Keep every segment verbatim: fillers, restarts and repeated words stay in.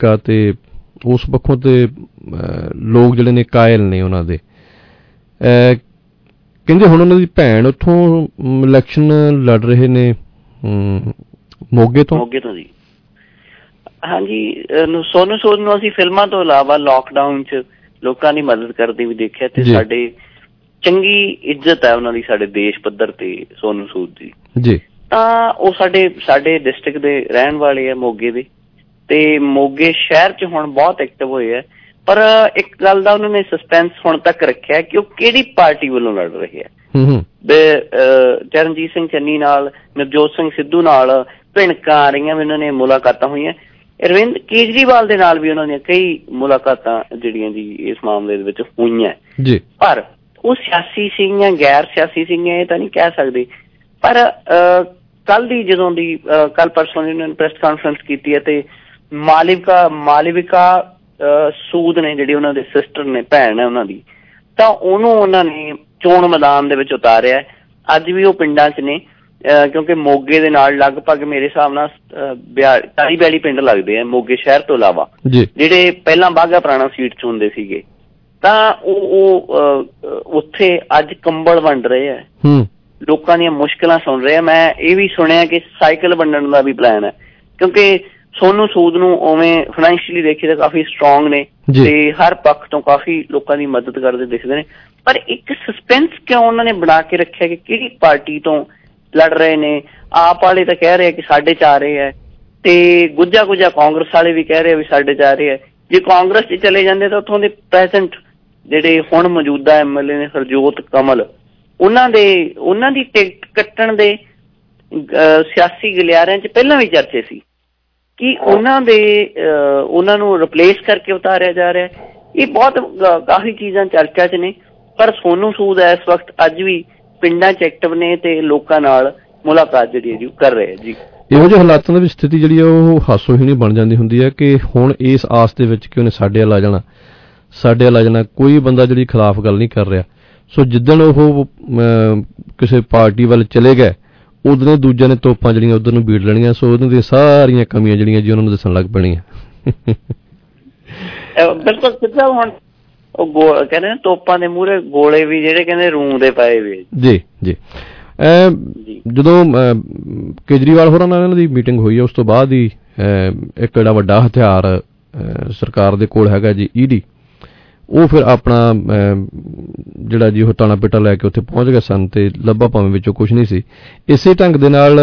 ਤਰੀਕਾ ਤੇ ਉਸ ਪੱਖੋਂ ਤੇ ਲੋਕ ਜਿਹੜੇ ਨੇ ਕਾਇਲ ਨੇ ਉਹਨਾਂ ਦੇ। ਕਹਿੰਦੇ ਹੁਣ ਉਹਨਾਂ ਦੀ ਭੈਣ ਉੱਥੋਂ ਇਲੈਕਸ਼ਨ ਲੜ ਰਹੇ ਨੇ ਮੋਗੇ ਤੋਂ ਮੋਗੇ ਤੋਂ ਜੀ। ਹਾਂਜੀ, ਸੋਨੂੰ ਸੂਦ ਨੂੰ ਅਸੀਂ ਫਿਲਮਾਂ ਤੋਂ ਇਲਾਵਾ ਲਾਕਡਾਊਨ 'ਚ ਲੋਕਾਂ ਦੀ ਮਦਦ ਕਰਦੇ ਵੀ ਦੇਖਿਆ ਤੇ ਸਾਡੇ ਚੰਗੀ ਇੱਜ਼ਤ ਹੈ ਉਹਨਾਂ ਦੀ ਸਾਡੇ ਦੇਸ਼ ਪੱਧਰ ਤੇ ਸੋਨੂੰ ਸੂਦ ਦੀ ਜੀ। ਤਾਂ ਉਹ ਸਾਡੇ ਸਾਡੇ ਡਿਸਟ੍ਰਿਕਟ ਦੇ ਰਹਿਣ ਵਾਲੇ ਆ ਮੋਗੇ ਦੇ, ਤੇ ਮੋਗੇ ਸ਼ਹਿਰ 'ਚ ਹੁਣ ਬਹੁਤ ਐਕਟਿਵ ਹੋਏ ਆ। ਪਰ ਇੱਕ ਗੱਲ ਦਾ ਉਹਨਾਂ ਨੇ ਸਸਪੈਂਸ ਹੁਣ ਤੱਕ ਰੱਖਿਆ ਕਿ ਉਹ ਕਿਹੜੀ ਪਾਰਟੀ ਵੱਲੋਂ ਲੜ ਰਹੇ ਆ। ਚਰਨਜੀਤ ਸਿੰਘ ਚੰਨੀ ਨਾਲ, ਨਵਜੋਤ ਸਿੰਘ ਸਿੱਧੂ ਨਾਲ ਭਿਣਕਾਂ ਆ ਰਹੀਆਂ ਵੀ ਉਹਨਾਂ ਨੇ ਮੁਲਾਕਾਤਾਂ ਹੋਈਆਂ। ਅਰਵਿੰਦ ਕੇਜਰੀਵਾਲ ਦੇ ਨਾਲ ਵੀ ਉਹਨਾਂ ਦੀਆਂ ਕਈ ਮੁਲਾਕਾਤਾਂ ਜਿਹੜੀਆਂ ਜੀ ਇਸ ਮਾਮਲੇ ਦੇ ਵਿੱਚ ਹੋਈਆਂ, ਪਰ ਉਹ ਸਿਆਸੀ ਸੀਗੀਆਂ ਗੈਰ ਸਿਆਸੀ ਸੀਗੀਆਂ ਇਹ ਤਾਂ ਨਹੀਂ ਕਹਿ ਸਕਦੇ। ਪਰ ਕੱਲ ਦੀ ਜਦੋਂ ਦੀ ਕੱਲ ਪਰਸੋਂ ਦੀ ਉਹਨਾਂ ਨੇ ਪ੍ਰੈਸ ਕਾਨਫਰੰਸ ਕੀਤੀ ਹੈ ਤੇ ਮਾਲਵਿਕਾ ਮਾਲਵਿਕਾ ਸੂਦ ਨੇ ਜਿਹੜੀ ਉਹਨਾਂ ਦੇ ਸਿਸਟਰ ਨੇ, ਭੈਣ ਹੈ ਉਹਨਾਂ ਦੀ, ਤਾਂ ਉਹਨੂੰ ਉਹਨਾਂ ਨੇ ਚੋਣ ਮੈਦਾਨ ਦੇ ਵਿੱਚ ਉਤਾਰਿਆ। ਅੱਜ ਵੀ ਉਹ ਪਿੰਡਾਂ 'ਚ ਨੇ ਕਿਉਂਕਿ ਮੋਗੇ ਦੇ ਨਾਲ ਲਗਭਗ ਮੇਰੇ ਹਿਸਾਬ ਨਾਲ ਚਾਲੀ ਬਿਆਲੀ ਪਿੰਡ ਲੱਗਦੇ ਆ ਮੋਗੇ ਸ਼ਹਿਰ ਤੋਂ ਇਲਾਵਾ, ਜਿਹੜੇ ਪਹਿਲਾਂ ਬਾਘਾ ਪੁਰਾਣਾ ਸੀਟ 'ਚ ਹੁੰਦੇ ਸੀਗੇ। ਤਾਂ ਉਹ ਉੱਥੇ ਅੱਜ ਕੰਬਲ ਵੰਡ ਰਹੇ ਆ, ਲੋਕਾਂ ਦੀਆਂ ਮੁਸ਼ਕਿਲਾਂ ਸੁਣ ਰਹੇ ਆ। ਮੈਂ ਇਹ ਵੀ ਸੁਣਿਆ ਕਿ ਸਾਈਕਲ ਵੰਡਣ ਦਾ ਵੀ ਪਲਾਨ ਹੈ ਕਿਉਂਕਿ ਸੋਨੂੰ ਸੂਦ ਨੂੰ ਉਵੇਂ ਫਾਈਨੈਂਸ਼ੀਅਲੀ ਦੇਖੀਏ ਤਾਂ ਕਾਫੀ ਸਟਰੋਂਗ ਨੇ ਤੇ ਹਰ ਪੱਖ ਤੋਂ ਕਾਫੀ ਲੋਕਾਂ ਦੀ ਮਦਦ ਕਰਦੇ ਦਿਖਦੇ ਨੇ। ਪਰ ਇੱਕ ਸਸਪੈਂਸ ਕਿਉਂ ਉਹਨਾਂ ਨੇ ਬਣਾ ਕੇ ਰੱਖਿਆ ਕਿ ਕਿਹੜੀ ਪਾਰਟੀ ਤੋਂ ਲੜ ਰਹੇ ਨੇ। ਆਪ ਵਾਲੇ ਤਾਂ ਕਹਿ ਰਹੇ ਆ ਕਿ ਸਾਡੇ ਚ ਆ ਰਹੇ ਹੈ ਤੇ ਗੁੱਜਾ ਗੁੱਜਾ ਕਾਂਗਰਸ ਵਾਲੇ ਵੀ ਕਹਿ ਰਹੇ ਆ ਵੀ ਸਾਡੇ ਚ ਆ ਰਹੇ ਹੈ। ਜੇ ਕਾਂਗਰਸ ਚ ਚਲੇ ਜਾਂਦੇ ਤਾਂ ਉੱਥੋਂ ਦੇ ਪ੍ਰੈਜ਼ੈਂਟ ਜਿਹੜੇ ਹੁਣ ਮੌਜੂਦਾ ਐਮ ਐਲ ਏ ਨੇ ਹਰਜੋਤ ਕਮਲ, ਉਹਨਾਂ ਦੇ ਉਹਨਾਂ ਦੀ ਟਿਕਟ ਕੱਟਣ ਦੇ ਸਿਆਸੀ ਗਲਿਆਰਿਆਂ ਚ ਪਹਿਲਾਂ ਵੀ ਚਰਚੇ ਸੀ ਕਿ ਉਹਨਾਂ ਦੇ ਉਹਨਾਂ ਨੂੰ ਰਿਪਲੇਸ ਕਰਕੇ ਉਤਾਰਿਆ ਜਾ ਰਿਹਾ। ਇਹ ਬਹੁਤ ਕਾਫੀ ਚੀਜ਼ਾਂ ਚਰਚਾ ਚ ਨੇ। ਪਰ ਸੋਨੂੰ ਸੂਦ ਇਸ ਵਕਤ ਅੱਜ ਵੀ ਪਿੰਡਾਂ ਚ ਐਕਟਿਵ ਨੇ ਤੇ ਲੋਕਾਂ ਨਾਲ ਮੁਲਾਕਾਤ ਜਿਹੜੀ ਹੈ ਜੀ ਕਰ ਰਹੇ ਜੀ। ਇਹੋ ਜਿਹੇ ਹਾਲਾਤਾਂ ਦੇ ਵਿੱਚ ਸਥਿਤੀ ਜਿਹੜੀ ਆ ਉਹ ਹਾਸੋਹੀਣੀ ਬਣ ਜਾਂਦੀ ਹੁੰਦੀ ਹੈ ਕਿ ਹੁਣ ਇਸ ਆਸ ਦੇ ਵਿੱਚ ਕਿ ਉਹਨੇ ਸਾਡੇ ਵੱਲ ਆ ਜਾਣਾ ਸਾਡੇ ਵੱਲ ਆ ਜਾਣਾ ਕੋਈ ਬੰਦਾ ਜਿਹੜੀ ਖਿਲਾਫ ਗੱਲ ਨਹੀਂ ਕਰ ਰਿਹਾ। ਸੋ ਜਿੱਦਣ ਉਹ ਕਿਸੇ ਪਾਰਟੀ ਵੱਲ ਚਲੇ ਗਏ ਉਦੋਂ ਦੂਜਿਆਂ ਨੇ ਤੋਪਾਂ ਜਿਹੜੀਆਂ ਉੱਧਰ ਨੂੰ ਬੀੜ ਲੈਣੀਆਂ। ਸੋ ਉਹਨਾਂ ਦੀਆਂ ਸਾਰੀਆਂ ਕਮੀਆਂ ਜਿਹੜੀਆਂ ਜੀ ਉਹਨਾਂ ਨੂੰ ਦੱਸਣ ਲੱਗ ਪੈਣੀਆਂ। ਬਿਲਕੁਲ ਸਿੱਧਾ ਹੁਣ ਉਹ ਕਹਿੰਦੇ ਨੇ ਤੋਪਾਂ ਦੇ ਮੂਹਰੇ ਗੋਲੇ ਵੀ ਜਿਹੜੇ ਕਹਿੰਦੇ ਰੂੰ ਦੇ ਪਾਏ ਵੀ ਜੀ ਜੀ। ਜਦੋਂ ਕੇਜਰੀਵਾਲ ਹੋਰਾਂ ਨਾਲ ਇਹਨਾਂ ਦੀ ਮੀਟਿੰਗ ਹੋਈ ਹੈ ਉਸ ਤੋਂ ਬਾਅਦ ਹੀ ਇੱਕ ਜਿਹੜਾ ਵੱਡਾ ਹਥਿਆਰ ਸਰਕਾਰ ਦੇ ਕੋਲ ਹੈਗਾ ਜੀ ਈ ਡੀ, ਉਹ ਫਿਰ ਆਪਣਾ ਜਿਹੜਾ ਜੀ ਉਹ ਤਾਣਾ ਪਿੱਟਾ ਲੈ ਕੇ ਉੱਥੇ ਪਹੁੰਚ ਗਏ ਸਨ ਤੇ ਲੱਭਾ ਭਾਵੇਂ ਵਿੱਚੋਂ ਕੁਛ ਨਹੀਂ ਸੀ। ਇਸੇ ਢੰਗ ਦੇ ਨਾਲ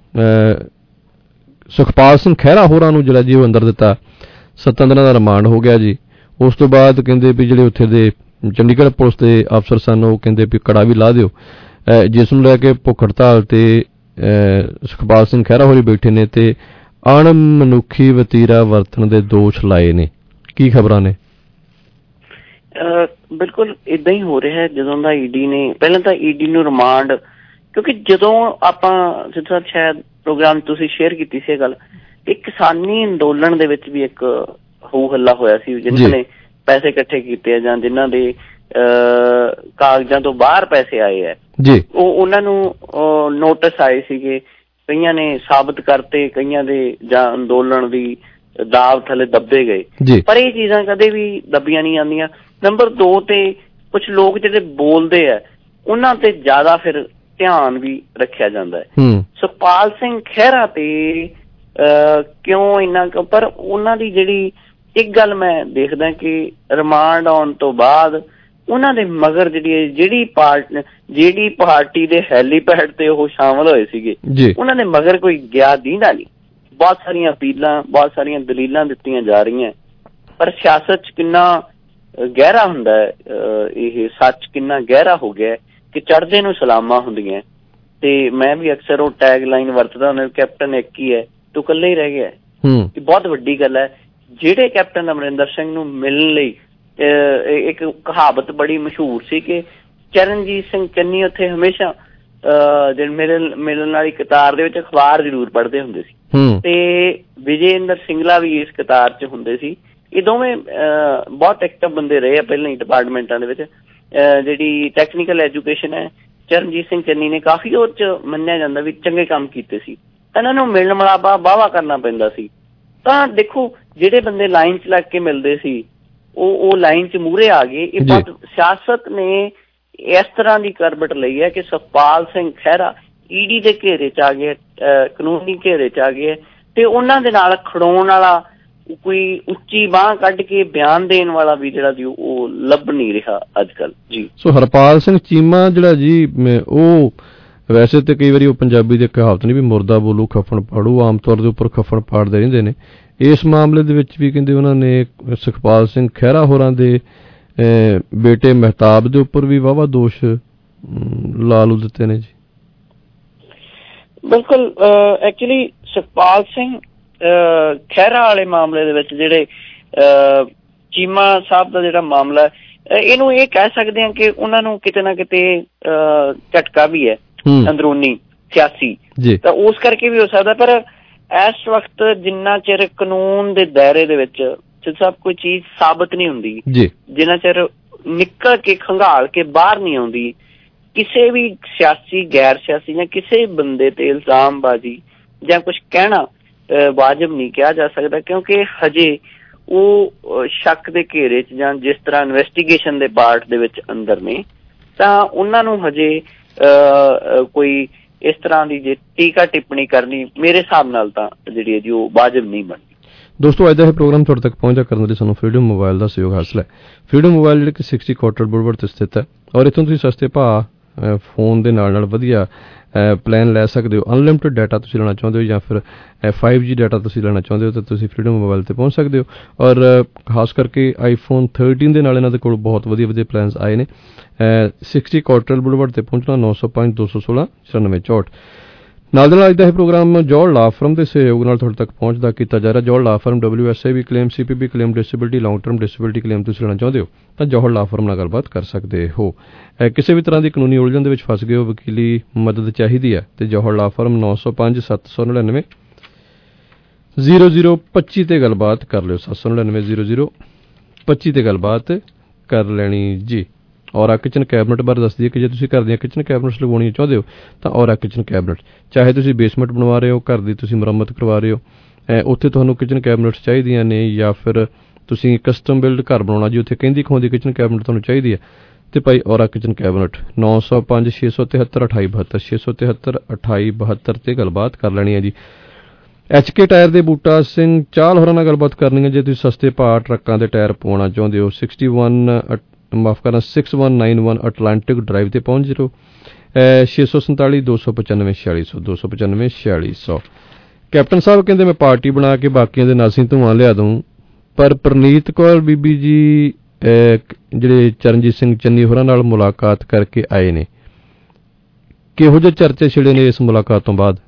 ਸੁਖਪਾਲ ਸਿੰਘ ਖਹਿਰਾ ਹੋਰਾਂ ਨੂੰ ਜਿਹੜਾ ਜੀ ਉਹ ਅੰਦਰ ਦਿੱਤਾ, ਸੱਤਾਂ ਦਿਨਾਂ ਦਾ ਰਿਮਾਂਡ ਹੋ ਗਿਆ ਜੀ। ਉਸ ਤੋਂ ਬਾਅਦ ਕਹਿੰਦੇ ਵੀ ਜਿਹੜੇ ਉੱਥੇ ਦੇ ਚੰਡੀਗੜ੍ਹ ਪੁਲਿਸ ਦੇ ਅਫਸਰ ਸਨ ਉਹ ਕਹਿੰਦੇ ਵੀ ਕੜਾ ਵੀ ਲਾ ਦਿਓ, ਜਿਸ ਨੂੰ ਲੈ ਕੇ ਭੁੱਖ ਹੜਤਾਲ ਤੇ ਸੁਖਪਾਲ ਸਿੰਘ ਖਹਿਰਾ ਹੋਰੀ ਬੈਠੇ ਨੇ ਤੇ ਅਣਮਨੁੱਖੀ ਵਤੀਰਾ ਵਰਤਣ ਦੇ ਦੋਸ਼ ਲਾਏ ਨੇ। ਕੀ ਖਬਰਾਂ ਨੇ? ਬਿਲਕੁਲ ਏਦਾਂ ਹੀ ਹੋ ਰਿਹਾ। ਜਦੋਂ ਦਾ ਈਡੀ ਨੇ ਪਹਿਲਾਂ ਤਾਂ ਈਡੀ ਨੂੰ ਰਿਮਾਂਡ, ਕਿਉਂਕਿ ਜਦੋਂ ਆਪਾਂ ਜਿੱਦਾਂ ਸ਼ਾਇਦ ਪ੍ਰੋਗਰਾਮ ਤੁਸੀਂ ਸ਼ੇਅਰ ਕੀਤੀ ਸੀ ਇਹ ਗੱਲ, ਕਿ ਕਿਸਾਨੀ ਅੰਦੋਲਨ ਦੇ ਵਿੱਚ ਵੀ ਇੱਕ ਹੋ ਹੱਲਾ ਹੋਇਆ ਸੀ ਜਿਨ੍ਹਾਂ ਨੇ ਪੈਸੇ ਇਕੱਠੇ ਕੀਤੇ ਆ ਜਾਂ ਜਿਨ੍ਹਾਂ ਦੇ ਕਾਗਜ਼ਾਂ ਤੋਂ ਬਾਹਰ ਪੈਸੇ ਆਏ ਹੈ ਉਹ ਉਹਨਾਂ ਨੂੰ ਨੋਟਿਸ ਆਏ ਸੀਗੇ। ਕਈਆਂ ਨੇ ਸਾਬਤ ਕਰਤੇ, ਕਈਆਂ ਦੇ ਜਾਂ ਅੰਦੋਲਨ ਦੀ ਦਾਅ ਥੱਲੇ ਦੱਬੇ ਗਏ। ਪਰ ਇਹ ਚੀਜ਼ਾਂ ਕਦੇ ਵੀ ਦੱਬੀਆਂ ਨਹੀਂ ਜਾਂਦੀਆਂ। ਨੰਬਰ ਦੋ ਤੇ ਕੁਛ ਲੋਕ ਜਿਹੜੇ ਬੋਲਦੇ ਆ ਉਹਨਾਂ ਤੇ ਜ਼ਿਆਦਾ ਫਿਰ ਧਿਆਨ ਵੀ ਰੱਖਿਆ ਜਾਂਦਾ ਹੈ। ਸੁਖਪਾਲ ਸਿੰਘ ਖਹਿਰਾ ਤੇ ਕਿਉਂ ਇੰਨਾ, ਪਰ ਉਹਨਾਂ ਦੀ ਜਿਹੜੀ ਇੱਕ ਗੱਲ ਮੈਂ ਦੇਖਦਾ ਕਿ ਰਿਮਾਂਡ ਆਉਣ ਤੋਂ ਬਾਅਦ ਉਹਨਾਂ ਦੇ ਮਗਰ ਜਿਹੜੀ ਜਿਹੜੀ ਪਾਰਟੀ ਜਿਹੜੀ ਪਾਰਟੀ ਦੇ ਹੈਲੀਪੈਡ ਤੇ ਉਹ ਸ਼ਾਮਲ ਹੋਏ ਸੀਗੇ ਉਹਨਾਂ ਦੇ ਮਗਰ ਕੋਈ ਗਿਆ ਦੀਂਦਾ ਨਹੀਂ। ਬਹੁਤ ਸਾਰੀਆਂ ਅਪੀਲਾਂ, ਬਹੁਤ ਸਾਰੀਆਂ ਦਲੀਲਾਂ ਦਿੱਤੀਆਂ ਜਾ ਰਹੀਆਂ, ਪਰ ਸਿਆਸਤ 'ਚ ਕਿੰਨਾ ਗਹਿਰਾ ਹੁੰਦਾ ਹੈ ਇਹ ਸੱਚ, ਕਿੰਨਾ ਗਹਿਰਾ ਹੋ ਗਿਆ ਕਿ ਚੜ੍ਹਦੇ ਨੂੰ ਸਲਾਮਾਂ ਹੁੰਦੀਆਂ। ਤੇ ਮੈਂ ਵੀ ਅਕਸਰ ਉਹ ਟੈਗ ਲਾਈਨ ਵਰਤਦਾ ਹੁੰਦਾ, ਕੈਪਟਨ ਇੱਕ ਹੀ ਹੈ ਤੂੰ ਇਕੱਲੇ ਹੀ ਰਹਿ ਗਿਆ। ਇਹ ਬਹੁਤ ਵੱਡੀ ਗੱਲ ਹੈ। ਜਿਹੜੇ ਕੈਪਟਨ ਅਮਰਿੰਦਰ ਸਿੰਘ ਨੂੰ ਮਿਲਣ ਲਈ ਇੱਕ ਕਹਾਵਤ ਬੜੀ ਮਸ਼ਹੂਰ ਸੀ ਕਿ ਚਰਨਜੀਤ ਸਿੰਘ ਚੰਨੀ ਉੱਥੇ ਹਮੇਸ਼ਾ ਮਿਲਣ ਮਿਲਣ ਵਾਲੀ ਕਤਾਰ ਦੇ ਵਿੱਚ ਅਖਬਾਰ ਜ਼ਰੂਰ ਪੜ੍ਹਦੇ ਹੁੰਦੇ ਸੀ ਤੇ ਵਿਜੇ ਇੰਦਰ ਸਿੰਗਲਾ ਵੀ ਇਸ ਕਤਾਰ 'ਚ ਹੁੰਦੇ ਸੀ। ਇਹ ਦੋਵੇਂ ਬਹੁਤ ਐਕਟਿਵ ਬੰਦੇ ਰਹੇ ਆ ਪਹਿਲਾਂ ਹੀ ਡਿਪਾਰਟਮੈਂਟਾਂ ਦੇ ਵਿੱਚ। ਜਿਹੜੀ ਟੈਕਨੀਕਲ ਐਜੂਕੇਸ਼ਨ ਹੈ ਚਰਨਜੀਤ ਸਿੰਘ ਚੰਨੀ ਨੇ ਕਾਫੀ ਉਹ 'ਚ ਮੰਨਿਆ ਜਾਂਦਾ ਵੀ ਚੰਗੇ ਕੰਮ ਕੀਤੇ ਸੀ। ਇਹਨਾਂ ਨੂੰ ਮਿਲਣ ਮਿਲਾਪਾ ਵਾਹਵਾ ਕਰਨਾ ਪੈਂਦਾ ਸੀ ਤਾਂ ਦੇਖੋ ਜਿਹੜੇ ਬੰਦੇ ਲਾਈਨ 'ਚ ਲੱਗ ਕੇ ਮਿਲਦੇ ਸੀ ਉਹ ਉਹ ਲਾਈਨ 'ਚ ਮੂਹਰੇ ਆ ਗਏ। ਇਹ ਬਾਤ ਸਿਆਸਤ ਨੇ ਇਸ ਤਰ੍ਹਾਂ ਦੀ ਕਰਬਟ ਲਈ ਹੈ ਕਿ ਸੁਖਪਾਲ ਸਿੰਘ ਖਹਿਰਾ ਈਡੀ ਦੇ ਘੇਰੇ 'ਚ ਆ ਗਏ, ਕਾਨੂੰਨੀ ਘੇਰੇ 'ਚ ਆ ਗਏ, ਤੇ ਉਹਨਾਂ ਦੇ ਨਾਲ ਖੜੋਣ ਵਾਲਾ ਕੋਈ ਉੱਚੀ ਬਾਂਹ ਕੱਢ ਕੇ ਬਿਆਨ ਦੇਣ ਵਾਲਾ ਵੀ ਜਿਹੜਾ ਜੀ ਉਹ ਲੱਭ ਨਹੀਂ ਰਿਹਾ ਅੱਜ ਕੱਲ੍ਹ ਜੀ। ਸੋ ਹਰਪਾਲ ਸਿੰਘ ਚੀਮਾ ਜਿਹੜਾ ਜੀ ਉਹ ਵੈਸੇ ਤੇ ਕਈ ਵਾਰੀ ਉਹ ਪੰਜਾਬੀ ਦੀ ਕਹਾਵਤ ਨਹੀਂ ਵੀ ਮੁਰਦਾ ਬੋਲੂ ਖੱਫਣ ਪਾੜੂ, ਆਮ ਤੌਰ ਦੇ ਉੱਪਰ ਖੱਫਣ ਪਾੜਦੇ ਰਹਿੰਦੇ ਨੇ। ਇਸ ਮਾਮਲੇ ਦੇ ਵਿੱਚ ਵੀ ਕਹਿੰਦੇ ਉਹਨਾਂ ਨੇ ਸੁਖਪਾਲ ਸਿੰਘ ਖਹਿਰਾ ਹੋਰਾਂ ਦੇ ਬੇਟੇ ਮਹਿਤਾਬ ਦੇ ਉੱਪਰ ਵੀ ਵਾਹਵਾ ਦੋਸ਼ ਲਾ ਲੂ ਦਿੱਤੇ ਨੇ ਜੀ। ਬਿਲਕੁਲ, ਐਕਚੁਅਲੀ ਸੁਖਪਾਲ ਸਿੰਘ ਖਹਿਰਾ ਵਾਲੇ ਮਾਮਲੇ ਦੇ ਵਿੱਚ ਜਿਹੜੇ ਚੀਮਾ ਸਾਹਿਬ ਦਾ ਜਿਹੜਾ ਮਾਮਲਾ ਇਹਨੂੰ ਇਹ ਕਹਿ ਸਕਦੇ ਹਾਂ ਕਿ ਉਹਨਾਂ ਨੂੰ ਕਿਤੇ ਨਾ ਕਿਤੇ ਝਟਕਾ ਵੀ ਹੈ ਅੰਦਰੂਨੀ ਸਿਆਸੀ, ਤਾਂ ਉਸ ਕਰਕੇ ਵੀ ਹੋ ਸਕਦਾ। ਪਰ ਇਸ ਵਕਤ ਜਿੰਨਾ ਚਿਰ ਕਾਨੂੰਨ ਦੇ ਦਾਇਰੇ ਦੇ ਵਿੱਚ ਸਭ ਕੋਈ ਚੀਜ਼ ਸਾਬਤ ਨਹੀਂ ਹੁੰਦੀ, ਜਿੰਨਾ ਚਿਰ ਨਿਕਲ ਕੇ ਖੰਗਾਲ ਕੇ ਬਾਹਰ ਨਹੀਂ ਆਉਂਦੀ, ਕਿਸੇ ਵੀ ਸਿਆਸੀ ਗੈਰ ਸਿਆਸੀ ਜਾਂ ਕਿਸੇ ਬੰਦੇ ਤੇ ਇਲਜ਼ਾਮਬਾਜ਼ੀ ਜਾਂ ਕੁਛ ਕਹਿਣਾ ਵਾਜਬ ਨਹੀਂ ਕਿਹਾ ਜਾ ਸਕਦਾ, ਕਿਉਂਕਿ ਹਜੇ ਉਹ ਸ਼ੱਕ ਦੇ ਘੇਰੇ 'ਚ ਜਾਂ ਜਿਸ ਤਰ੍ਹਾਂ ਇਨਵੈਸਟੀਗੇਸ਼ਨ ਦੇ ਪਾਰਟ ਦੇ ਵਿੱਚ ਅੰਦਰ ਨੇ, ਤਾਂ ਉਹਨਾਂ ਨੂੰ ਹਜੇ ਕੋਈ ਇਸ ਤਰ੍ਹਾਂ ਦੀ ਜੇ ਟੀਕਾ ਟਿੱਪਣੀ ਕਰਨੀ ਮੇਰੇ ਹਿਸਾਬ ਨਾਲ ਤਾਂ ਜਿਹੜੀ ਹੈ ਜੀ ਉਹ ਵਾਜਬ ਨਹੀਂ ਬਣਦੀ। ਦੋਸਤੋ, ਅੱਜ ਦਾ ਇਹ ਪ੍ਰੋਗਰਾਮ ਤੁਹਾਡੇ ਤੱਕ ਪਹੁੰਚਾ ਕਰਨ ਲਈ ਸਾਨੂੰ ਫਰੀडम ਮੋਬਾਈਲ ਦਾ ਸਹਿਯੋਗ ਹਾਸਲ ਹੈ। ਫਰੀडम ਮੋਬਾਈਲ ਜਿਹੜੇ ਕਿ ਸਿਕਸਟੀ ਕੋਟਰ ਬੁਲਵਰਡ ਤੇ ਸਥਿਤ ਹੈ, ਔਰ ਇੱਥੋਂ ਤੁਸੀਂ ਸਸਤੇ ਭਾਅ ਫੋਨ ਦੇ ਨਾਲ ਨਾਲ ਵਧੀਆ ਪਲਾਨ ਲੈ ਸਕਦੇ ਹੋ। ਅਨਲਿਮਟਿਡ ਡਾਟਾ ਤੁਸੀਂ ਲੈਣਾ ਚਾਹੁੰਦੇ ਹੋ ਜਾਂ ਫਿਰ ਫਾਈਵ ਜੀ ਡਾਟਾ ਤੁਸੀਂ ਲੈਣਾ ਚਾਹੁੰਦੇ ਹੋ ਤਾਂ ਤੁਸੀਂ ਫਰੀडम ਮੋਬਾਈਲ ਤੇ ਪਹੁੰਚ ਸਕਦੇ ਹੋ। ਔਰ ਖਾਸ ਕਰਕੇ ਆਈਫੋਨ ਥਰਟੀਨ ਦੇ ਨਾਲ ਇਹਨਾਂ ਦੇ ਕੋਲ ਬਹੁਤ ਵਧੀਆ ਵਧੀਆ ਪਲਾਨਸ ਆਏ ਨੇ। ਸਿਕਸਟੀ ਕੋਟਰਲ ਬੁਲਵਰਡ ਤੇ ਪਹੁੰਚਣਾ ਨੌ ਸੌ ਪੰਜ ਦੋ ਸੌ ਸੋਲਾਂ ਚੁਰਾਨਵੇਂ ਚੌਂਹਠ। ਨਾਲ ਦੇ ਨਾਲ ਅੱਜ ਦਾ ਇਹ ਪ੍ਰੋਗਰਾਮ ਜੌਹਲ ਲਾ ਫਰਮ ਦੇ ਸਹਿਯੋਗ ਨਾਲ ਤੁਹਾਡੇ ਤੱਕ ਪਹੁੰਚਦਾ ਕੀਤਾ ਜਾ ਰਿਹਾ। Johal law firm W S I V claim, C P B claim, disability, long term disability claim ਤੁਸੀਂ ਲੈਣਾ ਚਾਹੁੰਦੇ ਹੋ ਤਾਂ ਜੌਹਲ ਲਾ ਫਰਮ ਨਾਲ ਗੱਲਬਾਤ ਕਰ ਸਕਦੇ ਹੋ। ਕਿਸੇ ਵੀ ਤਰ੍ਹਾਂ ਦੀ ਕਾਨੂੰਨੀ ਉਲਝਣ ਦੇ ਵਿੱਚ ਫਸ ਗਏ ਹੋ, ਵਕੀਲੀ ਮਦਦ ਚਾਹੀਦੀ ਹੈ ਤੇ ਜੌਹਲ ਲਾ ਫਰਮ ਨੌ ਸੌ ਪੰਜ ਸੱਤ ਸੌ ਨੜਿਨਵੇਂ ਜ਼ੀਰੋ ਜ਼ੀਰੋ ਪੱਚੀ ਤੇ ਗੱਲਬਾਤ ਕਰ ਲਿਓ। ਸੱਤ ਸੌ ਨੜਿਨਵੇਂ ਜ਼ੀਰੋ ਜ਼ੀਰੋ ਪੱਚੀ ਤੇ ਗੱਲਬਾਤ ਕਰ ਲੈਣੀ ਜੀ। ਔਰਾ ਕਿਚਨ ਕੈਬਨਿਟ ਬਾਰੇ ਦੱਸ ਦਈਏ ਕਿ ਜੇ ਤੁਸੀਂ ਘਰ ਦੀਆਂ ਕਿਚਨ ਕੈਬਨਿਟਸ ਲਗਵਾਉਣੀਆਂ ਚਾਹੁੰਦੇ ਹੋ ਤਾਂ ਔਰਾ ਕਿਚਨ ਕੈਬਨਿਟ, ਚਾਹੇ ਤੁਸੀਂ ਬੇਸਮੈਂਟ ਬਣਵਾ ਰਹੇ ਹੋ, ਘਰ ਦੀ ਤੁਸੀਂ ਮੁਰੰਮਤ ਕਰਵਾ ਰਹੇ ਹੋ, ਉੱਥੇ ਤੁਹਾਨੂੰ ਕਿਚਨ ਕੈਬਨਿਟਸ ਚਾਹੀਦੀਆਂ ਨੇ, ਜਾਂ ਫਿਰ ਤੁਸੀਂ ਕਸਟਮ ਬਿਲਡ ਘਰ ਬਣਾਉਣਾ ਜੀ, ਉੱਥੇ ਕਹਿੰਦੀ ਖਵਾਉਂਦੀ ਕਿਚਨ ਕੈਬਨਿਟ ਤੁਹਾਨੂੰ ਚਾਹੀਦੀ ਹੈ ਤੇ ਭਾਈ ਔਰਾ ਕਿਚਨ ਕੈਬਨਿਟ ਨੌ ਸੌ ਪੰਜ ਛੇ ਸੌ ਤਿਹੱਤਰ ਅਠਾਈ ਬਹੱਤਰ ਛੇ ਸੌ ਤਿਹੱਤਰ ਅਠਾਈ ਬਹੱਤਰ ਤੇ ਗੱਲਬਾਤ ਕਰ ਲੈਣੀ ਹੈ ਜੀ। ਐਚ ਕੇ ਟਾਇਰ ਦੇ ਬੂਟਾ ਸਿੰਘ ਚਾਲ ਹੋਰਾਂ ਨਾਲ ਗੱਲਬਾਤ ਕਰਨੀ ਹੈ ਜੇ ਤੁਸੀਂ ਸਸਤੇ ਭਾਅ ਟਰੱਕਾਂ ਦੇ ਟਾਇਰ ਪਵਾਉਣਾ ਚਾਹੁੰਦੇ ਹੋ। ਸਿਕਸਟੀ ਵਨ ਮਾਫ ਕਰਨਾ six one nine one Atlantic drive ਤੇ ਪਹੁੰਚ ਜਾਓ। ਛੇ ਸੌ ਸੰਤਾਲੀ ਦੋ ਸੌ ਪਚਾਨਵੇਂ ਛਿਆਲੀ ਸੌ ਦੋ ਸੌ ਪਚਾਨਵੇਂ ਛਿਆਲੀ ਸੌ। ਕੈਪਟਨ ਸਾਹਿਬ ਕਹਿੰਦੇ ਮੈਂ ਪਾਰਟੀ ਬਣਾ ਕੇ ਬਾਕੀਆਂ ਦੇ ਨਾਸੀਂ ਧੂੰਆਂ ਲਿਆ ਦੂੰ, ਪਰ ਪ੍ਰਨੀਤ ਕੌਰ ਬੀਬੀ ਜੀ ਜਿਹੜੇ ਚਰਨਜੀਤ ਸਿੰਘ ਚੰਨੀ ਹੋਰਾਂ ਨਾਲ ਮੁਲਾਕਾਤ ਕਰਕੇ ਆਏ ਨੇ, ਕਿਹੋ ਜਿਹੇ ਚਰਚੇ ਛਿੜੇ ਨੇ ਇਸ ਮੁਲਾਕਾਤ ਤੋਂ ਬਾਅਦ?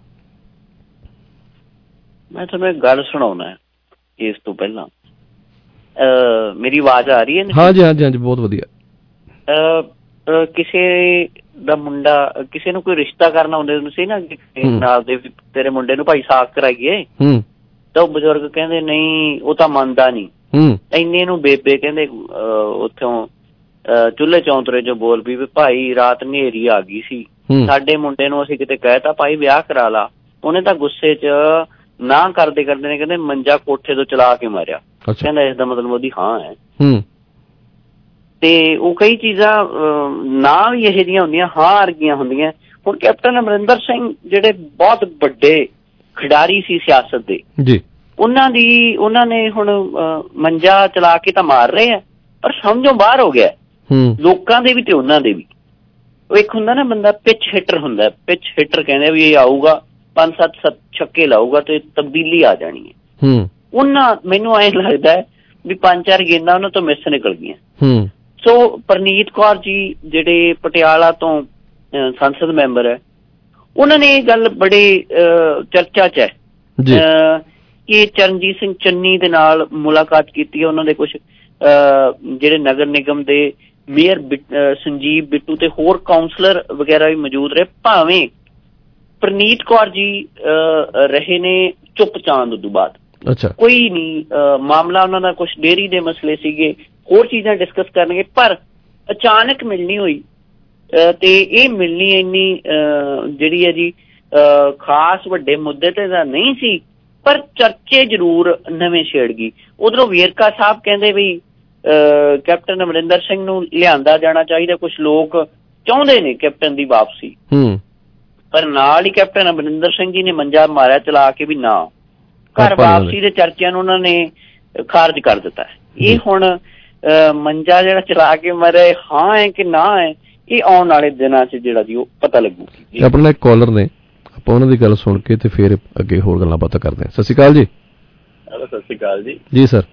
ਮੈਂ ਤੁਹਾਨੂੰ ਇੱਕ ਗੱਲ ਸੁਣਾਉਣਾ ਇਸ ਤੋਂ ਪਹਿਲਾਂ। ਮੇਰੀ ਆਵਾਜ਼ ਆ ਰਹੀ ਹੈ? ਹਾਂਜੀ ਹਾਂਜੀ ਹਾਂਜੀ, ਬਹੁਤ ਵਧੀਆ। ਕਿਸੇ ਦਾ ਮੁੰਡਾ ਕਿਸੇ ਨੂੰ ਕੋਈ ਰਿਸ਼ਤਾ ਕਰਨਾ ਹੁੰਦੇ ਸੀ ਨਾ ਨਾਲ ਦੇ, ਤੇਰੇ ਮੁੰਡੇ ਨੂੰ ਭਾਈ ਸਾਕ ਕਰਾਈਏ, ਤਾਂ ਉਹ ਬਜ਼ੁਰਗ ਕਹਿੰਦੇ ਨਹੀਂ ਉਹ ਤਾਂ ਮੰਨਦਾ ਨੀ। ਇੰਨੇ ਨੂੰ ਬੇਬੇ ਕਹਿੰਦੇ ਉੱਥੋਂ ਚੁੱਲ੍ਹੇ ਚੌਂਤਰੇ ਚੋਂ ਬੋਲ ਪਈ ਵੀ ਭਾਈ ਰਾਤ ਹਨੇਰੀ ਆ ਗਈ ਸੀ, ਸਾਡੇ ਮੁੰਡੇ ਨੂੰ ਅਸੀਂ ਕਿਤੇ ਕਹਿ ਤਾ ਭਾਈ ਵਿਆਹ ਕਰਾ ਲਾ, ਉਹਨੇ ਤਾਂ ਗੁੱਸੇ ਚ ਨਾ ਕਰਦੇ ਕਰਦੇ ਨੇ ਕਹਿੰਦੇ ਮੰਜਾ ਕੋਠੇ ਤੋਂ ਚਲਾ ਕੇ ਮਾਰਿਆ। ਕਹਿੰਦਾ ਇਸ ਦਾ ਮਤਲਬ ਉਹਦੀ ਹਾਂ ਹੈ। ਤੇ ਉਹ ਕਈ ਚੀਜ਼ਾਂ ਨਾ ਵੀ ਇਹੋ ਜਿਹੀਆਂ ਹੁੰਦੀਆਂ, ਹਾਂ ਵਰਗੀਆਂ ਹੁੰਦੀਆਂ। ਹੁਣ ਕੈਪਟਨ ਅਮਰਿੰਦਰ ਸਿੰਘ ਜਿਹੜੇ ਬਹੁਤ ਵੱਡੇ ਖਿਡਾਰੀ ਸੀ ਸਿਆਸਤ ਦੇ, ਉਹਨਾਂ ਦੀ ਉਹਨਾਂ ਨੇ ਹੁਣ ਮੰਜਾ ਚਲਾ ਕੇ ਤਾਂ ਮਾਰ ਰਹੇ ਆ, ਪਰ ਸਮਝੋਂ ਬਾਹਰ ਹੋ ਗਿਆ ਲੋਕਾਂ ਦੇ ਵੀ ਤੇ ਉਹਨਾਂ ਦੇ ਵੀ। ਉਹ ਇੱਕ ਹੁੰਦਾ ਨਾ ਬੰਦਾ ਪਿੱਚ ਹਿੱਟਰ ਹੁੰਦਾ, ਪਿੱਚ ਹਿੱਟਰ ਕਹਿੰਦੇ ਵੀ ਇਹ ਆਊਗਾ ਪੰਜ ਸੱਤ ਸੱਤ ਛੱਕੇ ਲਾਊਗਾ ਤੇ ਤਬਦੀਲੀ ਆ ਜਾਣੀ ਹੈ। ਉਹਨਾਂ ਮੈਨੂੰ ਐਂ ਲੱਗਦਾ ਵੀ ਪੰਜ ਚਾਰ ਗੇਂਦਾਂ ਉਹਨਾਂ ਤੋਂ ਮਿਸ ਨਿਕਲ ਗਈਆਂ। ਸੋ ਪ੍ਰਨੀਤ ਕੌਰ ਜੀ ਜਿਹੜੇ ਪਟਿਆਲਾ ਤੋਂ ਸੰਸਦ ਮੈਂਬਰ ਹੈ, ਉਹਨਾਂ ਨੇ ਇਹ ਗੱਲ ਬੜੇ ਚਰਚਾ ਚ ਹੈ ਕਿ ਚਰਨਜੀਤ ਸਿੰਘ ਚੰਨੀ ਦੇ ਨਾਲ ਮੁਲਾਕਾਤ ਕੀਤੀ ਹੈ। ਉਹਨਾਂ ਦੇ ਕੁਛ ਜਿਹੜੇ ਨਗਰ ਨਿਗਮ ਦੇ ਮੇਅਰ ਸੰਜੀਵ ਬਿੱਟੂ ਤੇ ਹੋਰ ਕਾਉਂਸਲਰ ਵਗੈਰਾ ਵੀ ਮੌਜੂਦ ਰਹੇ, ਭਾਵੇਂ ਪ੍ਰਨੀਤ ਕੌਰ ਜੀ ਰਹੇ ਨੇ ਚੁੱਪ ਚਾਂਦ ਤੋਂ ਬਾਅਦ। ਕੋਈ ਨੀ ਮਾਮਲਾ ਉਹਨਾਂ ਦਾ, ਕੁਛ ਡੇਅਰੀ ਦੇ ਮਸਲੇ ਸੀਗੇ, ਹੋਰ ਚੀਜ਼ਾਂ ਡਿਸਕਸ ਕਰਨਗੇ, ਪਰ ਅਚਾਨਕ ਮਿਲਣੀ ਹੋਈ ਤੇ ਇਹ ਮਿਲਣੀ ਇੰਨੀ ਜਿਹੜੀ ਹੈ ਜੀ ਖਾਸ ਵੱਡੇ ਮੁੱਦੇ ਤੇ ਤਾਂ ਨਹੀਂ ਸੀ। ਪਰ ਚਰਚੇ ਜ਼ਰੂਰ ਨਵੇਂ ਛੇੜ ਗਈ। ਉਧਰੋਂ ਵੇਰਕਾ ਸਾਹਿਬ ਕਹਿੰਦੇ ਵੀ ਕੈਪਟਨ ਅਮਰਿੰਦਰ ਸਿੰਘ ਨੂੰ ਲਿਆਂਦਾ ਜਾਣਾ ਚਾਹੀਦਾ, ਕੁਛ ਲੋਕ ਚਾਹੁੰਦੇ ਨੇ ਕੈਪਟਨ ਦੀ ਵਾਪਸੀ, ਪਰ ਨਾਲ ਹੀ ਕੈਪਟਨ ਅਮਰਿੰਦਰ ਸਿੰਘ ਜੀ ਨੇ ਮੰਜਾ ਮਾਰਿਆ ਚਲਾ ਕੇ ਵੀ ਨਾ, ਘਰ ਵਾਪਸੀ ਦੇ ਚਰਚਿਆਂ ਨੂੰ ਉਹਨਾਂ ਨੇ ਖਾਰਜ ਕਰ ਦਿੱਤਾ। ਇਹ ਹੁਣ ਮੰਜਾ ਜਿਹੜਾ ਚਲਾ ਕੇ ਮਰੇ ਹਾਂ ਹੈ ਕਿ ਨਾ ਹੈ, ਇਹ ਆਉਣ ਵਾਲੇ ਦਿਨਾਂ 'ਚ ਜਿਹੜਾ ਜੀ ਉਹ ਪਤਾ ਲੱਗੂਗੀ। ਆਪਣੇ ਨਾਲ ਇੱਕ ਕਾਲਰ ਨੇ, ਆਪਾਂ ਉਹਨਾਂ ਦੀ ਗੱਲ ਸੁਣ ਕੇ ਤੇ ਫਿਰ ਅੱਗੇ ਹੋਰ ਗੱਲਾਂ ਬਾਤਾਂ ਕਰਦੇ ਹਾਂ। ਸਤਿ ਸ਼੍ਰੀ ਅਕਾਲ ਜੀ। ਸਤਿ ਸ਼੍ਰੀ ਅਕਾਲ ਜੀ। ਜੀ ਸਰ,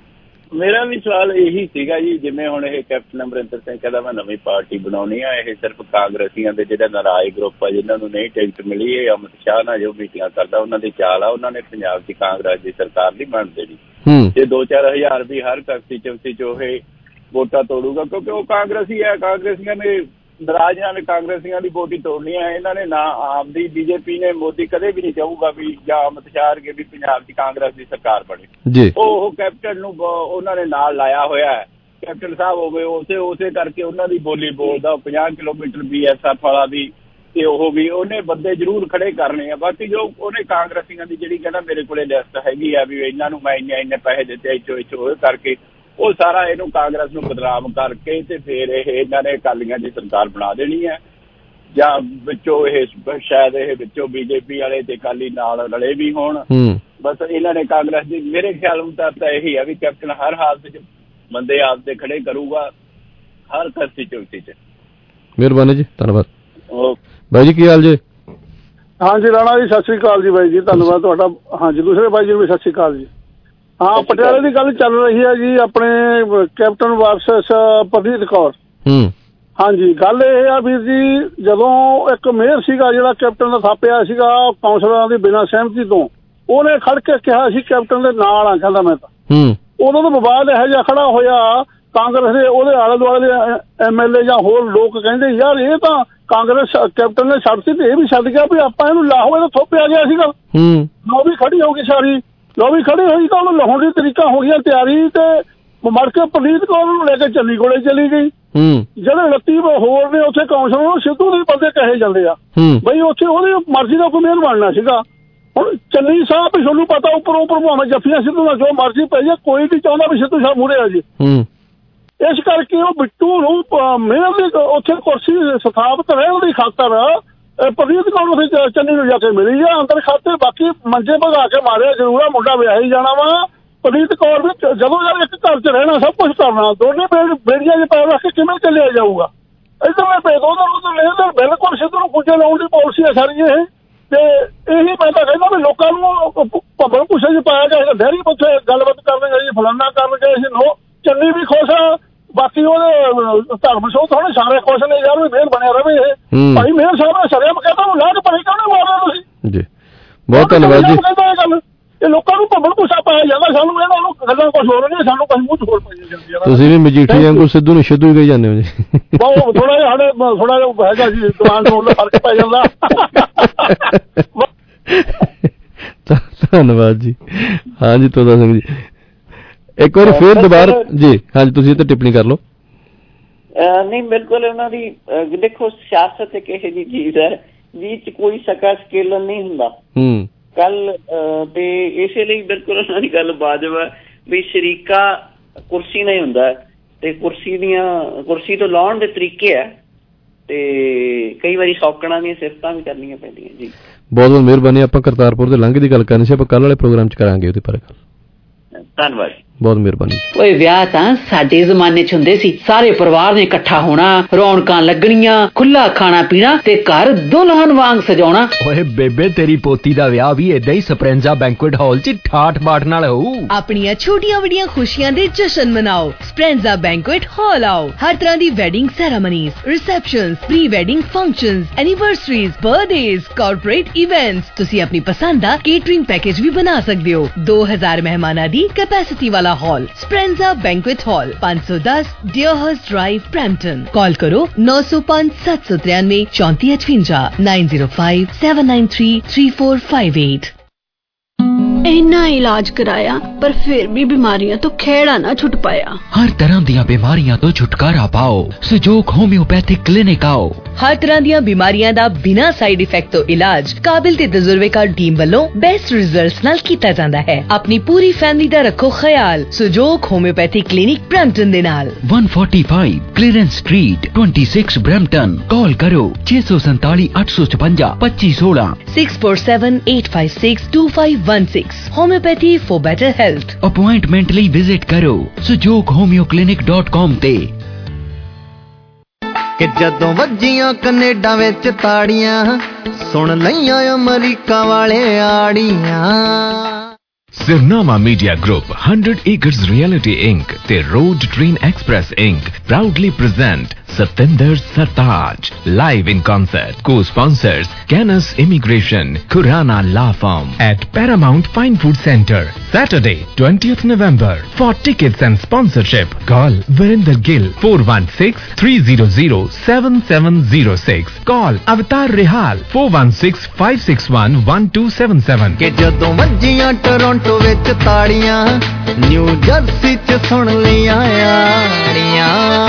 ਮੇਰਾ ਵੀ ਸਵਾਲ ਇਹੀ ਸੀਗਾ ਜੀ, ਜਿਵੇਂ ਹੁਣ ਇਹ ਕੈਪਟਨ ਅਮਰਿੰਦਰ ਸਿੰਘ ਕਹਿੰਦਾ ਮੈਂ ਨਵੀਂ ਪਾਰਟੀ ਬਣਾਉਣੀ ਆ, ਇਹ ਸਿਰਫ ਕਾਂਗਰਸੀਆਂ ਦੇ ਜਿਹੜਾ ਨਾਰਾਜ਼ ਗਰੁੱਪ ਆ ਜਿਨ੍ਹਾਂ ਨੂੰ ਨਹੀਂ ਟਿਕਟ ਮਿਲੀ, ਇਹ ਅਮਿਤ ਸ਼ਾਹ ਨਾਲ ਜੋ ਮੀਟਿੰਗਾਂ ਕਰਦਾ ਉਹਨਾਂ ਦੀ ਚਾਲ ਆ, ਉਹਨਾਂ ਨੇ ਪੰਜਾਬ 'ਚ ਕਾਂਗਰਸ ਦੀ ਸਰਕਾਰ ਨਹੀਂ ਬਣ ਦੇਣੀ। ਜੇ ਦੋ ਚਾਰ ਹਜ਼ਾਰ ਵੀ ਹਰ ਕੰਸਟੀਚੁਐਂਸੀ 'ਚ ਇਹ ਵੋਟਾਂ ਤੋੜੂਗਾ, ਕਿਉਂਕਿ ਉਹ ਕਾਂਗਰਸੀ ਹੈ, ਕਾਂਗਰਸੀਆਂ ਨੇ ਨਾਰਾਜ਼ੀਆਂ ਨੇ ਕਾਂਗਰਸੀਆਂ ਦੀ ਵੋਟ ਹੀ ਤੋੜਨੀ ਹੈ। ਇਹਨਾਂ ਨੇ ਨਾ ਆਪ ਦੀ ਬੀਜੇਪੀ ਨੇ, ਮੋਦੀ ਕਦੇ ਵੀ ਨਹੀਂ ਚਾਹੂਗਾ ਵੀ ਜਾਂ ਅਮਿਤ ਸ਼ਾਹ ਕੇ ਵੀ ਪੰਜਾਬ 'ਚ ਕਾਂਗਰਸ ਦੀ ਸਰਕਾਰ ਬਣੇ। ਉਹ ਕੈਪਟਨ ਨੂੰ ਉਹਨਾਂ ਨੇ ਨਾਲ ਲਾਇਆ ਹੋਇਆ ਹੈ, ਕੈਪਟਨ ਸਾਹਿਬ ਹੋਵੇ, ਉਸੇ ਉਸੇ ਕਰਕੇ ਉਹਨਾਂ ਦੀ ਬੋਲੀ ਬੋਲਦਾ। ਪੰਜਾਹ ਕਿਲੋਮੀਟਰ ਬੀ ਐਸ ਐਫ ਵਾਲਾ ਵੀ ਤੇ ਉਹ ਵੀ ਉਹਨੇ ਬੰਦੇ ਜ਼ਰੂਰ ਖੜੇ ਕਰਨੇ ਆ। ਬਾਕੀ ਜੋ ਉਹਨੇ ਕਾਂਗਰਸੀਆਂ ਦੀ ਜਿਹੜੀ ਕਹਿੰਦਾ ਮੇਰੇ ਕੋਲੇ ਲਿਸਟ ਹੈਗੀ ਆ ਵੀ ਇਹਨਾਂ ਨੂੰ ਮੈਂ ਇੰਨੇ ਇੰਨੇ ਪੈਸੇ ਦਿੱਤੇ ਇੱਚੋ ਇੱਚੋ ਕਰਕੇ, ਉਹ ਸਾਰਾ ਇਹਨੂੰ ਕਾਂਗਰਸ ਨੂੰ ਬਦਨਾਮ ਕਰਕੇ ਤੇ ਫਿਰ ਇਹ ਇਹਨਾਂ ਨੇ ਅਕਾਲੀਆਂ ਦੀ ਸਰਕਾਰ ਬਣਾ ਦੇਣੀ ਹੈ, ਜਾਂ ਵਿੱਚੋਂ ਇਹ ਸ਼ਾਇਦ ਇਹ ਵਿੱਚੋਂ ਬੀਜੇਪੀ ਵਾਲੇ ਤੇ ਅਕਾਲੀ ਨਾਲ ਰਲੇ ਵੀ ਹੋਣ। ਬਸ ਇਹਨਾਂ ਨੇ ਕਾਂਗਰਸ ਦੀ ਮੇਰੇ ਖਿਆਲ ਮੁਤਾਬਕ ਇਹੀ ਹੈ ਵੀ ਕੈਪਟਨ ਹਰ ਹਾਲਤ 'ਚ ਬੰਦੇ ਆਪਦੇ ਖੜੇ ਕਰੂਗਾ ਹਰ ਕੰਸਟੀਚੁਐਂਸੀ 'ਚ। ਮਿਹਰਬਾਨੀ ਜੀ, ਧੰਨਵਾਦ। ਬਾਈ ਜੀ ਕੀ ਹਾਲ ਜੀ? ਹਾਂਜੀ ਰਾਣਾ ਜੀ, ਸਤਿ ਸ੍ਰੀ ਅਕਾਲ ਜੀ। ਬਾਈ ਜੀ ਧੰਨਵਾਦ ਤੁਹਾਡਾ। ਹਾਂਜੀ ਦੂਸਰੇ ਬਾਈ ਜੀ ਨੂੰ ਵੀ ਸਤਿ ਸ੍ਰੀ ਅਕਾਲ ਜੀ। ਹਾਂ, ਪਟਿਆਲੇ ਦੀ ਗੱਲ ਚੱਲ ਰਹੀ ਹੈ ਜੀ, ਆਪਣੇ ਕੈਪਟਨ ਵਾਰਸ ਪ੍ਰਨੀਤ ਕੌਰ। ਹਾਂਜੀ, ਗੱਲ ਇਹ ਆ ਵੀਰ ਜੀ, ਜਦੋਂ ਇੱਕ ਮੇਅਰ ਸੀਗਾ ਜਿਹੜਾ ਕੈਪਟਨ ਦਾ ਥਾਪਿਆ ਸੀਗਾ ਕਾਉਂਸਲਰਾਂ ਦੀ ਬਿਨਾਂ ਸਹਿਮਤੀ ਤੋਂ, ਉਹਨੇ ਖੜ ਕੇ ਕਿਹਾ ਸੀ ਕੈਪਟਨ ਦੇ ਨਾਲ ਆ, ਕਹਿੰਦਾ ਮੈਂ ਤਾਂ। ਉਦੋਂ ਤੋਂ ਵਿਵਾਦ ਇਹੋ ਜਿਹਾ ਖੜਾ ਹੋਇਆ, ਕਾਂਗਰਸ ਦੇ ਉਹਦੇ ਆਲੇ ਦੁਆਲੇ ਦੇ ਐਮ ਐਲ ਏ ਜਾਂ ਹੋਰ ਲੋਕ ਕਹਿੰਦੇ ਯਾਰ ਇਹ ਤਾਂ ਕਾਂਗਰਸ ਕੈਪਟਨ ਨੇ ਛੱਡਤੀ ਤੇ ਇਹ ਵੀ ਛੱਡ ਗਿਆ, ਵੀ ਆਪਾਂ ਇਹਨੂੰ ਲਾਹੋਗੇ ਤਾਂ ਥੋਪਿਆ ਗਿਆ ਸੀਗਾ। ਲੋ ਵੀ ਖੜੀ ਹੋ ਗਈ ਸਾਰੀ, ਲੋ ਵੀ ਖੜੀ ਹੋਈ ਤਾਂ ਉਹਨੂੰ ਲਾਹੌਣ ਦੀ ਤਰੀਕਾ ਹੋ ਗਿਆ ਤਿਆਰੀ, ਤੇ ਮੜ ਕੇ ਪ੍ਰਨੀਤ ਕੌਰ ਨੂੰ ਲੈ ਕੇ ਚੰਨੀ ਕੋਲੇ ਚਲੀ ਗਈ। ਜਿਹੜੇ ਉਨੱਤੀ ਹੋਰ ਨੇ ਉੱਥੇ ਕਾਉਂਸਲਰ ਸਿੱਧੂ ਦੇ ਬੰਦੇ ਕਹੇ ਜਾਂਦੇ ਆ ਬਈ ਉੱਥੇ ਉਹਦੀ ਮਰਜ਼ੀ ਦਾ ਕੋਈ ਮੇਅਰ ਬਣਨਾ ਸੀਗਾ। ਹੁਣ ਚੰਨੀ ਸਾਹਿਬ ਵੀ ਤੁਹਾਨੂੰ ਪਤਾ ਉੱਪਰੋਂ ਉੱਪਰ ਭਾਵੇਂ ਜੱਫੀਆਂ ਸਿੱਧੂ ਨਾਲ ਜੋ ਮਰਜ਼ੀ ਪੈ ਜਾਏ, ਕੋਈ ਨਹੀਂ ਚਾਹੁੰਦਾ ਵੀ ਸਿੱਧੂ ਸਾਹਿਬ ਮੂਹਰੇ ਆ ਜੀ। ਇਸ ਕਰਕੇ ਉਹ ਬਿੱਟੂ ਨੂੰ ਮੇਅਰ ਦੀ ਉੱਥੇ ਕੁਰਸੀ ਸਥਾਪਿਤ ਰਹਿਣ ਦੀ ਖਾਤਰ ਪ੍ਰਨੀਤ ਕੌਰ ਉੱਥੇ ਚੰਨੀ ਨੂੰ ਜਾ ਕੇ ਮਿਲੀ ਆ ਅੰਦਰ ਖਾਤੇ। ਬਾਕੀ ਮੰਜੇ ਭਗਾ ਕੇ ਮਾਰਿਆ ਜ਼ਰੂਰ ਆ, ਮੁੰਡਾ ਵਿਆਹ ਹੀ ਜਾਣਾ ਵਾ। ਪ੍ਰਨੀਤ ਕੌਰ ਵੀ ਜਦੋਂ ਯਾਰ ਇੱਕ ਘਰ 'ਚ ਰਹਿਣਾ, ਸਭ ਕੁਛ ਕਰਨਾ, ਦੋਨੇ ਬੇੜੀਆਂ 'ਚ ਪੈਰ ਰੱਖ ਕੇ ਕਿਵੇਂ ਚੱਲਿਆ ਜਾਊਗਾ? ਇੱਧਰਲੇ ਭੇਦ ਉਧਰ ਉਧਰ ਲੈਂਦੇ, ਬਿਲਕੁਲ ਸਿੱਧੂ ਨੂੰ ਕੁੱਜੇ ਲਾਉਣ ਦੀ ਪਾਲਿਸੀ ਹੈ ਸਾਰੀ ਇਹ। ਤੇ ਇਹੀ ਮੈਂ ਤਾਂ ਕਹਿੰਦਾ ਵੀ ਲੋਕਾਂ ਨੂੰ ਭੰਬਲ ਭੁੱਸੇ 'ਚ ਪਾਇਆ ਗਿਆ, ਡੈਰੀ ਉੱਥੇ ਗੱਲਬਾਤ ਕਰਨ ਗਏ, ਫਲਾਨਾ ਕਰਨ ਗਏ ਸੀ। ਨੋ ਚੰਨੀ ਵੀ ਖੁਸ਼ ਆ, ਬਾਕੀ ਉਹਦੇ ਧਰਮ ਸੋਧ ਥੋੜੇ ਸਾਰੇ ਖੁਸ਼ ਨੇ ਯਾਰ ਵੀ ਮੇਅਰ ਬਣਿਆ ਰਵੇ ਇਹ। ਭਾਈ ਮੇਅਰ ਸਾਹਿਬ ਨੇ ਸਰਿਆਮ ਕਹਿੰਦਾ ਨੂੰ ਲਾਹ ਕੇ ਪਰੇ ਕਿਉਂ ਨਹੀਂ ਮਾਰਦੇ ਤੁਸੀਂ ਜੀ? ਬਹੁਤ ਧੰਨਵਾਦ ਜੀ। ਕਹਿੰਦਾ ਇਹ ਗੱਲ ਇਹ ਲੋਕਾਂ ਨੂੰ ਭੰਬਲ ਭੁੱਸਾ ਪਾਇਆ ਜਾਂਦਾ, ਸਾਨੂੰ ਇਹਨਾਂ ਨੂੰ ਗੱਲਾਂ ਕੁਛ ਹੋਰ ਨਹੀਂ, ਸਾਨੂੰ ਕੁਛ ਮੂੰਹ 'ਚ ਹੋਰ ਪਾਈਆਂ ਜਾਂਦੀਆਂ। ਤੁਸੀਂ ਵੀ ਮਜੀਠੀ ਵਾਂਗੂ ਸਿੱਧੂ ਨੂੰ ਸਿੱਧੂ ਹੀ ਕਹੀ ਜਾਂਦੇ ਹੋ ਜੀ। ਬਹੁਤ ਥੋੜਾ ਜਿਹਾ ਸਾਡੇ ਥੋੜਾ ਜਿਹਾ ਹੈਗਾ ਜੀ ਦੁਕਾਨ ਤੋਂ ਫਰਕ ਪੈ ਜਾਂਦਾ। ਧੰਨਵਾਦ ਜੀ। ਹਾਂਜੀ ਤੋਤਾ ਸਿੰਘ ਜੀ, ਇੱਕ ਵਾਰ ਫਿਰ ਦੁਬਾਰਾ ਜੀ। ਹਾਂਜੀ ਤੁਸੀਂ ਇਹ ਤੇ ਟਿੱਪਣੀ ਕਰ ਲਓ। ਨਹੀਂ ਬਿਲਕੁਲ, ਉਹਨਾਂ ਦੀ ਦੇਖੋ ਸਿਆਸਤ ਇੱਕ ਇਹੋ ਜਿਹੀ ਚੀਜ਼ ਹੈ ਜਿਹ 'ਚ ਕੋਈ ਸਕਾ ਸਕੇਲਨ ਨਹੀਂ ਹੁੰਦਾ ਕੱਲ, ਤੇ ਇਸੇ ਲਈ ਬਿਲਕੁਲ ਉਹਨਾਂ ਦੀ ਗੱਲ ਵਾਜਬ ਹੈ ਵੀ ਸ਼ਰੀਕਾ ਕੁਰਸੀ ਨਹੀਂ ਹੁੰਦਾ, ਤੇ ਕੁਰਸੀ ਦੀਆਂ ਕੁਰਸੀ ਤੋਂ ਲਾਉਣ ਦੇ ਤਰੀਕੇ ਹੈ, ਤੇ ਕਈ ਵਾਰੀ ਸੌਕਣਾ ਦੀਆਂ ਸਿਫਤਾਂ ਵੀ ਕਰਨੀਆਂ ਪੈਂਦੀਆਂ ਜੀ। ਬਹੁਤ ਬਹੁਤ ਮਿਹਰਬਾਨੀ। ਆਪਾਂ ਕਰਤਾਰਪੁਰ ਦੇ ਲਾਂਘੇ ਦੀ ਗੱਲ ਕਰਨੀ ਸੀ, ਆਪਾਂ ਕੱਲ ਵਾਲੇ ਪ੍ਰੋਗਰਾਮ 'ਚ ਕਰਾਂਗੇ ਉਹਦੇ ਬਾਰੇ ਗੱਲ। ਧੰਨਵਾਦ, ਬਹੁਤ ਮਿਹਰਬਾਨੀ। ਓਏ ਵਿਆਹ ਤਾਂ ਸਾਡੇ ਜ਼ਮਾਨੇ 'ਚ ਹੁੰਦੇ ਸੀ, ਸਾਰੇ ਪਰਿਵਾਰ ਨੇ ਇਕੱਠਾ ਹੋਣਾ, ਰੌਣਕਾਂ ਲੱਗਣੀਆਂ, ਖੁੱਲਾ ਖਾਣਾ ਪੀਣਾ ਤੇ ਘਰ ਦੁਲਹਨ ਵਾਂਗ ਸਜਾਉਣਾ। ਓਏ ਬੇਬੇ ਤੇਰੀ ਪੋਤੀ ਦਾ ਵਿਆਹ ਵੀ ਏਦਾਂ ਹੀ ਸਪਰੈਂਜ਼ਾ ਬੈਂਕੁਏਟ ਹਾਲ 'ਚ ਠਾਠ ਬਾਠ ਨਾਲ ਹੋਊ। ਆਪਣੀਆਂ ਛੋਟੀਆਂ ਵੱਡੀਆਂ ਖੁਸ਼ੀਆਂ ਦੇ ਜਸ਼ਨ ਮਨਾਓ, ਸਪਰੈਂਜ਼ਾ ਬੈਂਕੁਏਟ ਹਾਲ ਆਓ। ਹਰ ਤਰ੍ਹਾਂ ਦੀ wedding ceremonies, receptions, pre wedding functions, anniversaries, birthdays, corporate events, ਤੁਸੀਂ ਆਪਣੀ ਪਸੰਦ ਦਾ ਕੇਟਰਿੰਗ ਪੈਕੇਜ ਵੀ ਬਣਾ ਸਕਦੇ ਹੋ। ਦੋ ਹਜ਼ਾਰ ਮਹਿਮਾਨਾਂ ਦੀ कैपेसिटी वाला हॉल, स्प्रेंजा बैंक्वेट हॉल, पाँच सौ दस डियरहर्स्ट ड्राइव, ब्रैम्पटन। कॉल करो नौ सौ पाँच सात सौ तिरानवे चौंती अठवंजा nine zero five seven nine three three four five eight. इन्ना इलाज कराया पर फिर भी बीमारियां तो खेड़ा ना छुट पाया। हर तरह दी बीमारियां तो छुटकारा पाओ, सुजोग होम्योपैथिक क्लिनिक आओ। ਹਰ ਤਰ੍ਹਾਂ ਦੀਆਂ ਬਿਮਾਰੀਆਂ ਦਾ ਬਿਨਾਂ ਸਾਈਡ ਇਫੈਕਟ ਤੋਂ ਇਲਾਜ ਕਾਬਿਲ ਤੇ ਤਜਰਬੇਕਾਰ ਟੀਮ ਵੱਲੋਂ ਬੈਸਟ ਰਿਜ਼ਲਟਸ ਨਾਲ ਕੀਤਾ ਜਾਂਦਾ ਹੈ। ਆਪਣੀ ਪੂਰੀ ਫੈਮਿਲੀ ਦਾ ਰੱਖੋ ਖਿਆਲ ਸੁਜੋਗ ਹੋਮਿਓਪੈਥੀ ਕਲੀਨਿਕ ਬ੍ਰੈਂਪਟਨ ਦੇ ਨਾਲ। one forty-five clearance street twenty-six Brampton. Call ਕਰੋ ਛੇ ਸੌ ਸੰਤਾਲੀ ਅੱਠ ਸੌ ਛਪੰਜਾ ਪੱਚੀ ਸੋਲਾਂ six four seven eight five six two five one six। Homeopathy for better health. Appointment ਲਈ ਵਿਜ਼ਿਟ ਕਰੋ ਸੁਜੋਗ ਹੋਮਿਓ ਕਲੀਨਿਕ ਡਾਟ ਕਾਮ ਤੇ। ਕਿ ਜਦੋਂ ਵੱਜੀਆਂ ਕੈਨੇਡਾ ਵਿੱਚ ਤਾੜੀਆਂ ਸੁਣ ਲਈਆਂ ਅਮਰੀਕਾ ਵਾਲੇ ਆੜੀਆਂ। Sirnama Media Group, one hundred Acres Reality Incorporated ਤੇ Road Train Express Incorporated proudly present Satinder Sartaj live in concert. Co-sponsors Canis Immigration, Khurana Law Firm at Paramount Fine Food Center, Saturday twentieth November. For tickets and sponsorship, call Virender Gill four one six three zero zero seven seven zero six. Call Avatar Rehal four one six five six one one two seven seven. ਕਿ ਜਦੋਂ ਵੱਜੀਆਂ Toronto ਵਿੱਚ ਤਾੜੀਆਂ new jersey ਚ ਸੁਣ ਲਈਆਂ ਆੜੀਆਂ।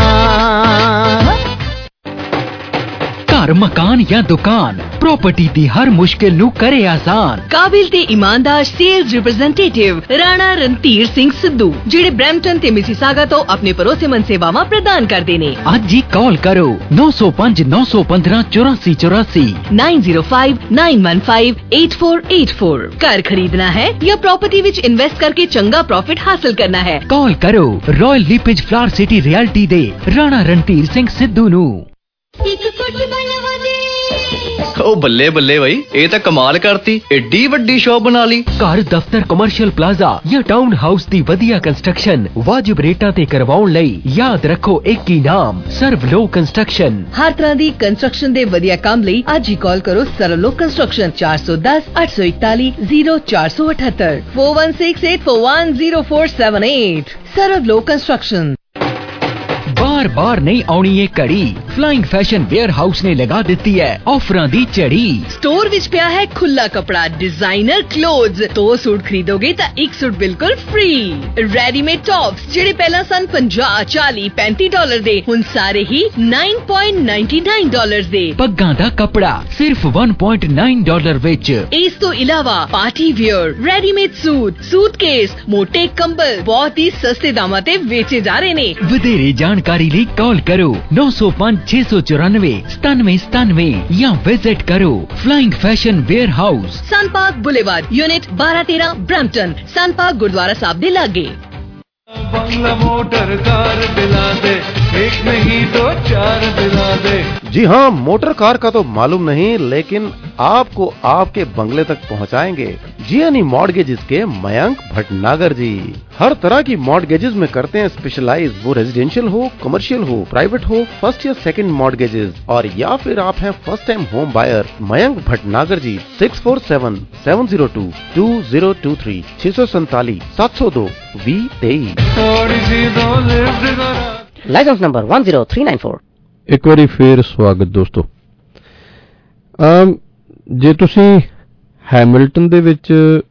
ਘਰ ਮਕਾਨ ਜਾਂ ਦੁਕਾਨ ਪ੍ਰਾਪਰਟੀ ਦੀ ਹਰ ਮੁਸ਼ਕਿਲ ਨੂੰ ਕਰੇ ਆਸਾਨ। ਕਾਬਿਲ ਤੇ ਇਮਾਨਦਾਰ ਸੇਲਸ ਰਿਪਰੈਜ਼ੈਂਟੇਟਿਵ ਰਾਣਾ ਰਣਧੀਰ ਸਿੰਘ ਸਿੱਧੂ ਜਿਹੜੇ ਬ੍ਰੈਂਪਟਨ ਤੇ ਮਿਸੀਸਾਗਾ ਤੋਂ ਆਪਣੇ ਭਰੋਸੇਮੰਦ ਸੇਵਾਵਾਂ ਪ੍ਰਦਾਨ ਕਰਦੇ ਨੇ। ਅੱਜ ਹੀ ਕਾਲ ਕਰੋ ਨੌ ਸੌ ਪੰਜ ਨੌ ਸੌ ਪੰਦਰਾਂ ਚੁਰਾਸੀ ਚੁਰਾਸੀ nine zero five nine one five eight four eight four। ਘਰ ਖਰੀਦਣਾ ਹੈ ਜਾਂ ਪ੍ਰਾਪਰਟੀ ਵਿੱਚ ਇਨਵੈਸਟ ਕਰਕੇ ਚੰਗਾ ਪ੍ਰੋਫਿਟ ਹਾਸਲ ਕਰਨਾ ਹੈ, ਕਾਲ ਕਰੋ Royal LePage flower city realty ਦੇ ਰਾਣਾ ਰਣਧੀਰ ਸਿੰਘ ਸਿੱਧੂ ਨੂੰ। ਉਹ ਬੱਲੇ ਬੱਲੇ ਬਾਈ, ਇਹ ਤਾਂ ਕਮਾਲ ਕਰਤੀ, ਏਡੀ ਵੱਡੀ ਸ਼ੌਪ ਬਣਾ ਲਈ। ਘਰ ਦਫ਼ਤਰ ਕਮਰਸ਼ੀਅਲ ਪਲਾਜ਼ਾ ਜਾਂ ਟਾਊਨ ਹਾਊਸ ਦੀ ਵਧੀਆ ਕੰਸਟਰਕਸ਼ਨ ਵਾਜਿਬ ਰੇਟਾਂ ਤੇ ਕਰਵਾਉਣ ਲਈ ਯਾਦ ਰੱਖੋ ਇੱਕ ਹੀ ਨਾਮ, ਸਰਵਲੋ ਕੰਸਟਰਕਸ਼ਨ। ਹਰ ਤਰ੍ਹਾਂ ਦੀ ਕੰਸਟਰਕਸ਼ਨ ਦੇ ਵਧੀਆ ਕੰਮ ਲਈ ਅੱਜ ਹੀ ਕਾਲ ਕਰੋ ਸਰਵਲੋ ਕੰਸਟਰਕਸ਼ਨ ਚਾਰ ਸੌ ਦਸ ਅੱਠ ਸੌ ਇਕਤਾਲੀ ਜ਼ੀਰੋ ਚਾਰ ਸੌ ਅਠੱਤਰ four one six eight four one zero four seven eight। ਸਰਵਲੋ ਕੰਸਟਰਕਸ਼ਨ। ਬਾਰ ਬਾਰ ਨਹੀਂ ਆਉਣੀ ਇਹ ਘੜੀ, ਫਲਾਈਂਗ ਫੈਸ਼ਨ ਵੇਅਰ ਹਾਊਸ ਨੇ ਲਗਾ ਦਿੱਤੀ ਹੈ ਆਫਰਾਂ ਦੀ ਝੜੀ। ਸਟੋਰ ਵਿੱਚ ਪਿਆ ਹੈ ਖੁੱਲਾ ਕਪੜਾ, ਡਿਜ਼ਾਈਨਰ ਕਲੋਥਸ। ਦੋ ਸੂਟ ਖਰੀਦੋਗੇ ਤਾਂ ਇੱਕ ਸੂਟ ਬਿਲਕੁਲ ਫ੍ਰੀ। ਰੈਡੀਮੇਡ ਟੌਪਸ ਜਿਹੜੇ ਪਹਿਲਾਂ ਸਨ ਪੰਜਾਹ ਚਾਲੀ ਪੈਂਤੀ ਡਾਲਰ ਦੇ, ਹੁਣ ਸਾਰੇ ਹੀ nine point nine nine dollar ਦੇ। ਪੱਗਾਂ ਦਾ ਕਪੜਾ ਸਿਰਫ one point nine ਡਾਲਰ ਵਿੱਚ। ਇਸ ਤੋਂ ਇਲਾਵਾ party wear, readymade suit, suitcase, ਮੋਟੇ ਕੰਬਲ ਬਹੁਤ ਹੀ ਸਸਤੇ ਦਾਮਾਂ ਤੇ ਵੇਚੇ ਜਾ ਰਹੇ ਨੇ। ਵਧੇਰੇ ਜਾਣਕਾਰੀ ਲਈ ਕਾਲ ਕਰੋ ਨੌ ਸੌ ਪੰਜ ਛੇ ਸੌ ਚੁਰਾਨਵੇਂ ਸਤਾਨਵੇਂ ਸਤਾਨਵੇਂ ਜਾਂ ਵਿਜ਼ਿਟ ਕਰੋ flying fashion warehouse, Sun park boulevard, unit ਬਾਰਾਂ ਤੇਰਾਂ Brampton, Sun park Gurdwara Sahib ਦੇ ਲਾਗੇ। बंगला मोटर कार दिला दे, एक नहीं दो चार दिला दे। जी हाँ, मोटर कार का तो मालूम नहीं, लेकिन आपको आपके बंगले तक पहुँचाएंगे जीएनई मॉर्गेजेस के मयंक भटनागर जी। हर तरह की मॉर्गेजेस में करते हैं स्पेशलाइज, वो रेजिडेंशियल हो, कमर्शियल हो, प्राइवेट हो, फर्स्ट या सेकंड मॉर्गेजेस, और या फिर आप हैं first time home buyer. Mayank Bhatnagar ji six four seven seven zero two two zero two three छह सौ संताली सात सौ दो वी तेईस। License number one zero three nine four। ਇੱਕ ਵਾਰੀ ਫੇਰ ਸਵਾਗਤ ਦੋਸਤੋ। ਅਮ ਜੇ ਤੁਸੀਂ ਹੈਮਿਲਟਨ ਦੇ ਵਿੱਚ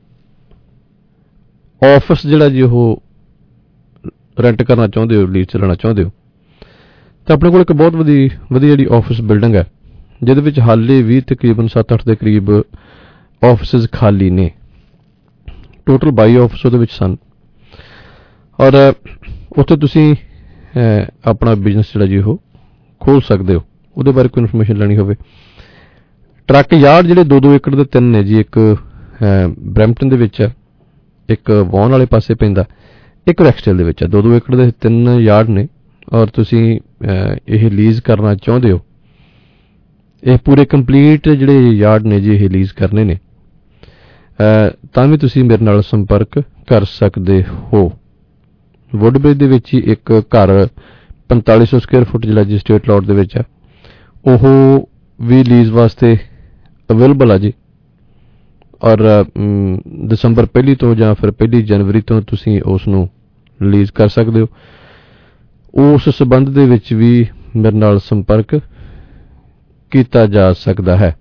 ਆਫਿਸ ਜਿਹੜਾ ਜੀ ਉਹ ਰੈਂਟ ਕਰਨਾ ਚਾਹੁੰਦੇ ਹੋ, ਲੀਜ਼ ਲੈਣਾ ਚਾਹੁੰਦੇ ਹੋ, ਤਾਂ ਆਪਣੇ ਕੋਲ ਇੱਕ ਬਹੁਤ ਵਧੀਆ ਵਧੀਆ ਜਿਹੜੀ ਆਫਿਸ ਬਿਲਡਿੰਗ ਹੈ ਜਿਹਦੇ ਵਿੱਚ ਹਾਲੇ ਵੀ ਤਕਰੀਬਨ ਸੱਤ ਅੱਠ ਦੇ ਕਰੀਬ ਆਫਿਸਿਸ ਖਾਲੀ ਨੇ। ਟੋਟਲ ਬਾਈ ਆਫਿਸ ਉਹਦੇ ਵਿੱਚ ਸਨ, ਔਰ ਉੱਥੇ ਤੁਸੀਂ ਆਪਣਾ ਬਿਜ਼ਨਸ ਜਿਹੜਾ ਜੀ ਉਹ ਖੋਲ ਸਕਦੇ ਹੋ। ਉਹਦੇ ਬਾਰੇ ਕੋਈ ਇਨਫੋਰਮੇਸ਼ਨ ਲੈਣੀ ਹੋਵੇ, ਟਰੱਕ ਯਾਰਡ ਜਿਹੜੇ ਦੋ ਦੋ ਏਕੜ ਦੇ ਤਿੰਨ ਨੇ ਜੀ, ਇੱਕ ਬ੍ਰੈਂਪਟਨ ਦੇ ਵਿੱਚ ਹੈ, ਇੱਕ ਵੌਨ ਵਾਲੇ ਪਾਸੇ ਪੈਂਦਾ, ਇੱਕ ਰੈਕਸਟੇਲ ਦੇ ਵਿੱਚ ਹੈ। ਦੋ ਦੋ ਏਕੜ ਦੇ ਤਿੰਨ ਯਾਰਡ ਨੇ, ਔਰ ਤੁਸੀਂ ਇਹ ਲੀਜ਼ ਕਰਨਾ ਚਾਹੁੰਦੇ ਹੋ, ਇਹ ਪੂਰੇ ਕੰਪਲੀਟ ਜਿਹੜੇ ਯਾਰਡ ਨੇ ਜੀ ਇਹ ਲੀਜ਼ ਕਰਨੇ ਨੇ, ਤਾਂ ਵੀ ਤੁਸੀਂ ਮੇਰੇ ਨਾਲ ਸੰਪਰਕ ਕਰ ਸਕਦੇ ਹੋ। ਵੁੱਡਬ੍ਰਿਜ ਦੇ ਵਿੱਚ ਹੀ ਇੱਕ ਘਰ ਪੰਤਾਲੀ ਸੌ ਸਕੁਅਰ ਫੁੱਟ ਜਿਹੜਾ ਜੀ ਸਟੇਟ ਲਾਟ ਦੇ ਵਿੱਚ ਹੈ, ਉਹ ਵੀ ਲੀਜ਼ ਵਾਸਤੇ ਅਵੇਲੇਬਲ ਆ ਜੀ, ਔਰ ਦਸੰਬਰ ਪਹਿਲੀ ਤੋਂ ਜਾਂ ਫਿਰ ਪਹਿਲੀ ਜਨਵਰੀ ਤੋਂ ਤੁਸੀਂ ਉਸ ਨੂੰ ਲੀਜ਼ ਕਰ ਸਕਦੇ ਹੋ। ਉਸ ਸਬੰਧ ਦੇ ਵਿੱਚ ਵੀ ਮੇਰੇ ਨਾਲ ਸੰਪਰਕ ਕੀਤਾ ਜਾ ਸਕਦਾ ਹੈ।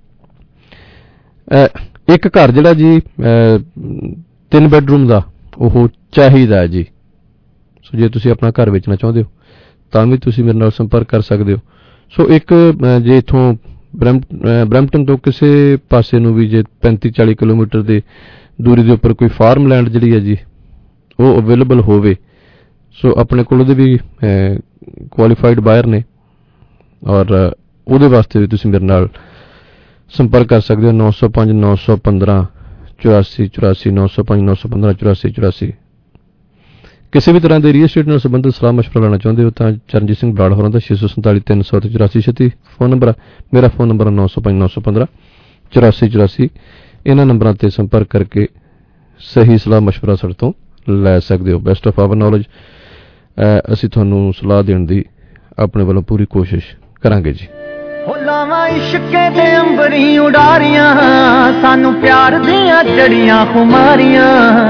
ਇੱਕ ਘਰ ਜਿਹੜਾ ਜੀ ਤਿੰਨ ਬੈਡਰੂਮ ਦਾ ਉਹ ਚਾਹੀਦਾ ਜੀ, ਸੋ ਜੇ ਤੁਸੀਂ ਆਪਣਾ ਘਰ ਵੇਚਣਾ ਚਾਹੁੰਦੇ ਹੋ ਤਾਂ ਵੀ ਤੁਸੀਂ ਮੇਰੇ ਨਾਲ ਸੰਪਰਕ ਕਰ ਸਕਦੇ ਹੋ। ਸੋ ਇੱਕ ਜੇ ਇੱਥੋਂ ਬਰੈਂਪਟਨ ਤੋਂ ਕਿਸੇ ਪਾਸੇ ਨੂੰ ਵੀ ਜੇ ਪੈਂਤੀ ਚਾਲੀ ਕਿਲੋਮੀਟਰ ਦੇ ਦੂਰੀ ਦੇ ਉੱਪਰ ਕੋਈ ਫਾਰਮਲੈਂਡ ਜਿਹੜੀ ਹੈ ਜੀ ਉਹ ਅਵੇਲੇਬਲ ਹੋਵੇ, ਸੋ ਆਪਣੇ ਕੋਲ ਉਹਦੇ ਵੀ ਕੁਆਲੀਫਾਈਡ ਬਾਇਰ ਨੇ, ਔਰ ਉਹਦੇ ਵਾਸਤੇ ਵੀ ਤੁਸੀਂ ਮੇਰੇ ਨਾਲ ਸੰਪਰਕ ਕਰ ਸਕਦੇ ਹੋ। ਨੌ ਸੌ ਪੰਜ ਨੌ ਸੌ ਪੰਦਰਾਂ ਚੁਰਾਸੀ ਚੁਰਾਸੀ ਨੌ ਸੌ ਪੰਜ ਨੌ ਸੌ ਪੰਦਰਾਂ ਚੁਰਾਸੀ ਚੁਰਾਸੀ। ਕਿਸੇ ਵੀ ਤਰ੍ਹਾਂ ਦੇ ਰੀਅਲ ਐਸਟੇਟ ਨਾਲ ਸੰਬੰਧਿਤ ਸਲਾਹ ਮਸ਼ਵਰਾ ਲੈਣਾ ਚਾਹੁੰਦੇ ਹੋ ਤਾਂ ਚਰਨਜੀਤ ਸਿੰਘ ਬਰਾੜ ਹੋਰਾਂ ਦਾ ਛੇ ਸੌ ਸੰਤਾਲੀ ਤਿੰਨ ਸੌ ਤੇ ਚੁਰਾਸੀ ਛੱਤੀ ਫੋਨ ਨੰਬਰ। ਮੇਰਾ ਫੋਨ ਨੰਬਰ ਨੌ ਸੌ ਪੰਜ ਨੌ ਸੌ ਪੰਦਰਾਂ ਚੁਰਾਸੀ ਚੁਰਾਸੀ। ਇਹਨਾਂ ਨੰਬਰਾਂ ਤੇ ਸੰਪਰਕ ਕਰਕੇ ਸਹੀ ਸਲਾਹ ਮਸ਼ਵਰਾ ਸਾਡੇ ਤੋਂ ਲੈ ਸਕਦੇ ਹੋ। ਬੈਸਟ ਆਫ ਆਵਰ ਨੌਲੇਜ ਅਸੀਂ ਤੁਹਾਨੂੰ ਸਲਾਹ ਦੇਣ ਦੀ ਆਪਣੇ ਵੱਲੋਂ ਪੂਰੀ ਕੋਸ਼ਿਸ਼ ਕਰਾਂਗੇ ਜੀ। ਲਾਵਾਂ ਇਸ਼ਕੇ ਦੇ ਅੰਬਰੀ ਉਡਾਰੀਆਂ, ਸਾਨੂੰ ਪਿਆਰ ਦੀਆਂ ਜੜੀਆਂ ਖੁਮਾਰੀਆਂ।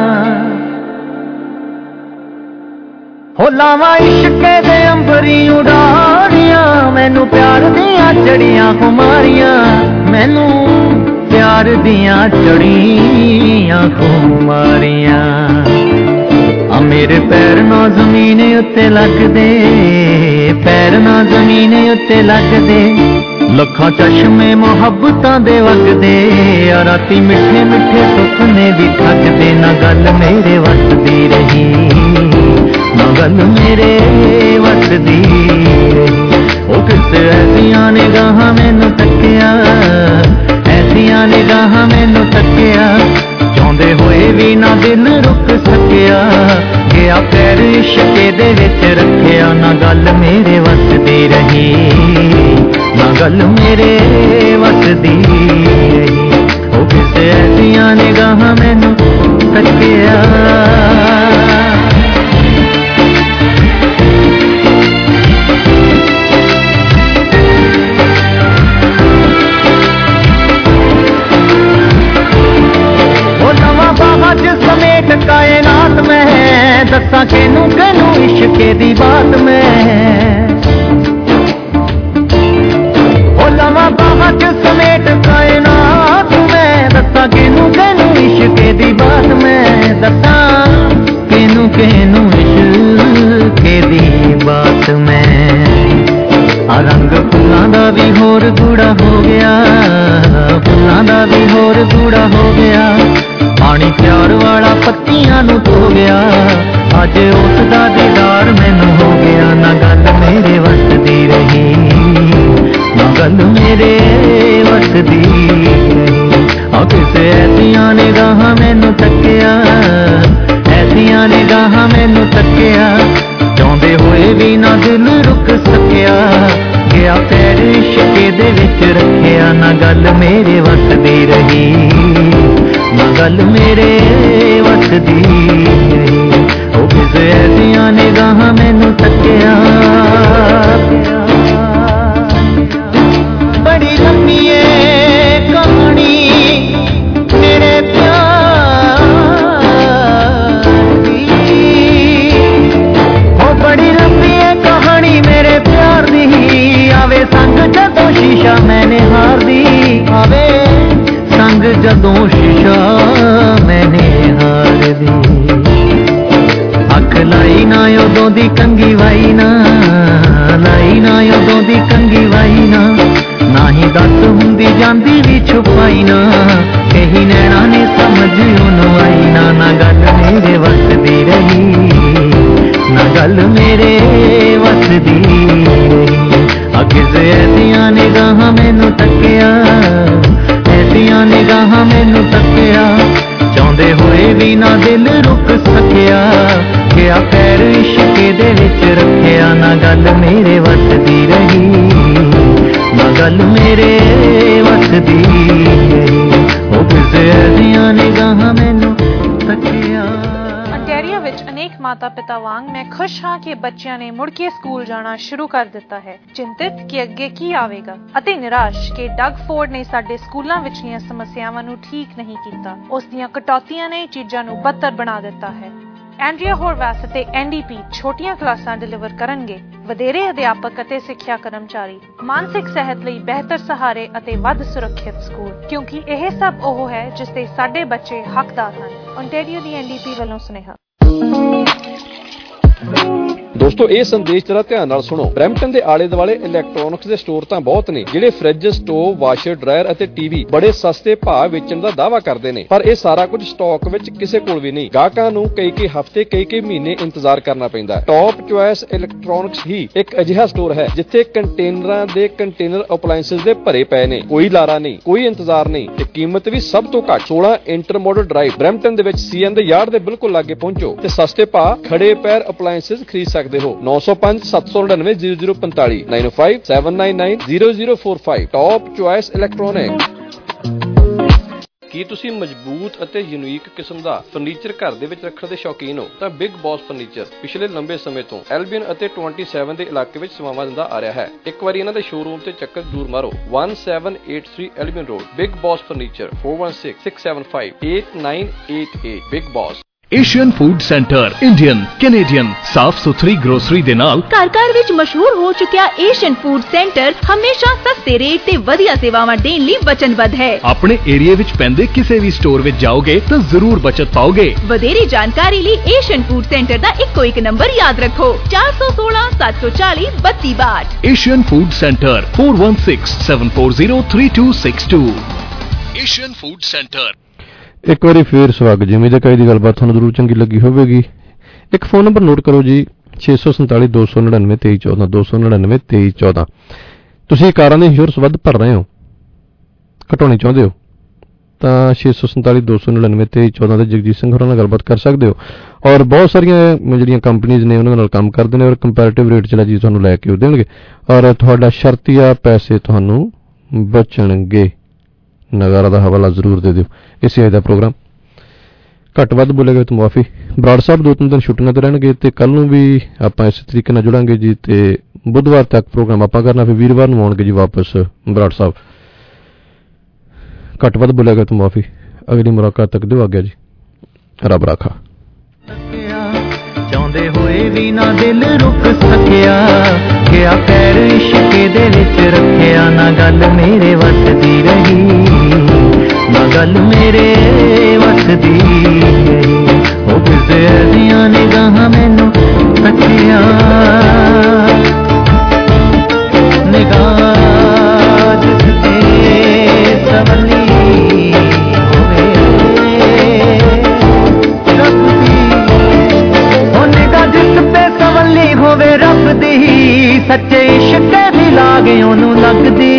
ਹੋ ਲਾਵਾਂ ਇਸ਼ਕੇ ਦੇ ਅੰਬਰੀ ਉਡਾਰੀਆਂ, ਮੈਨੂੰ ਪਿਆਰ ਦੀਆਂ ਜੜੀਆਂ ਖੁਮਾਰੀਆਂ। ਮੈਨੂੰ ਪਿਆਰ ਦੀਆਂ ਜੜੀਆਂ ਖੁਮਾਰੀਆਂ। ਆ ਮੇਰੇ ਪੈਰ ਨਾ ਜ਼ਮੀਨ ਉੱਤੇ ਲੱਗਦੇ, ਪੈਰ ਨਾ ਜ਼ਮੀਨ ਉੱਤੇ ਲੱਗਦੇ। ਲੱਖਾਂ ਚਸ਼ਮੇ ਮੁਹੱਬਤਾਂ ਦੇ ਵਗਦੇ, ਆ ਰਾਤੀ ਮਿੱਠੇ ਮਿੱਠੇ ਸੁਪਨੇ ਵੀ ਠੱਗਦੇ। ਨਾ ਗੱਲ ਮੇਰੇ ਵੱਸਦੀ ਰਹੀ, ਨਾ ਗੱਲ ਮੇਰੇ ਵੱਸਦੀ ਰਹੀ। ਉਹ ਕਿਸੇ ਐਸੀਆਂ ਨਿਗਾਹਾਂ ਮੈਨੂੰ ਤੱਕਿਆ, ਐਸੀਆਂ ਨਿਗਾਹਾਂ ਮੈਨੂੰ ਤੱਕਿਆ। ਚਾਹੁੰਦੇ ਹੋਏ ਵੀ ਨਾ ਦਿਲ ਰੁਕ ਸਕਿਆ, ਗਿਆ ਪੈਰ ਇਸ਼ਕੇ ਦੇ ਵਿੱਚ ਰੱਖਿਆ। ਨਾ ਗੱਲ ਮੇਰੇ ਵੱਸਦੀ ਰਹੀ, ਨਾ ਗੱਲ ਮੇਰੇ ਵੱਸਦੀ ਰਹੀ। ਉਹ ਕਿਸੇ ਐਸੀਆਂ ਨਿਗਾਹਾਂ ਮੈਨੂੰ ਤੱਕਿਆ। ਅੱਜ ਸਮੇਟ ਕਾਇਨਾਤ ਮੈਂ ਦੱਸਾਂ ਕਿਨੂੰ ਕਿਨੂੰ ਇਸ਼ਕੇ ਦੀ ਬਾਤ ਮੈਂ। ਉਹ ਲਵਾਂ ਬਾਹਾਂ ਚ ਸਮੇਟ ਕਾਇਨਾਤ ਮੈਂ ਦੱਸਾਂ ਕਿਨੂੰ ਕਿਨੂੰ ਇਸ਼ਕੇ ਦੀ ਬਾਤ ਮੈਂ। ਦੱਸਾਂ ਕਿਨੂੰ ਕਿਨੂੰ ਇਸ਼ਕੇ ਦੀ ਬਾਤ ਮੈਂ। ਆ ਰੰਗ ਫੁੱਲਾਂ ਦਾ ਵੀ ਹੋਰ ਗੂੜਾ ਹੋ ਗਿਆ, ਫੁੱਲਾਂ ਦਾ ਵੀ ਹੋਰ ਗੂੜਾ ਹੋ ਗਿਆ। ਪਾਣੀ ਪਿਆਰ ਵਾਲਾ ਪੱਤੀਆਂ ਨੂੰ ਧੋ ਗਿਆ, ਅੱਜ ਉਸ ਦਾ ਦੀਦਾਰ ਮੈਨੂੰ ਹੋ ਗਿਆ। ਨਾ ਗੱਲ ਮੇਰੇ ਵੱਸਦੀ ਰਹੀ, ਨਾ ਗੱਲ ਮੇਰੇ ਵੱਸਦੀ ਰਹੀ। ਆ ਕਿਸੇ ਐਸੀਆਂ ਨਿਗਾਹਾਂ ਮੈਨੂੰ ਤੱਕਿਆ, ਐਸੀਆਂ ਨਿਗਾਹਾਂ ਮੈਨੂੰ ਤੱਕਿਆ। ਚਾਹੁੰਦੇ ਹੋਏ ਵੀ ਨਾ ਦਿਲ ਰੁਕ ਸਕਿਆ, ਗਿਆ ਪੈਰ ਇਸ਼ਕੇ ਦੇ ਵਿੱਚ ਰੱਖਿਆ। ਨਾ ਗੱਲ ਮੇਰੇ ਵੱਸਦੀ ਰਹੀ, ਨਾ ਗੱਲ ਮੇਰੇ ਵੱਸਦੀ ਰਹੀ। ਉਹ ਕਿਸੇ ਐਸੀਆਂ ਨਿਗਾਹਾਂ ਮੈਨੂੰ ਤੱਕਿਆ। ਬੜੀ ਲੰਮੀ ਏ ਕਹਾਣੀ ਮੇਰੇ ਪਿਆਰ ਦੀ, ਉਹ ਬੜੀ ਲੰਮੀ ਏ ਕਹਾਣੀ ਮੇਰੇ ਪਿਆਰ ਦੀ। ਆਵੇ ਸੰਗ ਜਦੋਂ ਸ਼ੀਸ਼ਾ ਮੈਂ ਨਿਹਾਰਦੀ, ਆਵੇ ਸੰਗ ਜਦੋਂ ਸ਼ੀਸ਼ਾ ਮੈਨੇ ਹਾਰਦੀ। ਅੱਖ ਲਾਈ ਨਾ ਉਦੋਂ ਦੀ ਕੰਗੀ ਵਾਈ ਨਾ, ਲਾਈ ਨਾ ਉਦੋਂ ਦੀ ਕੰਗੀ ਵਾਈ ਨਾ। ਨਾ ਹੀ ਦੱਸ ਹੁੰਦੀ ਜਾਂਦੀ ਵੀ ਛੁਪਾਈ ਨਾ, ਕਹੀ ਨੈਣਾ ਨੇ ਸਮਝ ਉਹਨੂੰ ਆਈ ਨਾ। ਨਾ ਗੱਲ ਮੇਰੇ ਵੱਸਦੀ ਰਹੀ, ਨਾ ਗੱਲ ਮੇਰੇ ਵੱਸਦੀ ਰਹੀ। ਆ ਕਿਸੇ ਐਸੀਆਂ ਨਿਗਾਹਾਂ ਮੈਨੂੰ ਤੱਕਿਆ, ਐਸੀਆਂ ਨਿਗਾਹਾਂ ਮੈਨੂੰ ਤੱਕਿਆ। ਚਾਹੁੰਦੇ ਹੋਏ ਵੀ ਨਾ ਦਿਲ ਰੁਕ ਸਕਿਆ, ਗਿਆ ਪੈਰ ਇਸ਼ਕੇ ਦੇ ਵਿੱਚ ਰੱਖਿਆ। ਨਾ ਗੱਲ ਮੇਰੇ ਵੱਸਦੀ ਰਹੀ, ਨਾ ਗੱਲ ਮੇਰੇ ਵੱਸਦੀ ਰਹੀ। ਉਹ ਕਿਸੇ ਐਸੀਆਂ ਨਿਗਾਹਾਂ ਮੈਨੂੰ ਤੱਕਿਆ। ਅੰਟੈਰੀਓ ਵਿੱਚ ਅਨੇਕ ਮਾਤਾ ਪਿਤਾ ਵਾਂਗ ਮੈਂ ਖੁਸ਼ ਹਾਂ ਕਿ ਬੱਚਿਆਂ ਨੇ ਮੁੜ ਕੇ ਸਕੂਲ ਜਾਣਾ ਸ਼ੁਰੂ ਕਰ ਦਿੱਤਾ ਹੈ। ਚਿੰਤਿਤ ਕਿ ਅੱਗੇ ਕੀ ਆਵੇਗਾ ਅਤੇ ਨਿਰਾਸ਼ ਕਿ ਡਗ ਫੋਰਡ ਨੇ ਸਾਡੇ ਸਕੂਲਾਂ ਵਿਚਲੀਆਂ ਸਮੱਸਿਆਵਾਂ ਨੂੰ ਠੀਕ ਨਹੀਂ ਕੀਤਾ। ਉਸ ਦੀਆਂ ਕਟੌਤੀਆਂ ਨੇ ਚੀਜ਼ਾਂ ਨੂੰ ਬਦਤਰ ਬਣਾ ਦਿੱਤਾ ਹੈ। ਐਂਡਰੀਆ ਹੋਰਵੈਸ ਅਤੇ ਐਨ ਡੀ ਪੀ ਛੋਟੀਆਂ ਕਲਾਸਾਂ ਡਿਲੀਵਰ ਕਰਨਗੇ, ਵਧੇਰੇ ਅਧਿਆਪਕ ਅਤੇ ਸਿੱਖਿਆ ਕਰਮਚਾਰੀ, ਮਾਨਸਿਕ ਸਿਹਤ ਲਈ ਬਿਹਤਰ ਸਹਾਰੇ ਅਤੇ ਵੱਧ ਸੁਰੱਖਿਅਤ ਸਕੂਲ, ਕਿਉਂਕਿ ਇਹ ਸਭ ਉਹ ਹੈ ਜਿਸ ਦੇ ਸਾਡੇ ਬੱਚੇ ਹੱਕਦਾਰ ਹਨ। ਓਨਟਾਰੀਓ ਦੀ ਐਨ ਡੀ ਪੀ ਵੱਲੋਂ ਸੁਨੇਹਾ। ਦੋਸਤੋ ਦੋਸਤੋ ਇਹ ਸੰਦੇਸ਼ ਜਰਾ ਧਿਆਨ ਨਾਲ ਸੁਣੋ। ਬਰੈਂਪਟਨ ਦੇ ਆਲੇ ਦੁਆਲੇ ਇਲੈਕਟ੍ਰੋਨਿਕਸ ਦੇ ਸਟੋਰ ਤਾਂ ਬਹੁਤ ਨੇ ਜਿਹੜੇ ਫ੍ਰਿਜ, ਸਟੋਵ, ਵਾਸ਼ਰ, ਡਰਾਇਰ ਅਤੇ ਟੀਵੀ ਬੜੇ ਸਸਤੇ ਭਾਅ ਵੇਚਣ ਦਾ ਦਾਅਵਾ ਕਰਦੇ ਨੇ, ਪਰ ਇਹ ਸਾਰਾ ਕੁਝ ਸਟਾਕ ਵਿੱਚ ਕਿਸੇ ਕੋਲ ਵੀ ਨਹੀਂ। ਗਾਹਕਾਂ ਨੂੰ ਕਈ ਕਈ ਹਫ਼ਤੇ ਕਈ ਕਈ ਮਹੀਨੇ ਇੰਤਜ਼ਾਰ ਕਰਨਾ ਪੈਂਦਾ। ਟੌਪ ਚੁਆਇਸ ਇਲੈਕਟ੍ਰੋਨਿਕਸ ਹੀ ਇੱਕ ਅਜਿਹਾ ਸਟੋਰ ਹੈ ਜਿੱਥੇ ਕੰਟੇਨਰਾਂ ਦੇ ਕੰਟੇਨਰ ਅਪਲਾਇੰਸਸ ਦੇ ਭਰੇ ਪਏ ਨੇ। ਕੋਈ ਲਾਰਾ ਨਹੀਂ, ਕੋਈ ਇੰਤਜ਼ਾਰ ਨਹੀਂ ਤੇ ਕੀਮਤ ਵੀ ਸਭ ਤੋਂ ਘੱਟ। ਸੋਲਾਂ ਇੰਟਰਮੋਡਲ ਡਰਾਈਵ ਬਰੈਂਪਟਨ ਦੇ ਵਿੱਚ ਸੀਐਨ ਦੇ ਯਾਰਡ ਦੇ ਬਿਲਕੁਲ ਲਾਗੇ ਪਹੁੰਚੋ ਤੇ ਸਸਤੇ ਭਾਅ ਖੜੇ ਪੈਰ ਅਪਲਾਇੰਸਸ ਖਰੀਦ ਸਕਦੇ ਹੋ। ਨੌ ਸੌ ਪੰਜ ਸੱਤ ਸੌ ਨੜਿਨਵੇਂ ਜ਼ੀਰੋ ਜ਼ੀਰੋ ਪੰਤਾਲੀ nine O five seven nine nine zero zero four five. Top choice electronic. ਕੀ ਤੁਸੀਂ ਮਜ਼ਬੂਤ ਅਤੇ ਯੂਨੀਕ ਕਿਸਮ ਦਾ ਫਰਨੀਚਰ ਘਰ ਦੇ ਵਿੱਚ ਰੱਖਣ ਦੇ ਸ਼ੌਕੀਨ ਹੋ? ਤਾਂ ਬਿਗ ਬੌਸ ਫਰਨੀਚਰ ਪਿਛਲੇ ਲੰਬੇ ਸਮੇਂ ਤੋਂ ਐਲਬੀਅਨ ਅਤੇ ਸੱਤਾਈ ਦੇ ਇਲਾਕੇ ਵਿੱਚ ਸੇਵਾਵਾਂ ਦਿੰਦਾ ਆ ਰਿਹਾ ਹੈ। ਇੱਕ ਵਾਰੀ ਇਹਨਾਂ ਦੇ ਸ਼ੋਰੂਮ ਤੇ ਚੱਕਰ ਜ਼ਰੂਰ ਮਾਰੋ। ਸਤਾਰਾਂ ਸੌ ਤਿਰਾਸੀ Albion road, big boss furniture, four one six six seven five eight nine eight eight। Big boss. Asian food centre Indian, Canadian ਸਾਫ਼ ਸੁਥਰੀ ਗਰੋਸਰੀ ਦੇ ਨਾਲ ਘਰ ਘਰ ਵਿੱਚ ਮਸ਼ਹੂਰ ਹੋ ਚੁੱਕਿਆ ਏਸ਼ੀਅਨ ਫੂਡ ਸੈਂਟਰ ਹਮੇਸ਼ਾ ਸਸਤੇ ਰੇਟ ਤੇ ਵਧੀਆ ਸੇਵਾਵਾਂ ਦੇਣ ਲਈ ਵਚਨਬੱਧ ਹੈ। ਆਪਣੇ ਏਰੀਆ ਵਿੱਚ ਪੈਂਦੇ ਕਿਸੇ ਵੀ ਸਟੋਰ ਵਿੱਚ ਜਾਓਗੇ ਤਾਂ ਜ਼ਰੂਰ ਬਚਤ ਪਾਓਗੇ। ਵਧੇਰੀ ਜਾਣਕਾਰੀ ਲਈ ਏਸ਼ੀਅਨ ਫੂਡ ਸੈਂਟਰ ਦਾ ਇੱਕੋ ਇੱਕ ਨੰਬਰ ਯਾਦ ਰੱਖੋ, ਚਾਰ ਸੌ ਸੋਲਾਂ ਸੱਤ ਸੌ ਚਾਲੀ ਬੱਤੀ ਬਾਹਠ। Asian food centre four one six seven four zero three two six two। Asian food centre. ਇੱਕ ਵਾਰੀ ਫੇਰ ਸਵਾਗਤ ਜੀ। ਉਮੀਦ ਹੈ ਕਈ ਦੀ ਗੱਲਬਾਤ ਤੁਹਾਨੂੰ ਜ਼ਰੂਰ ਚੰਗੀ ਲੱਗੀ ਹੋਵੇਗੀ। ਇੱਕ ਫੋਨ ਨੰਬਰ ਨੋਟ ਕਰੋ ਜੀ, ਛੇ ਸੌ ਸੰਤਾਲੀ ਦੋ ਸੌ ਨੜਿਨਵੇਂ ਤੇਈ ਚੌਦਾਂ ਦੋ ਸੌ ਨੜਿਨਵੇਂ ਤੇਈ ਚੌਦਾਂ। ਤੁਸੀਂ ਕਾਰਾਂ ਦੇ ਇੰਸ਼ੋਰੈਂਸ ਵੱਧ ਭਰ ਰਹੇ ਹੋ, ਘਟਾਉਣੀ ਚਾਹੁੰਦੇ ਹੋ ਤਾਂ ਛੇ ਸੌ ਸੰਤਾਲੀ ਦੋ ਸੌ ਨੜਿਨਵੇਂ ਤੇਈ ਚੌਦਾਂ ਦੇ ਜਗਜੀਤ ਸਿੰਘ ਹੋਰਾਂ ਨਾਲ ਗੱਲਬਾਤ ਕਰ ਸਕਦੇ ਹੋ। ਔਰ ਬਹੁਤ ਸਾਰੀਆਂ ਜਿਹੜੀਆਂ ਕੰਪਨੀਆਂ ਨੇ ਉਹਨਾਂ ਨਾਲ ਕੰਮ ਕਰਦੇ ਨੇ ਔਰ ਕੰਪੈਰੇਟਿਵ ਰੇਟ 'ਚ ਜੀ ਤੁਹਾਨੂੰ ਲੈ ਕੇ ਉਹ ਦੇਣਗੇ ਔਰ ਤੁਹਾਡਾ ਸ਼ਰਤੀਆ ਪੈਸੇ ਤੁਹਾਨੂੰ ਬਚਣਗੇ। ਨਗਾਰਾ ਦਾ ਹਵਾਲਾ ਜ਼ਰੂਰ ਦੇ ਦਿਓ। ਇਸੇ ਅੱਜ ਦਾ ਪ੍ਰੋਗਰਾਮ ਘੱਟ ਵੱਧ ਬੋਲੇਗਾ ਤਾਂ ਮੁਆਫੀ। ਬਰਾੜ ਸਾਹਿਬ ਦੋ ਤਿੰਨ ਦਿਨ ਛੁੱਟੀਆਂ ਤੇ ਰਹਿਣਗੇ ਤੇ ਕੱਲ ਨੂੰ ਵੀ ਆਪਾਂ ਇਸ ਤਰੀਕੇ ਨਾਲ ਜੁੜਾਂਗੇ ਜੀ ਤੇ ਬੁੱਧਵਾਰ ਤੱਕ ਪ੍ਰੋਗਰਾਮ ਆਪਾਂ ਕਰਨਾ, ਫਿਰ ਵੀਰਵਾਰ ਨੂੰ ਆਉਣਗੇ ਜੀ ਵਾਪਸ ਬਰਾੜ ਸਾਹਿਬ। ਘੱਟ ਵੱਧ ਬੋਲੇਗਾ ਤਾਂ ਮੁਆਫੀ। ਅਗਲੀ ਮੁਲਾਕਾਤ ਤੱਕ ਦਿਓ ਆਗਿਆ ਜੀ। ਰੱਬ ਰਾਖਾ। ਚਾਹੁੰਦੇ ਹੋਏ ਵੀ ਨਾ ਦਿਲ ਰੁਕ ਸਕਿਆ, ਗਿਆ ਪੈਰ ਇਸ਼ਕੇ ਦੇ ਵਿੱਚ ਰੱਖਿਆ, ਨਾ ਗੱਲ ਮੇਰੇ ਵੱਸ ਦੀ ਰਹੀ, ਨਾ ਗੱਲ ਮੇਰੇ ਵੱਸ ਦੀ ਰਹੀ। ਉਹ ਕਿਸੇ ਦੀਆਂ ਨਿਗਾਹਾਂ ਮੈਨੂੰ ਤੱਕਿਆ, ਨਿਗਾਹ ਜਿਸ ਤੇ ਸਵਲੀ ਹੋਵੇ ਰੱਬ ਦੀ, ਸੱਚੇ ਇਸ਼ਕ ਦੀ ਲਾਗ ਉਹਨੂੰ ਲੱਗਦੀ।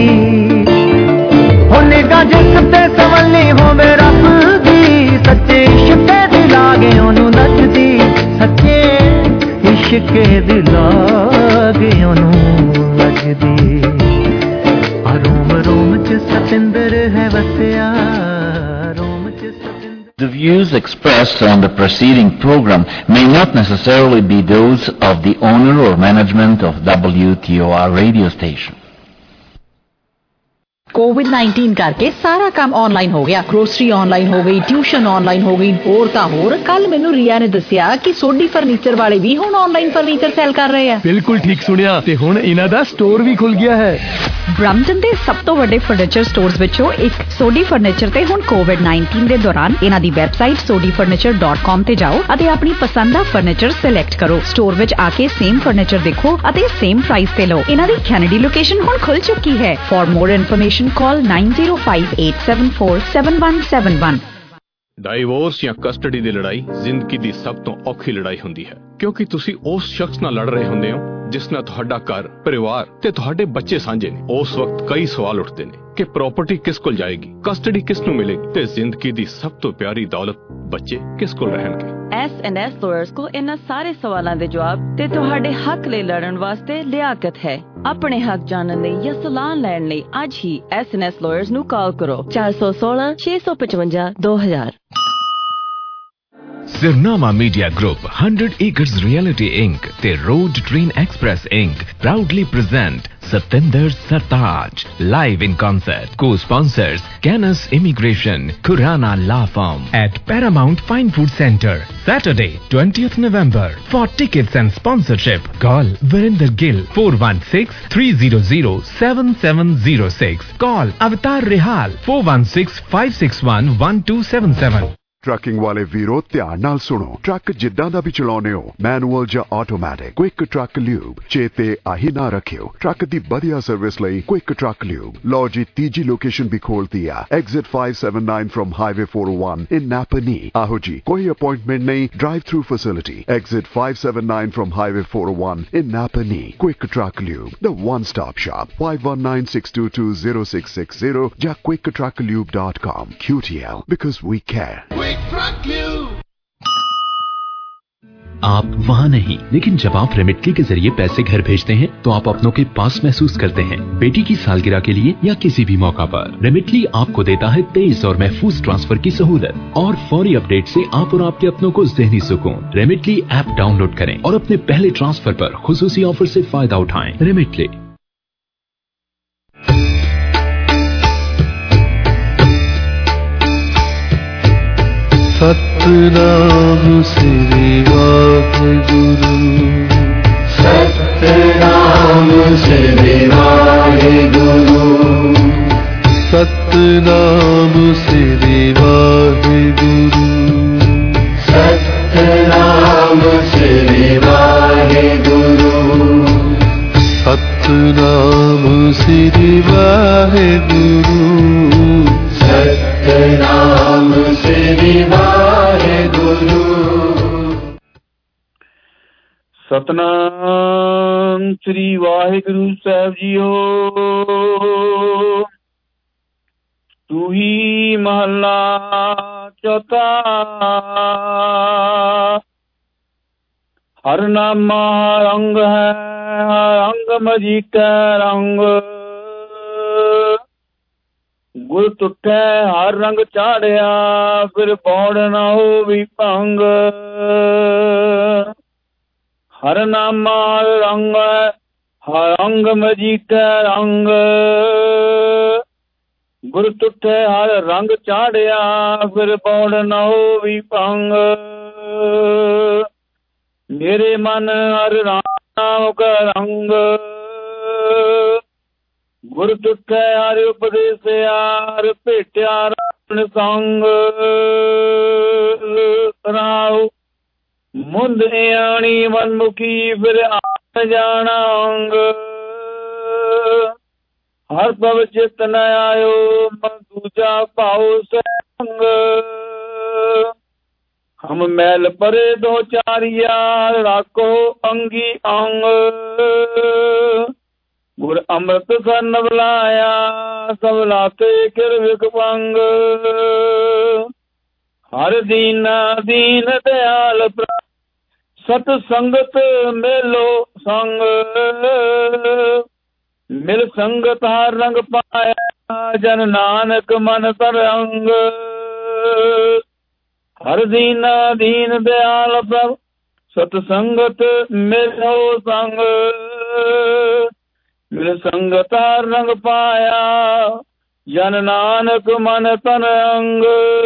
ਹੋ ਨਿਗਾਹ ਜਿਸ ਤੇ ਸਵੱਲੀ ਹੋਵੇ ਰੱਬ ਦੀ, ਸੱਚੇ ਇਸ਼ਕ ਦੀ ਲਾਗ ਉਹਨੂੰ ਲੱਗਦੀ। ਸੱਚੇ ਇਸ਼ਕ ਦੀ ਲਾਗ ਉਹਨੂੰ ਲੱਗਦੀ। ਰੋਮ ਰੋਮ ਚ ਸਤਿੰਦਰ ਹੈ ਵਸਿਆ। The views expressed on the preceding program may not necessarily be those of the owner or management of W T O R radio station. Covid nineteen ਕਰਕੇ ਸਾਰਾ ਕੰਮ ਆਨਲਾਈਨ ਹੋ ਗਿਆ। ਗਰੋਸਰੀ ਆਨਲਾਈਨ ਹੋ ਗਈ, ਟਿਊਸ਼ਨ ਆਨਲਾਈਨ ਹੋ ਗਈ, ਹੋਰ ਤਾਂ ਹੋਰ। ਕੱਲ ਮੈਨੂੰ ਰੀਆ ਨੇ ਦੱਸਿਆ ਕਿ ਸੋਢੀ ਫਰਨੀਚਰ ਵਾਲੇ ਵੀ ਹੁਣ ਆਨਲਾਈਨ ਫਰਨੀਚਰ ਸੈਲ ਕਰ ਰਹੇ ਆ। ਬਿਲਕੁਲ ਠੀਕ ਸੁਣਿਆ, ਤੇ ਹੁਣ ਇਹਨਾਂ ਦਾ ਸਟੋਰ ਵੀ ਖੁੱਲ ਗਿਆ ਹੈ। ਬ੍ਰੈਂਪਟਨ ਦੇ ਸਭ ਤੋਂ ਵੱਡੇ ਫਰਨੀਚਰ ਸਟੋਰਸ ਵਿੱਚੋਂ ਇੱਕ ਸੋਢੀ ਫਰਨੀਚਰ ਤੇ ਹੁਣ ਕੋਵਿਡ ਨਾਈਨਟੀਨ ਦੇ ਦੌਰਾਨ ਇਹਨਾਂ ਦੀ website Sodhi furniture dot com ਤੇ ਜਾਓ ਅਤੇ ਆਪਣੀ ਪਸੰਦ ਦਾ ਫਰਨੀਚਰ ਸਿਲੈਕਟ ਕਰੋ। ਸਟੋਰ ਵਿੱਚ ਆ ਕੇ ਸੇਮ ਫਰਨੀਚਰ ਦੇਖੋ ਅਤੇ ਸੇਮ ਪ੍ਰਾਈਸ ਤੇ ਲਓ। ਇਹਨਾਂ ਦੀ ਕੈਨੇਡੀ ਲੋਕੇਸ਼ਨ ਹੁਣ ਖੁੱਲ ਚੁੱਕੀ ਹੈ। For more information call nine zero five eight seven four seven one seven one। Divorce ਜਾਂ ਕਸਟਡੀ ਦੀ ਲੜਾਈ ਜ਼ਿੰਦਗੀ ਦੀ ਸਭ ਤੋਂ ਔਖੀ ਲੜਾਈ ਹੁੰਦੀ ਹੈ, ਕਿਉਂਕਿ ਤੁਸੀਂ ਉਸ ਸ਼ਖਸ ਨਾਲ ਲੜ ਰਹੇ ਹੁੰਦੇ ਹੋ ਜਿਸ ਨਾਲ ਤੁਹਾਡਾ ਘਰ, ਪਰਿਵਾਰ ਤੇ ਤੁਹਾਡੇ ਬੱਚੇ ਸਾਂਝੇ ਨੇ। ਉਸ ਵਕਤ ਕਈ ਸਵਾਲ ਉੱਠਦੇ ਨੇ ਕਿ ਪ੍ਰਾਪਰਟੀ ਕਿਸ ਕੋਲ ਜਾਏਗੀ, ਕਸਟਡੀ ਕਿਸ ਨੂੰ ਮਿਲੇਗੀ ਤੇ ਜ਼ਿੰਦਗੀ ਦੀ ਸਭ ਤੋਂ ਪਿਆਰੀ ਦੌਲਤ ਬੱਚੇ ਕਿਸ ਕੋਲ ਰਹਿਣਗੇ। ਐਸ ਐਂਡ ਐਸ ਲਾਇਰਸ ਕੋਲ ਇਹਨਾਂ ਸਾਰੇ ਸਵਾਲਾਂ ਦੇ ਜਵਾਬ ਤੇ ਤੁਹਾਡੇ ਹੱਕ ਲਈ ਲੜਨ ਵਾਸਤੇ ਲਿਆਕਤ ਹੈ। ਆਪਣੇ ਹੱਕ ਜਾਣਨ ਲਈ ਜਾਂ ਸਲਾਹ ਲੈਣ ਲਈ ਅੱਜ ਹੀ ਐਸ ਐਂਡ ਐਸ ਲਾਇਰਸ ਨੂੰ ਕਾਲ ਕਰੋ ਚਾਰ ਸੌ ਸੋਲਾਂ ਛੇ ਸੌ ਪਚਵੰਜਾ ਦੋ ਹਜ਼ਾਰ। Sirnama Media Group, one hundred Acres Reality Incorporated ਤੇ Road Train Express Incorporated proudly present Satinder Sartaj live in concert. Co-sponsors Canis Immigration, Kurana Law Firm at Paramount Fine Food Center, Saturday twentieth November. For tickets and sponsorship, call Verinder Gill four one six three zero zero seven seven zero six. Call Avatar Rehal four one six five six one one two seven seven. Trucking ਵਾਲੇ ਵੀਰੋ ਧਿਆਨ ਨਾਲ ਸੁਣੋ। Truck ਜਿੱਦਾਂ ਦਾ ਵੀ ਚਲਾਉਣੇ ਹੋ, manual ਜਾਂ automatic, quick truck lube ਚੇਤੇ ਆਹੀ ਨਾ ਰੱਖਿਓ। ਟਰੱਕ ਦੀ ਵਧੀਆ ਸਰਵਿਸ ਲਈ ਕੁਇਕ ਟਰੱਕ ਲਿਊਬ। ਲਓ ਜੀ, ਤੀਜੀ ਲੋਕੇਸ਼ਨ ਵੀ ਖੋਲਤੀ ਆ, exit five seventy-nine from highway four oh one in Napanee. ਆਹੋ ਜੀ, ਕੋਈ ਅਪਾਇੰਟਮੈਂਟ ਨਹੀਂ, drive through facility. Exit five seventy-nine from highway four oh one in Napanee. Quick Truck Lube, the one-stop shop. five one nine, six two two, zero six six zero ਜਾਂ quick truck lube dot com. Q T L, because we care. Quick Truck Lube. आप वहाँ नहीं, लेकिन जब आप रेमिटली के जरिए पैसे घर भेजते हैं तो आप अपनों के पास महसूस करते हैं। बेटी की सालगिरह के लिए या किसी भी मौका पर रेमिटली आपको देता है तेज और महफूज ट्रांसफर की सहूलत और फौरी अपडेट से आप और आपके अपनों को ज़हनी सुकून। रेमिटली ऐप डाउनलोड करें और अपने पहले ट्रांसफर पर खुसूसी ऑफर से फायदा उठाएं। रेमिटली। सतनाम श्री वाहेगुरु, सतनाम श्री वाहेगुरु, सतनाम श्री वाहेगुरु, सतनाम श्री वाहेगुरु, सतनाम श्री वाहेगुरु, सतनाम श्री वाहेगुरु। सतनाम श्री वाहेगुरु साहब जीओ। तू ही महला चौथा, हर नामा रंग है, रंग मजीठ रंग। गुर टुटे हर रंग चाड़िया, फिर पौड़ ना हो भी भंग। हर नामा रंग हर रंग मजीठ रंग। गुर टुटे हर रंग चाड़िया, फिर पौड़ ना हो भी भंग। मेरे मन हर राम का रंग। गुर टुटे हर उपदेश यार, भेटिया रावण संग। राव मुंद आणी मनमुखी, फिर आन जाना अंग। हर पव चित न आयो, मन दूजा पाओ संग। हम मैल परे दो चारिया, राखो अंगी अंग। गुर अमृत सन बुलाया, सब लाते किर विकभंग। हर दीना दीन दयाल प्रभु, सत संगत मेलो संग। मिल संगत हर रंग पाया, जन नानक मन तरंग। हर दीना दीन दयाल प्रभु, सत संगत मेलो संग। मिल संगता रंग पाया, जन नानक मन तन अंग।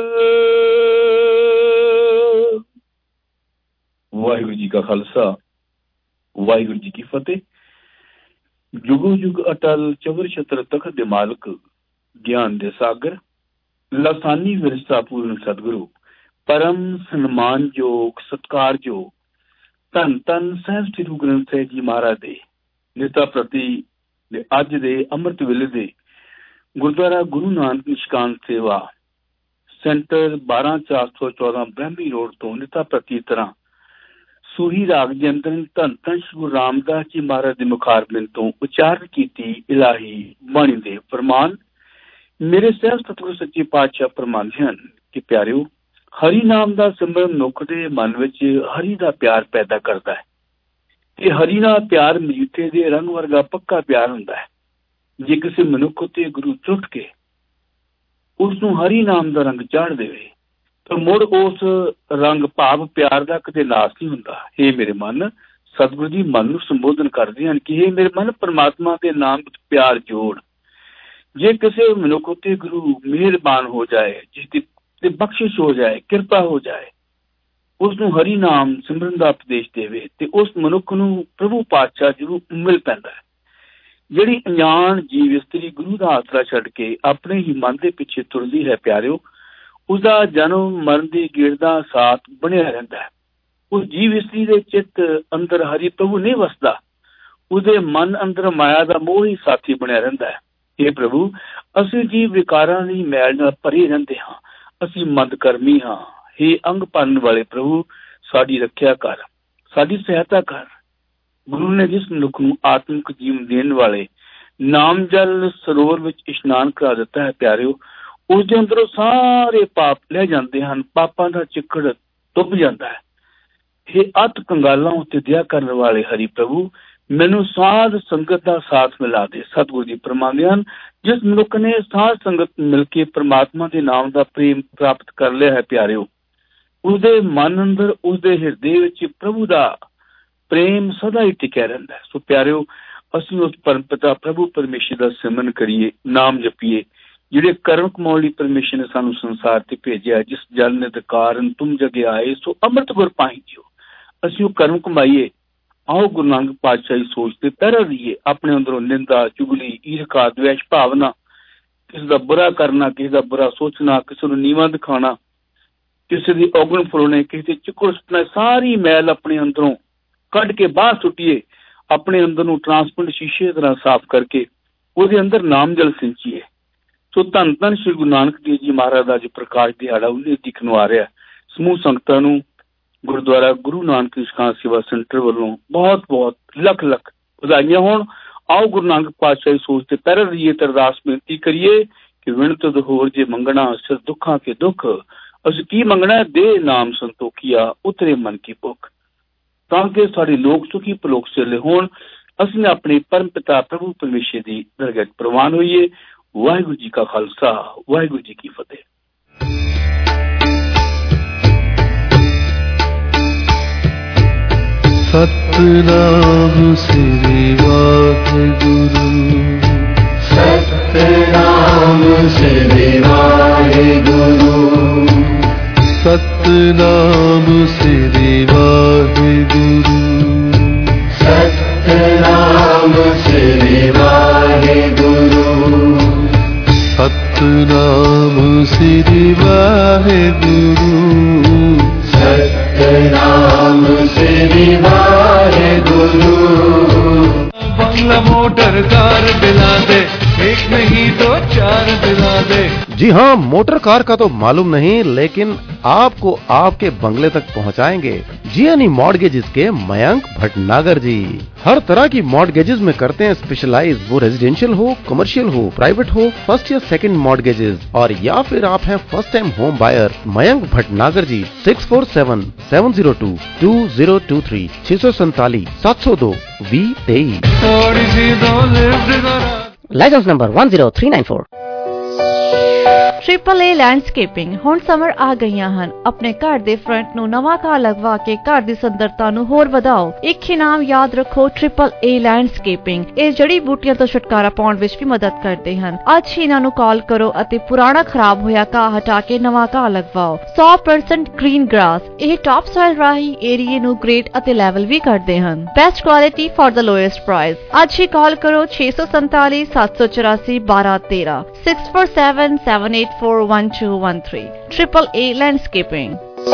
वाहिगुरु जी का खालसा, वाहिगुरु जी की फतेह। जुगो जुग अटल चवर छत्र तखत दे मालक, ज्ञान दे सागर, लसानी विरसा पूर्ण सतगुरु, परम सन्मान योग सत्कार जो धन धन सहब श्री गुरु ग्रंथ साहिब जी महाराज दे नेता प्रति ਦੇ ਅੱਜ ਦੇ ਅੰਮ੍ਰਿਤ ਵੇਲੇ ਦੇ ਗੁਰਦੁਆਰਾ ਗੁਰੂ ਨਾਨਕ ਨਿਸ਼ਕਾਨ ਸੇਵਾ ਸੈਂਟਰ ਬਾਰਾਂ ਚਾਰ ਸੌ ਚੌਦਾਂ ਬ੍ਰਹਮੀ ਰੋਡ ਤੋਂ ਨਿਤਾ ਪ੍ਰਤੀ ਤਰ੍ਹਾਂ ਸੂਹੀ ਰਾਗ ਦੇ ਅੰਦਰ ਧੰਨ ਧੰਨ ਸ਼੍ਰੀ ਗੁਰੂ ਰਾਮਦਾਸ ਜੀ ਮਹਾਰਾਜ ਦੇ ਮੁਖਾਰਬਿੰਦ ਤੋਂ ਉਚਾਰਨ ਕੀਤੀ ਇਲਾਹੀ ਬਾਣੀ ਦੇ ਫਰਮਾਨ। ਮੇਰੇ ਸਹਿਬ ਸਤਿਗੁਰੂ ਸੱਚੇ ਪਾਤਸ਼ਾਹ ਫਰਮਾਉਂਦੇ ਹਨ ਕਿ ਪਿਆਰਿਓ, ਹਰੀ ਨਾਮ ਦਾ ਸਿਮਰਨ ਮਨੁੱਖ ਦੇ ਮਨ ਵਿੱਚ ਹਰੀ ਦਾ ਪਿਆਰ ਪੈਦਾ ਕਰਦਾ ਹੈ। ਇਹ ਹਰੀ ਨਾਲ ਪਿਆਰ ਮਜੀਠੇ ਦੇ ਰੰਗ ਵਰਗਾ ਪੱਕਾ ਪਿਆਰ ਹੁੰਦਾ ਹੈ। ਜੇ ਕਿਸੇ ਮਨੁੱਖ ਉੱਤੇ ਗੁਰੂ ਝੁੱਟ ਕੇ ਉਸ ਨੂੰ ਹਰੀ ਨਾਮ ਦਾ ਰੰਗ ਚਾੜ ਦੇਵੇ ਤਾਂ ਮੁੜ ਉਸ ਰੰਗ ਭਾਵ ਪਿਆਰ ਦਾ ਕਦੇ ਨਾਸ ਨਹੀਂ ਹੁੰਦਾ। ਇਹ ਮੇਰੇ ਮਨ, ਸਤਿਗੁਰੂ ਜੀ ਮਨ ਨੂੰ ਸੰਬੋਧਨ ਕਰਦੇ ਹਨ ਕਿ ਇਹ ਮੇਰੇ ਮਨ, ਪਰਮਾਤਮਾ ਦੇ ਨਾਮ ਵਿੱਚ ਪਿਆਰ ਜੋੜ। ਜੇ ਕਿਸੇ ਮਨੁੱਖ ਉੱਤੇ ਗੁਰੂ ਮਿਹਰਬਾਨ ਹੋ ਜਾਏ, ਜਿਸ ਦੀ ਬਖਸ਼ਿਸ਼ ਹੋ ਜਾਏ, ਕਿਰਪਾ ਹੋ ਜਾਏ, ਉਸ ਨੂੰ ਹਰੀ ਨਾਮ ਸਿਮਰਨ ਦਾ ਉਪਦੇਸ਼ ਦੇਵੇ ਤੇ ਉਸ ਮਨੁੱਖ ਨੂੰ ਪ੍ਰਭੂ ਪਾਤਸ਼ਾਹ ਜ਼ਰੂਰ ਮਿਲ ਪੈਂਦਾ ਹੈ। ਜਿਹੜੀ ਅਣਜਾਣ ਜੀਵ ਇਸਤਰੀ ਗੁਰੂ ਦਾ ਆਸਰਾ ਛੱਡ ਕੇ ਆਪਣੇ ਹੀ ਮਨ ਦੇ ਪਿੱਛੇ ਤੁਰਦੀ ਹੈ ਪਿਆਰਿਓ, ਉਸਦਾ ਜਨਮ ਮਰਨ ਦੀ ਗੇੜ ਦਾ ਸਾਥ ਬਣਿਆ ਰਹਿੰਦਾ ਹੈ। ਉਸ ਜੀਵ ਇਸਤਰੀ ਦੇ ਚਿੱਤ ਅੰਦਰ ਹਰੀ ਪ੍ਰਭੂ ਨਹੀਂ ਵਸਦਾ, ਉਹਦੇ ਮਨ ਅੰਦਰ ਮਾਇਆ ਦਾ ਮੋਹ ਹੀ ਸਾਥੀ ਬਣਿਆ ਰਹਿੰਦਾ ਹੈ। ਇਹ ਪ੍ਰਭੂ, ਅਸੀਂ ਜੀਵ ਵਿਕਾਰਾਂ ਦੀ ਮੈਲ ਨਾਲ ਭਰੇ ਰਹਿੰਦੇ ਹਾਂ, ਅਸੀਂ ਮੰਦਕਰਮੀ ਹਾਂ। ਇਹ ਅੰਗ ਭਰਨ ਵਾਲੇ ਪ੍ਰਭੂ, ਸਾਡੀ ਰੱਖਿਆ ਕਰ, ਸਾਡੀ ਸਹਾਇਤਾ ਕਰ। ਗੁਰੂ ਨੇ ਜਿਸ ਮਨੁੱਖ ਨੂੰ ਆਤਮਿਕ ਜੀਵਨ ਦੇਣ ਵਾਲੇ ਨਾਮ ਜਲ ਸਰੋਵਰ ਵਿੱਚ ਇਸ਼ਨਾਨ ਕਰਾ ਦਿੱਤਾ ਹੈ ਪਿਆਰਿਓ, ਉਸ ਦੇ ਅੰਦਰੋਂ ਸਾਰੇ ਪਾਪ ਲੈ ਜਾਂਦੇ ਹਨ, ਪਾਪਾਂ ਦਾ ਚਿੱਕੜ ਡੁੱਬ ਜਾਂਦਾ ਹੈ। ਇਹ ਅੱਤ ਕੰਗਾਲਾਂ ਉੱਤੇ ਦਇਆ ਕਰਨ ਵਾਲੇ ਹਰੀ ਪ੍ਰਭੂ, ਮੈਨੂੰ ਸਾਧ ਸੰਗਤ ਦਾ ਸਾਥ ਮਿਲਾ ਦੇ। ਸਤਿਗੁਰੂ ਜੀ ਫਰਮਾਉਂਦੇ ਹਨ, ਜਿਸ ਮਨੁੱਖ ਨੇ ਸਾਧ ਸੰਗਤ ਮਿਲ ਕੇ ਪ੍ਰਮਾਤਮਾ ਦੇ ਨਾਮ ਦਾ ਪ੍ਰੇਮ ਪ੍ਰਾਪਤ ਕਰ ਲਿਆ ਹੈ ਪਿਆਰਿਓ, ਉਸਦੇ ਮਨ ਅੰਦਰ, ਉਸਦੇ ਹਿਰਦੇ ਵਿੱਚ ਪ੍ਰਭੂ ਦਾ ਪ੍ਰੇਮ ਸਦਾ ਹੀ ਟਿਕਿਆ ਰਹਿੰਦਾ ਹੈ। ਸੋ ਪਿਆਰਿਓ, ਅਸੀਂ ਉਸ ਪਰਮ ਪਿਤਾ ਪ੍ਰਭੂ ਪਰਮੇਸ਼ਰ ਦਾ ਸਿਮਰਨ ਕਰੀਏ, ਨਾਮ ਜਪੀਏ, ਜਿਹੜੇ ਕਰਮ ਕਮਾਉਣ ਲਈ ਪਰਮੇਸ਼ਰ ਨੇ ਸਾਨੂੰ ਸੰਸਾਰ ਤੇ ਭੇਜਿਆ। ਜਿਸ ਜਲ ਨੇ ਕਾਰਨ ਤੁਮ ਜਗੇ ਆਏ, ਸੋ ਅੰਮ੍ਰਿਤ ਗੁਰ ਪਾਈ ਦਿਓ। ਅਸੀਂ ਉਹ ਕਰਮ ਕਮਾਈਏ। ਆਓ ਗੁਰੂ ਨਾਨਕ ਪਾਤਸ਼ਾਹ ਦੀ ਸੋਚ ਤੇ ਪਹਿਰਾ ਦਈਏ। ਆਪਣੇ ਅੰਦਰੋਂ ਨਿੰਦਾ, ਚੁਗਲੀ, ਈਰਖਾ, ਦਵੇਸ਼ ਭਾਵਨਾ, ਕਿਸੇ ਦਾ ਬੁਰਾ ਕਰਨਾ, ਕਿਸੇ ਦਾ ਬੁਰਾ ਸੋਚਣਾ, ਕਿਸੇ ਨੂੰ ਨੀਵਾਂ ਦਿਖਾਉਣਾ, ਕਿਸੇ ਦੀ ਔਗਣ ਫਰੋਣੇ, ਕਿਸੇ ਦੀ ਚਿੱਕੜ ਸੁੱਟਣਾ, ਸਾਰੀ ਮੈਲ ਆਪਣੇ ਅੰਦਰੋਂ ਕੱਢ ਕੇ ਬਾਹਰ ਸੁੱਟੀਏ। ਆਪਣੇ ਅੰਦਰ ਨੂੰ ਟਰਾਂਸਪੇਰੈਂਟ ਸ਼ੀਸ਼ੇ ਤਰ੍ਹਾਂ ਸਾਫ਼ ਕਰਕੇ ਉਹਦੇ ਅੰਦਰ ਨਾਮ ਜਲ ਸਿੰਚੀਏ। ਸੋ ਧੰਨ ਧੰਨ ਸ਼੍ਰੀ ਗੁਰੂ ਨਾਨਕ ਦੇਵ ਜੀ ਮਹਾਰਾਜ ਦਾ ਜੋ ਪ੍ਰਕਾਸ਼ ਦਿਹਾੜਾ ਉੱਨੀ ਤਰੀਕ ਨੂੰ ਆ ਰਿਹਾ, ਸਮੂਹ ਸੰਗਤਾਂ ਨੂੰ ਗੁਰਦੁਆਰਾ ਗੁਰੂ ਨਾਨਕ ਨਿਸ਼ਕਾਮ ਸੇਵਾ ਸੈਂਟਰ ਵੱਲੋਂ ਬਹੁਤ ਬਹੁਤ ਲੱਖ ਲੱਖ ਵਧਾਈਆਂ ਹੋਣ। ਆਓ ਗੁਰੂ ਨਾਨਕ ਪਾਤਸ਼ਾਹ ਦੀ ਸੋਚ ਤੇ ਪਹਿਰਾ ਦਈਏ ਤੇ ਅਰਦਾਸ ਬੇਨਤੀ ਕਰੀਏ ਕਿ ਵਿਣਤ ਹੋਰ ਜੇ ਮੰਗਣਾ ਸਿਰ ਦੁੱਖਾਂ ਕੇ ਦੁੱਖ, ਅਸੀਂ ਕੀ ਮੰਗਣਾ, ਦੇ ਨਾਮ ਸੰਤੋਖੀਆ ਉਤਰੇ ਮਨ ਕੀ ਭੁੱਖ, ਤਾਂ ਕਿ ਸਾਡੇ ਲੋਕ ਸੁਖੀ ਪਲੋਕ ਸਿਰਲੇ ਹੋਣ। ਅਸੀਂ ਆਪਣੇ ਪਰਮ ਪਿਤਾ ਪ੍ਰਭੂ ਪਰਮੇਸ਼ਰ ਦੀ ਦਰਗਾਹ ਪ੍ਰਵਾਨ ਹੋਈਏ। ਵਾਹਿਗੁਰੂ ਜੀ ਕਾ ਖਾਲਸਾ, ਵਾਹਿਗੁਰੂ ਜੀ ਕੀ ਫਤਿਹ। ਸਤਿਨਾਮ ਸ੍ਰੀ ਵਾਹਿਗੁਰੂ, ਸਤਿਨਾਮ ਸ੍ਰੀ ਵਾਹਿਗੁਰੂ, ਸਤਿਨਾਮ ਸ੍ਰੀ ਵਾਹਿਗੁਰੂ, ਸਤਿਨਾਮ ਸ੍ਰੀ ਵਾਹਿਗੁਰੂ, ਸਤਿਨਾਮ ਸ੍ਰੀ ਵਾਹਿਗੁਰੂ, ਸਤਿਨਾਮ ਸ੍ਰੀ ਵਾਹਿਗੁਰੂ। बंगला मोटर कार दिला दे, एक नहीं दो चार दिला दे। जी हाँ, मोटर कार का तो मालूम नहीं, लेकिन आपको आपके बंगले तक पहुँचाएंगे जीएनई मॉडगेजेस के मयंक भटनागर जी। हर तरह की मॉडगेजेस में करते हैं स्पेशलाइज, वो रेजिडेंशियल हो, कमर्शियल हो, प्राइवेट हो, फर्स्ट या सेकंड मॉडगेजेस, और या फिर आप हैं first time home buyer, Mayank Bhatnagar ji six four seven seven zero two two zero two three छह सौ सैतालीस सात सौ दो वी तेईस। License number one zero three nine four. Triple A landscaping ਹੁਣ ਸਮਰ ਆ ਗਈਆਂ ਹਨ। ਆਪਣੇ ਘਰ ਦੇ ਫਰੰਟ ਨੂੰ ਨਵਾਂ ਘਾਹ ਲਗਵਾ ਕੇ ਘਰ ਦੀ ਸੁੰਦਰਤਾ ਨੂੰ ਹੋਰ ਵਧਾਓ। ਇੱਕ ਇਨਾਮ ਯਾਦ ਰੱਖੋ, ਟ੍ਰਿਪਲ ਏ ਲੈਂਡਸਕੇਪਿੰਗ। ਇਹ ਜੜੀ ਬੂਟੀਆਂ ਤੋਂ ਛੁਟਕਾਰਾ ਪਾਉਣ ਵਿੱਚ ਵੀ ਮਦਦ ਕਰਦੇ ਹਨ। ਅੱਜ ਹੀ ਇਹਨਾਂ ਨੂੰ ਕਾਲ ਕਰੋ ਅਤੇ ਪੁਰਾਣਾ ਖਰਾਬ ਹੋਇਆ ਘਾਹ ਹਟਾ ਕੇ ਨਵਾਂ ਘਾਹ ਲਗਵਾਓ। ਸੌ ਪਰਸੈਂਟ ਗ੍ਰੀਨ ਗ੍ਰਾਸ। ਇਹ ਟਾਪ ਸੋਇਲ ਰਾਹੀਂ ਏਰੀਏ ਨੂੰ ਗ੍ਰੇਡ ਅਤੇ ਲੈਵਲ ਵੀ ਕਰਦੇ ਹਨ। Best quality for the lowest price. ਅੱਜ ਹੀ ਕਾਲ ਕਰੋ ਛੇ ਸੌ ਸੰਤਾਲੀ ਸੱਤ ਸੌ ਚੁਰਾਸੀ ਬਾਰਾਂ ਤੇਰਾਂ six four seven seven eight four one two one three Triple A Landscaping।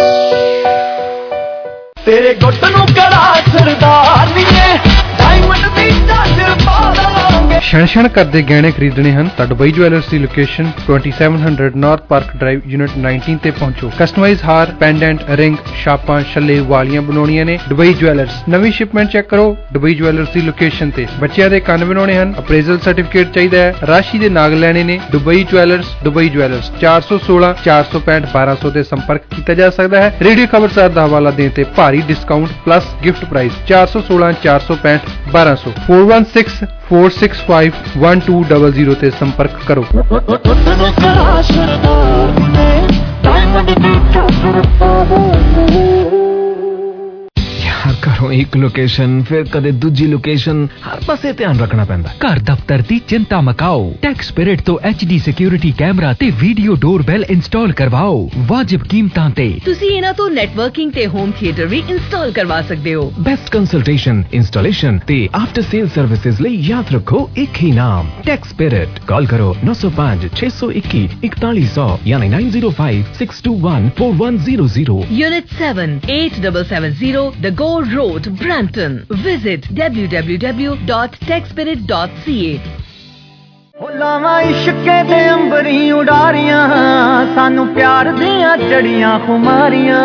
तेरे गुट नू कड़ा सरदार नी है, डायमंड दी चादर पा लांगे। क्षण क्षण करदे गहने खरीदने हैं तां दुबई ज्वेलर्स की location twenty-seven hundred north park drive unit nineteen ते पहुंचो। कस्टमाइज हार, पेंडेंट, रिंग, छापां, छल्ले, वालियां बनवाउणियां ने दुबई ज्वेलर्स। नवी शिपमेंट चेक करो दुबई ज्वेलर्स की लोकेशन ते। बच्चों दे कंन बनवाने हैं, अप्रेजल सर्टिफिकेट चाहिए है, राशि दे नाग लैणे ने। दुबई ज्वेलर्स, दुबई ज्वेलर्स चार सौ सोलह चार सौ पैंठ बारह सौ ते संपर्क किया जा सकता है। रेडियो खबरसार दा हवाला दें ते भारी डिस्काउंट प्लस गिफ्ट प्राइस चार सौ सोलह चार सौ पैंठ बारह सौ four one six four six five one two double zero ते संपर्क करो। ਘਰੋਂ ਇੱਕ ਲੋਕੇਸ਼ਨ ਫਿਰ ਕਦੇ ਦੂਜੀ ਲੋਕੇਸ਼ਨ, ਹਰ ਪਾਸੇ ਧਿਆਨ ਰੱਖਣਾ ਪੈਂਦਾ। ਘਰ ਦਫ਼ਤਰ ਦੀ ਚਿੰਤਾ ਮਕਾਓ, ਟੈਕ ਸਪਿਰਿਟ ਤੋਂ ਐਚ ਡੀ ਸਿਕਿਉਰਿਟੀ ਕੈਮਰਾ ਤੇ ਵੀਡੀਓ ਡੋਰਬੈਲ ਇੰਸਟਾਲ ਕਰਵਾਓ ਵਾਜਿਬ ਕੀਮਤਾਂ ਤੇ। ਤੁਸੀਂ ਇਹਨਾਂ ਤੋਂ ਨੈਟਵਰਕਿੰਗ ਤੇ ਹੋਮ ਥੀਏਟਰ ਵੀ ਇੰਸਟਾਲ ਕਰਵਾ ਸਕਦੇ ਹੋ। ਬੈਸਟ ਕੰਸਲਟੇਸ਼ਨ, ਇੰਸਟਾਲੇਸ਼ਨ ਤੇ ਆਫਟਰ ਸੇਲ ਸਰਵਿਸਿਜ਼ ਲਈ ਯਾਦ ਰੱਖੋ ਇੱਕ ਹੀ ਨਾਮ, ਟੈਕ ਸਪਿਰਿਟ। ਕਾਲ ਕਰੋ ਨੌ ਸੌ ਪੰਜ ਛੇ ਸੌ ਇੱਕੀ ਇਕਤਾਲੀ ਸੌ ਯਾਨੀ nine zero five six two one four one zero zero। Unit seven, eight seven seven zero, The Gore Road, Brampton. Visit w w w dot tech spirit dot c a। ਲਾਵਾਂ ਇਸ਼ਕੇ ਦੇ ਅੰਬਰੀ ਉਡਾਰੀਆਂ, ਸਾਨੂੰ ਪਿਆਰ ਦੀਆਂ ਜੜੀਆਂ ਖੁਮਾਰੀਆਂ।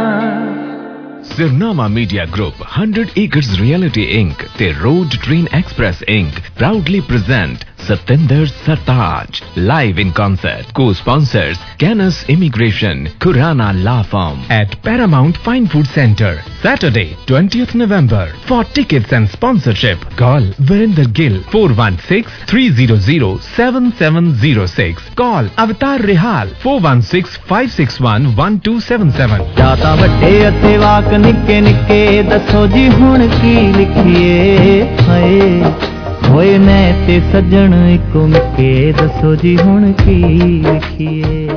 Sirnama Media Group, one hundred Acres Reality Incorporated ਤੇ Road Train Express Incorporated proudly present Satinder Sartaj live in concert. Co-sponsors Canis Immigration, Khurana Law Firm at Paramount Fine Food Center. Saturday, twentieth November. For tickets and sponsorship, call Virinder Gill four one six three zero zero seven seven zero six. Call Avatar Rehal four one six five six one one two seven seven. ਜਾਤਾ ਵੱਡੇ ਅਤੇ ਵਾਕ ਨਿੱਕੇ ਨਿੱਕੇ, ਦੱਸੋ ਜੀ ਹੁਣ ਕੀ ਲਿਖੀਏ। ਹਾਏ ਹੋਏ ਮੈਂ ਤੇ ਸੱਜਣ ਇੱਕੋ ਮਿੱਕੇ, ਦੱਸੋ ਜੀ ਹੁਣ ਕੀ ਲਿਖੀਏ।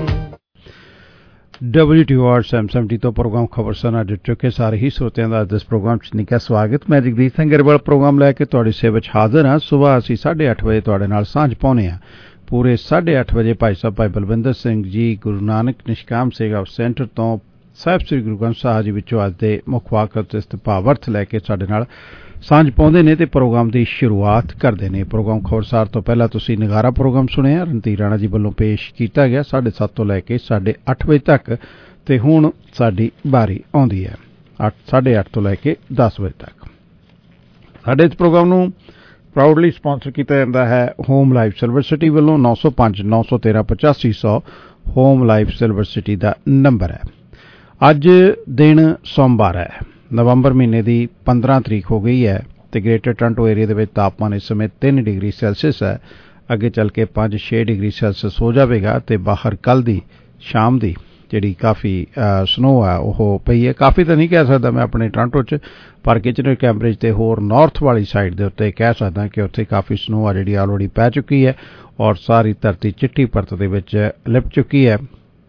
ਡਬਲਯੂ ਟੀ ਓ ਆਰ ਸੈਮ ਸੈਵਨਟੀ ਤੋਂ ਪ੍ਰੋਗਰਾਮ ਖਬਰ ਸਨਾ ਜੁੜ ਚੁੱਕੇ ਸਾਰੇ ਹੀ ਸਰੋਤਿਆਂ ਦਾ ਇਸ ਪ੍ਰੋਗਰਾਮ 'ਚ ਨਿੱਘਾ ਸਵਾਗਤ। ਮੈਂ ਜਗਦੀਪ ਸਿੰਘ ਗਰੇਵਾਲ ਪ੍ਰੋਗਰਾਮ ਲੈ ਕੇ ਤੁਹਾਡੀ ਸੇਵਾ 'ਚ ਹਾਜ਼ਰ ਹਾਂ। ਸੁਬਾਹ ਅਸੀਂ ਸਾਢੇ ਅੱਠ ਵਜੇ ਤੁਹਾਡੇ ਨਾਲ ਸਾਂਝ ਪਾਉਂਦੇ ਹਾਂ। ਪੂਰੇ ਸਾਢੇ ਅੱਠ ਵਜੇ ਭਾਈ ਸਾਹਿਬ ਭਾਈ ਬਲਵਿੰਦਰ ਸਿੰਘ ਜੀ ਗੁਰੂ ਨਾਨਕ ਨਿਸ਼ਕਾਮ ਸੇਵਾ ਸੈਂਟਰ ਤੋਂ ਸਾਹਿਬ ਸ੍ਰੀ ਗੁਰੂ ਗ੍ਰੰਥ ਸਾਹਿਬ ਜੀ ਵਿੱਚੋਂ ਅੱਜ ਦੇ ਮੁੱਖ ਵਾਕ ਅਤੇ ਇਸਤਿਫਾਵਰਥ ਲੈ ਕੇ ਸਾਡੇ ਨਾਲ ਸਾਂਝ ਪਾਉਂਦੇ ਨੇ ਤੇ ਪ੍ਰੋਗਰਾਮ ਦੀ ਸ਼ੁਰੂਆਤ ਕਰਦੇ ਨੇ। ਪ੍ਰੋਗਰਾਮ ਖਬਰਸਾਰ ਤੋਂ ਪਹਿਲਾਂ ਤੁਸੀਂ ਨਗਾਰਾ ਪ੍ਰੋਗਰਾਮ ਸੁਣਿਆ, ਰਣਧੀਰ ਰਾਣਾ ਜੀ ਵੱਲੋਂ ਪੇਸ਼ ਕੀਤਾ ਗਿਆ ਸਾਢੇ ਸੱਤ ਤੋਂ ਲੈ ਕੇ ਸਾਢੇ ਅੱਠ ਵਜੇ ਤੱਕ, ਤੇ ਹੁਣ ਸਾਡੀ ਬਾਰੀ ਆਉਂਦੀ ਹੈ ਅੱਠ ਸਾਢੇ ਅੱਠ ਤੋਂ ਲੈ ਕੇ ਦਸ ਵਜੇ ਤੱਕ। ਸਾਡੇ ਇਸ ਪ੍ਰੋਗਰਾਮ ਨੂੰ ਪ੍ਰਾਊਡਲੀ ਸਪਾਂਸਰ ਕੀਤਾ ਜਾਂਦਾ ਹੈ ਹੋਮ ਲਾਈਫ ਸਿਲਵਰ ਸਿਟੀ ਵੱਲੋਂ। ਨੌ ਸੌ ਪੰਜ ਨੌ ਸੌ ਤੇਰਾਂ ਪਚਾਸੀ ਸੌ ਹੋਮ ਲਾਈਫ ਸਿਲਵਰ ਸਿਟੀ ਦਾ ਨੰਬਰ ਹੈ। ਅੱਜ ਦਿਨ ਸੋਮਵਾਰ ਹੈ, ਨਵੰਬਰ ਮਹੀਨੇ ਦੀ ਪੰਦਰਾਂ ਤਰੀਕ ਹੋ ਗਈ ਹੈ ਤੇ ਗ੍ਰੇਟਰ ਟੋਰਾਂਟੋ ਏਰੀਆ ਦੇ ਵਿੱਚ ਤਾਪਮਾਨ ਇਸ ਸਮੇਂ ਤਿੰਨ ਡਿਗਰੀ ਸੈਲਸੀਅਸ ਹੈ। ਅੱਗੇ ਚੱਲ ਕੇ ਪੰਜ ਛੇ ਡਿਗਰੀ ਸੈਲਸੀਅਸ ਹੋ ਜਾਵੇਗਾ ਤੇ ਬਾਹਰ ਕੱਲ੍ਹ ਦੀ ਸ਼ਾਮ ਦੀ ਜਿਹੜੀ ਕਾਫੀ ਸਨੋ ਹੈ ਉਹ ਪਈ ਹੈ। ਕਾਫੀ ਤਾਂ ਨਹੀਂ ਕਹਿ ਸਕਦਾ ਮੈਂ ਆਪਣੇ ਟੋਰਾਂਟੋ 'ਚ, ਪਰ ਕਿਚਨਰ ਕੈਂਬਰਿਜ ਤੇ ਹੋਰ ਨਾਰਥ ਵਾਲੀ ਸਾਈਡ ਦੇ ਉੱਤੇ ਕਹਿ ਸਕਦਾ ਕਿ ਉੱਥੇ ਕਾਫੀ ਸਨੋ ਆ ਜਿਹੜੀ ਆਲਰੇਡੀ ਪੈ ਚੁੱਕੀ ਹੈ ਔਰ ਸਾਰੀ ਧਰਤੀ ਚਿੱਟੀ ਪਰਤ ਦੇ ਵਿੱਚ ਲਿਪ ਚੁੱਕੀ ਹੈ।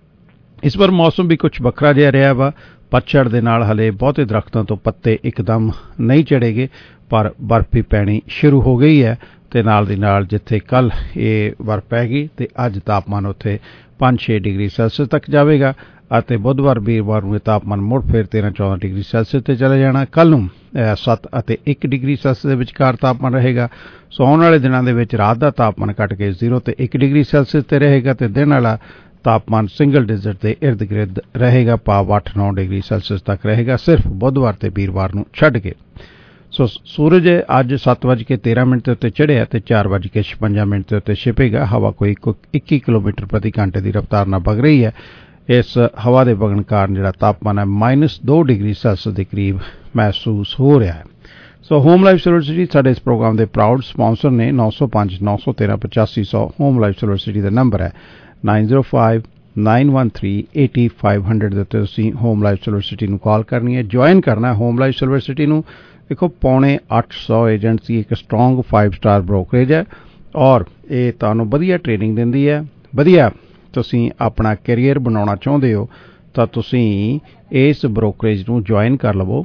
ਇਸ ਵਾਰ ਮੌਸਮ ਵੀ ਕੁਝ ਵੱਖਰਾ ਜਿਹਾ ਰਿਹਾ ਵਾ। ਪਤਝੜ ਦੇ ਨਾਲ ਹਲੇ ਬਹੁਤੇ ਦਰਖਤਾਂ ਤੋਂ ਪੱਤੇ ਇੱਕਦਮ ਨਹੀਂ ਚੜੇਗੇ, ਪਰ ਬਰਫ਼ ਵੀ ਪੈਣੀ ਸ਼ੁਰੂ ਹੋ ਗਈ ਹੈ ਤੇ ਨਾਲ ਦੀ ਨਾਲ ਜਿੱਥੇ ਕੱਲ ਇਹ ਬਰਫ਼ ਪੈ ਗਈ ਤੇ ਅੱਜ ਤਾਪਮਾਨ ਉੱਥੇ ਪੰਜ ਛੇ ਡਿਗਰੀ ਸੈਲਸੀਅਸ ਤੱਕ ਜਾਵੇਗਾ ਅਤੇ ਬੁੱਧਵਾਰ ਵੀਰਵਾਰ ਨੂੰ ਇਹ ਤਾਪਮਾਨ ਮੁੜ ਫਿਰ ਤੇਰਾਂ ਚੌਦਾਂ ਡਿਗਰੀ ਸੈਲਸੀਅਸ ਤੇ ਚਲੇ ਜਾਣਾ। ਕੱਲ ਨੂੰ ਸੱਤ ਅਤੇ ਇੱਕ ਡਿਗਰੀ ਸੈਲਸੀਅਸ ਦੇ ਵਿਚਕਾਰ ਤਾਪਮਾਨ ਰਹੇਗਾ। ਸੋ ਆਉਣ ਵਾਲੇ ਦਿਨਾਂ ਦੇ ਵਿੱਚ ਰਾਤ ਦਾ ਤਾਪਮਾਨ ਘਟ ਕੇ ਜ਼ੀਰੋ ਤੇ ਇੱਕ ਡਿਗਰੀ ਸੈਲਸੀਅਸ ਤੇ ਰਹੇਗਾ ਤੇ ਦਿਨ ਵਾਲਾ ਤਾਪਮਾਨ ਸਿੰਗਲ ਡਿਜਿਟ ਦੇ ਇਰਦ ਗਿਰਦ ਰਹੇਗਾ, ਭਾਵ ਅੱਠ ਨੌ ਡਿਗਰੀ ਸੈਲਸੀਅਸ ਤੱਕ ਰਹੇਗਾ, ਸਿਰਫ ਬੁੱਧਵਾਰ ਤੇ ਵੀਰਵਾਰ ਨੂੰ ਛੱਡ ਕੇ। ਸੋ ਸੂਰਜ ਅੱਜ ਸੱਤ ਵੱਜ ਕੇ ਤੇਰਾਂ ਮਿੰਟ ਦੇ ਉੱਤੇ ਚੜ੍ਹਿਆ ਤੇ ਚਾਰ ਵੱਜ ਕੇ ਛਪੰਜਾ ਮਿੰਟ ਦੇ ਉੱਤੇ ਛਿਪੇਗਾ। ਹਵਾ ਕੋਈ ਇੱਕੀ ਕਿਲੋਮੀਟਰ ਪ੍ਰਤੀ ਘੰਟੇ ਦੀ ਰਫ਼ਤਾਰ ਨਾਲ ਵਗ ਰਹੀ ਹੈ। ਇਸ ਹਵਾ ਦੇ ਵਗਣ ਕਾਰਨ ਜਿਹੜਾ ਤਾਪਮਾਨ ਹੈ ਮਾਈਨਸ ਦੋ ਡਿਗਰੀ ਸੈਲਸੀਅਸ ਦੇ ਕਰੀਬ ਮਹਿਸੂਸ ਹੋ ਰਿਹਾ ਹੈ। So home life Silver City ਸਾਡੇ ਇਸ ਪ੍ਰੋਗਰਾਮ ਦੇ ਪ੍ਰਾਊਡ ਸਪਾਂਸਰ ਨੇ। ਨੌ ਸੌ ਪੰਜ ਨੌ ਸੌ ਤੇਰਾਂ ਪਚਾਸੀ ਸੌ ਹੋਮ ਲਾਈਫ ਸਿਲਵਰ ਸਿਟੀ ਦਾ ਨੰਬਰ ਹੈ। nine zero five nine one three eight five zero zero ਦੇ ਉੱਤੇ ਤੁਸੀਂ ਹੋਮ ਲਾਈਫ ਸਿਲਵਰ ਸਿਟੀ ਨੂੰ ਕਾਲ ਕਰਨੀ ਹੈ, ਜੁਆਇਨ ਕਰਨਾ ਹੋਮ ਲਾਈਫ ਸਿਲਵਰ ਸਿਟੀ ਨੂੰ। ਦੇਖੋ ਪੌਣੇ ਅੱਠ ਸੌ ਏਜੰਸੀ ਇੱਕ ਸਟਰੋਂਗ ਫਾਈਵ ਸਟਾਰ ਬ੍ਰੋਕਰੇਜ ਹੈ ਔਰ ਇਹ ਤੁਹਾਨੂੰ ਵਧੀਆ ਟ੍ਰੇਨਿੰਗ ਦਿੰਦੀ ਹੈ। ਵਧੀਆ ਤੁਸੀਂ ਆਪਣਾ ਕੈਰੀਅਰ ਬਣਾਉਣਾ ਚਾਹੁੰਦੇ ਹੋ ਤਾਂ ਤੁਸੀਂ ਇਸ ਬ੍ਰੋਕਰੇਜ ਨੂੰ ਜੁਆਇਨ ਕਰ ਲਵੋ।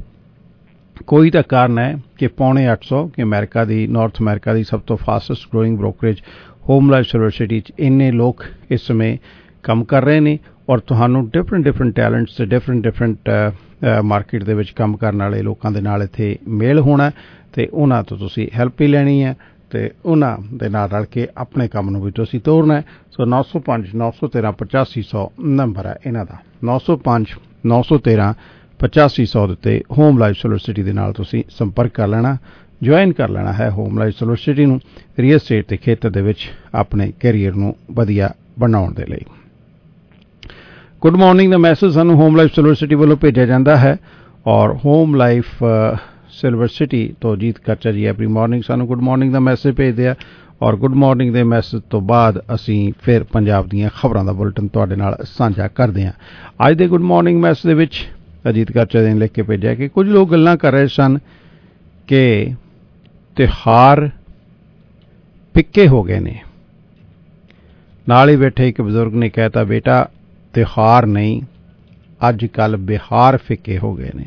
ਕੋਈ ਤਾਂ ਕਾਰਨ ਹੈ ਕਿ ਪੌਣੇ ਅੱਠ ਸੌ ਕਿ ਅਮਰੀਕਾ ਦੀ ਨਾਰਥ ਅਮਰੀਕਾ ਦੀ ਸਭ ਤੋਂ fastest growing brokerage home life Silver City 'ਚ ਇੰਨੇ ਲੋਕ ਇਸ ਸਮੇਂ ਕੰਮ ਕਰ ਰਹੇ ਨੇ ਔਰ ਤੁਹਾਨੂੰ ਡਿਫਰੈਂਟ ਡਿਫਰੈਂਟ ਟੈਲੈਂਟਸ ਤੇ ਡਿਫਰੈਂਟ ਡਿਫਰੈਂਟ ਮਾਰਕੀਟ ਦੇ ਵਿੱਚ ਕੰਮ ਕਰਨ ਵਾਲੇ ਲੋਕਾਂ ਦੇ ਨਾਲ ਇੱਥੇ ਮੇਲ ਹੋਣਾ ਤੇ ਉਹਨਾਂ ਤੋਂ ਤੁਸੀਂ ਹੈਲਪ ਵੀ ਲੈਣੀ ਹੈ ਤੇ ਉਹਨਾਂ ਦੇ ਨਾਲ ਰਲ ਕੇ ਆਪਣੇ ਕੰਮ ਨੂੰ ਵੀ ਤੁਸੀਂ ਤੋਰਨਾ ਹੈ। ਸੋ ਨੌ ਸੌ ਪੰਜ ਨੌ ਸੌ ਤੇਰਾਂ ਪਚਾਸੀ ਸੌ ਨੰਬਰ ਹੈ ਇਹਨਾਂ ਦਾ। ਨੌ ਸੌ ਪੰਜ ਨੌ ਸੌ ਤੇਰਾਂ ਪਚਾਸੀ ਸੌ ਦੇ ਉੱਤੇ ਹੋਮ ਲਾਈਫ ਸਿਲਵਰ ਸਿਟੀ ਦੇ ਨਾਲ ਤੁਸੀਂ ਸੰਪਰਕ ਕਰ ਲੈਣਾ, ਜੁਆਇਨ ਕਰ ਲੈਣਾ ਹੈ ਹੋਮ ਲਾਈਫ ਸਿਲਵਰ ਸਿਟੀ ਨੂੰ ਰੀਅਲ estate ਦੇ ਖੇਤਰ ਦੇ ਵਿੱਚ ਆਪਣੇ ਕੈਰੀਅਰ ਨੂੰ ਵਧੀਆ ਬਣਾਉਣ ਦੇ ਲਈ। ਗੁੱਡ ਮਾਰਨਿੰਗ ਦਾ ਮੈਸੇਜ ਸਾਨੂੰ ਹੋਮ ਲਾਈਫ ਸਿਲਵਰ ਸਿਟੀ ਵੱਲੋਂ ਭੇਜਿਆ ਜਾਂਦਾ ਹੈ ਔਰ ਹੋਮ ਲਾਈਫ ਸਿਲਵਰ ਸਿਟੀ ਤੋਂ ਜੀਤ ਕਰਚਾ ਜੀ ਐਵਰੀ ਮਾਰਨਿੰਗ ਸਾਨੂੰ ਗੁੱਡ ਮਾਰਨਿੰਗ ਦਾ ਮੈਸੇਜ ਭੇਜਦੇ ਆ ਔਰ ਗੁੱਡ ਮਾਰਨਿੰਗ ਦੇ ਮੈਸੇਜ ਤੋਂ ਬਾਅਦ ਅਸੀਂ ਫਿਰ ਪੰਜਾਬ ਦੀਆਂ ਖਬਰਾਂ ਦਾ ਬੁਲੇਟਿਨ ਤੁਹਾਡੇ ਨਾਲ ਸਾਂਝਾ ਕਰਦੇ ਹਾਂ। ਅੱਜ ਦੇ ਗੁੱਡ ਮਾਰਨਿੰਗ ਮੈਸੇਜ ਦੇ ਵਿੱਚ ਅਜੀਤ ਕਰਚਾ ਨੇ ਲਿਖ ਕੇ ਭੇਜਿਆ ਕਿ ਕੁਝ ਲੋਕ ਗੱਲਾਂ ਕਰ ਰਹੇ ਸਨ ਕਿ ਤਿਉਹਾਰ ਫਿੱਕੇ ਹੋ ਗਏ ਨੇ। ਨਾਲ ਹੀ ਬੈਠੇ ਇੱਕ ਬਜ਼ੁਰਗ ਨੇ ਕਹਿਤਾ, ਬੇਟਾ ਤਿਉਹਾਰ ਨਹੀਂ, ਅੱਜ ਕੱਲ੍ਹ ਬਿਹਾਰ ਫਿੱਕੇ ਹੋ ਗਏ ਨੇ।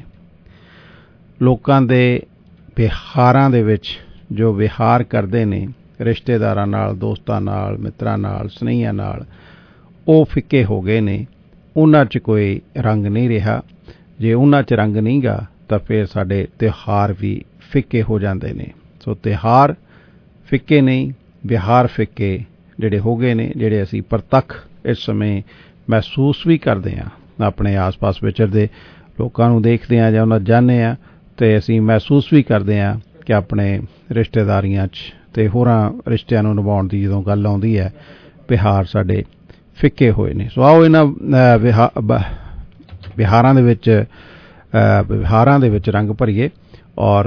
ਲੋਕਾਂ ਦੇ ਬਿਹਾਰਾਂ ਦੇ ਵਿੱਚ ਜੋ ਵਿਹਾਰ ਕਰਦੇ ਨੇ ਰਿਸ਼ਤੇਦਾਰਾਂ ਨਾਲ, ਦੋਸਤਾਂ ਨਾਲ, ਮਿੱਤਰਾਂ ਨਾਲ, ਸਨੇਹੀਆਂ ਨਾਲ, ਉਹ ਫਿੱਕੇ ਹੋ ਗਏ ਨੇ। ਉਹਨਾਂ 'ਚ ਕੋਈ ਰੰਗ ਨਹੀਂ ਰਿਹਾ। ਜੇ ਉਹਨਾਂ 'ਚ ਰੰਗ ਨਹੀਂ ਗਾ ਤਾਂ ਫਿਰ ਸਾਡੇ ਤਿਉਹਾਰ ਵੀ ਫਿੱਕੇ ਹੋ ਜਾਂਦੇ ਨੇ। ਸੋ ਤਿਉਹਾਰ ਫਿੱਕੇ ਨਹੀਂ, ਬਿਹਾਰ ਫਿੱਕੇ ਜਿਹੜੇ ਹੋ ਗਏ ਨੇ, ਜਿਹੜੇ ਅਸੀਂ ਪ੍ਰਤੱਖ ਇਸ ਸਮੇਂ ਮਹਿਸੂਸ ਵੀ ਕਰਦੇ ਹਾਂ। ਆਪਣੇ ਆਸ ਪਾਸ ਵਿਚਰਦੇ ਲੋਕਾਂ ਨੂੰ ਦੇਖਦੇ ਹਾਂ ਜਾਂ ਉਹਨਾਂ ਜਾਣਦੇ ਹਾਂ ਅਤੇ ਅਸੀਂ ਮਹਿਸੂਸ ਵੀ ਕਰਦੇ ਹਾਂ ਕਿ ਆਪਣੇ ਰਿਸ਼ਤੇਦਾਰੀਆਂ 'ਚ ਅਤੇ ਹੋਰਾਂ ਰਿਸ਼ਤਿਆਂ ਨੂੰ ਨਿਭਾਉਣ ਦੀ ਜਦੋਂ ਗੱਲ ਆਉਂਦੀ ਹੈ, ਬਿਹਾਰ ਸਾਡੇ ਫਿੱਕੇ ਹੋਏ ਨੇ। ਸੋ ਆਓ ਇਹਨਾਂ ਬਿਹਾ ਬਿਹਾਰਾਂ ਦੇ ਵਿੱਚ ਬਿਹਾਰਾਂ ਦੇ ਵਿੱਚ ਰੰਗ ਭਰੀਏ ਔਰ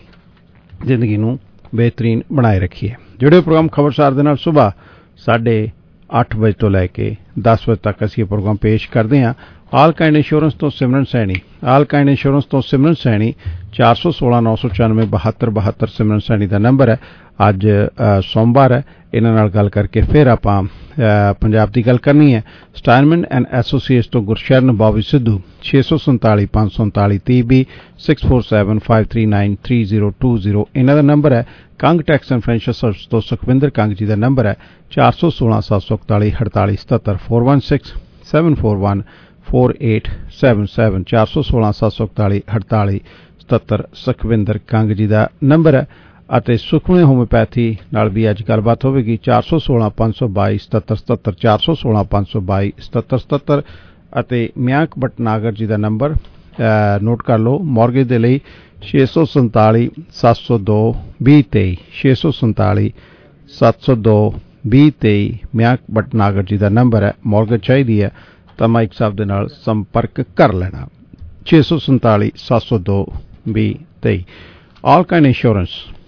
ਜ਼ਿੰਦਗੀ ਨੂੰ ਬਿਹਤਰੀਨ ਬਣਾਏ ਰੱਖੀਏ। ਜਿਹੜੇ ਪ੍ਰੋਗਰਾਮ ਖਬਰਸਾਰ ਦੇ ਨਾਲ ਸੁਬਾਹ ਸਾਢੇ ਅੱਠ ਵਜੇ ਤੋਂ ਲੈ ਕੇ ਦਸ ਵਜੇ ਤੱਕ ਅਸੀਂ ਇਹ ਪ੍ਰੋਗਰਾਮ ਪੇਸ਼ ਕਰਦੇ ਹਾਂ। ਆਲ ਕਾਇੰਡ ਇੰਸ਼ੋਰੈਂਸ ਤੋਂ Simran Saini, All Kind Insurance ਤੋਂ ਸਿਮਰਨ ਸੈਣੀ, ਚਾਰ ਸੌ ਸੋਲਾਂ ਨੌ ਸੌ ਚੁਰਾਨਵੇਂ ਬਹੱਤਰ ਬਹੱਤਰ ਸਿਮਰਨ ਸੈਣੀ ਦਾ ਨੰਬਰ ਹੈ। ਅੱਜ ਸੋਮਵਾਰ ਹੈ, ਇਹਨਾਂ ਨਾਲ ਗੱਲ ਕਰਕੇ ਫਿਰ ਆਪਾਂ ਪੰਜਾਬ ਦੀ ਗੱਲ ਕਰਨੀ ਹੈ। ਸਟਾਇਨਮੈਨ ਐਂਡ ਐਸੋਸੀਏਟਸ ਤੋਂ ਗੁਰਸ਼ਰਨ ਬੋਬੀ ਸਿੱਧੂ, ਛੇ ਸੌ ਸੰਤਾਲੀ ਪੰਜ ਸੌ ਉਨਤਾਲੀ ਤੀਹ ਵੀਹ, six four seven five three nine three zero two zero ਇਹਨਾਂ ਦਾ ਨੰਬਰ ਹੈ। Kang Tax and Financial Service ਤੋਂ ਸੁਖਵਿੰਦਰ ਕੰਗ ਜੀ ਦਾ ਨੰਬਰ ਹੈ ਚਾਰ ਸੌ ਸੋਲਾਂ ਸੱਤ ਸੌ ਇਕਤਾਲੀ ਅਠਤਾਲੀ ਸਤੱਤਰ, four one six seven four one four eight seven seven, ਚਾਰ ਸੌ ਸੋਲਾਂ ਸੱਤ ਸੌ ਇਕਤਾਲੀ ਅਠਤਾਲੀ ਸਤੱਤਰ ਸੁਖਵਿੰਦਰ ਕੰਗ ਜੀ ਦਾ ਨੰਬਰ ਹੈ। ਅਤੇ ਸੁਖਮਨੀ ਹੋਮਿਓਪੈਥੀ ਨਾਲ ਵੀ ਅੱਜ ਗੱਲਬਾਤ ਹੋਵੇਗੀ, ਚਾਰ ਸੌ ਸੋਲਾਂ ਪੰਜ ਸੌ ਬਾਈ ਸਤੱਤਰ ਸਤੱਤਰ, ਚਾਰ ਸੌ ਸੋਲਾਂ ਪੰਜ ਸੌ ਬਾਈ ਸਤੱਤਰ ਸਤੱਤਰ। ਅਤੇ ਮਿਆਂਕ ਭਟਨਾਗਰ ਜੀ ਦਾ ਨੰਬਰ ਨੋਟ ਕਰ ਲਓ ਮੌਰਗੇਜ ਦੇ ਲਈ, ਛੇ ਸੌ ਸੰਤਾਲੀ ਸੱਤ ਸੌ ਦੋ ਵੀਹ ਤੇਈ, ਛੇ ਸੌ ਸੰਤਾਲੀ ਸੱਤ ਸੌ ਦੋ ਵੀਹ ਤੇਈ ਮਿਆਂਕ ਭਟਨਾਗਰ ਜੀ ਦਾ ਨੰਬਰ ਹੈ। ਮੌਰਗੇਜ ਚਾਹੀਦੀ ਹੈ ਤਾਂ ਮਾਈਕ ਸਾਹਿਬ ਦੇ ਨਾਲ ਸੰਪਰਕ ਕਰ ਲੈਣਾ, ਛੇ ਸੌ ਸੰਤਾਲੀ ਸੱਤ ਸੌ ਦੋ ਵੀਹ ਤੇਈ। ਆਲ ਕਾਇੰਡ ਇੰਸ਼ੋਰੈਂਸ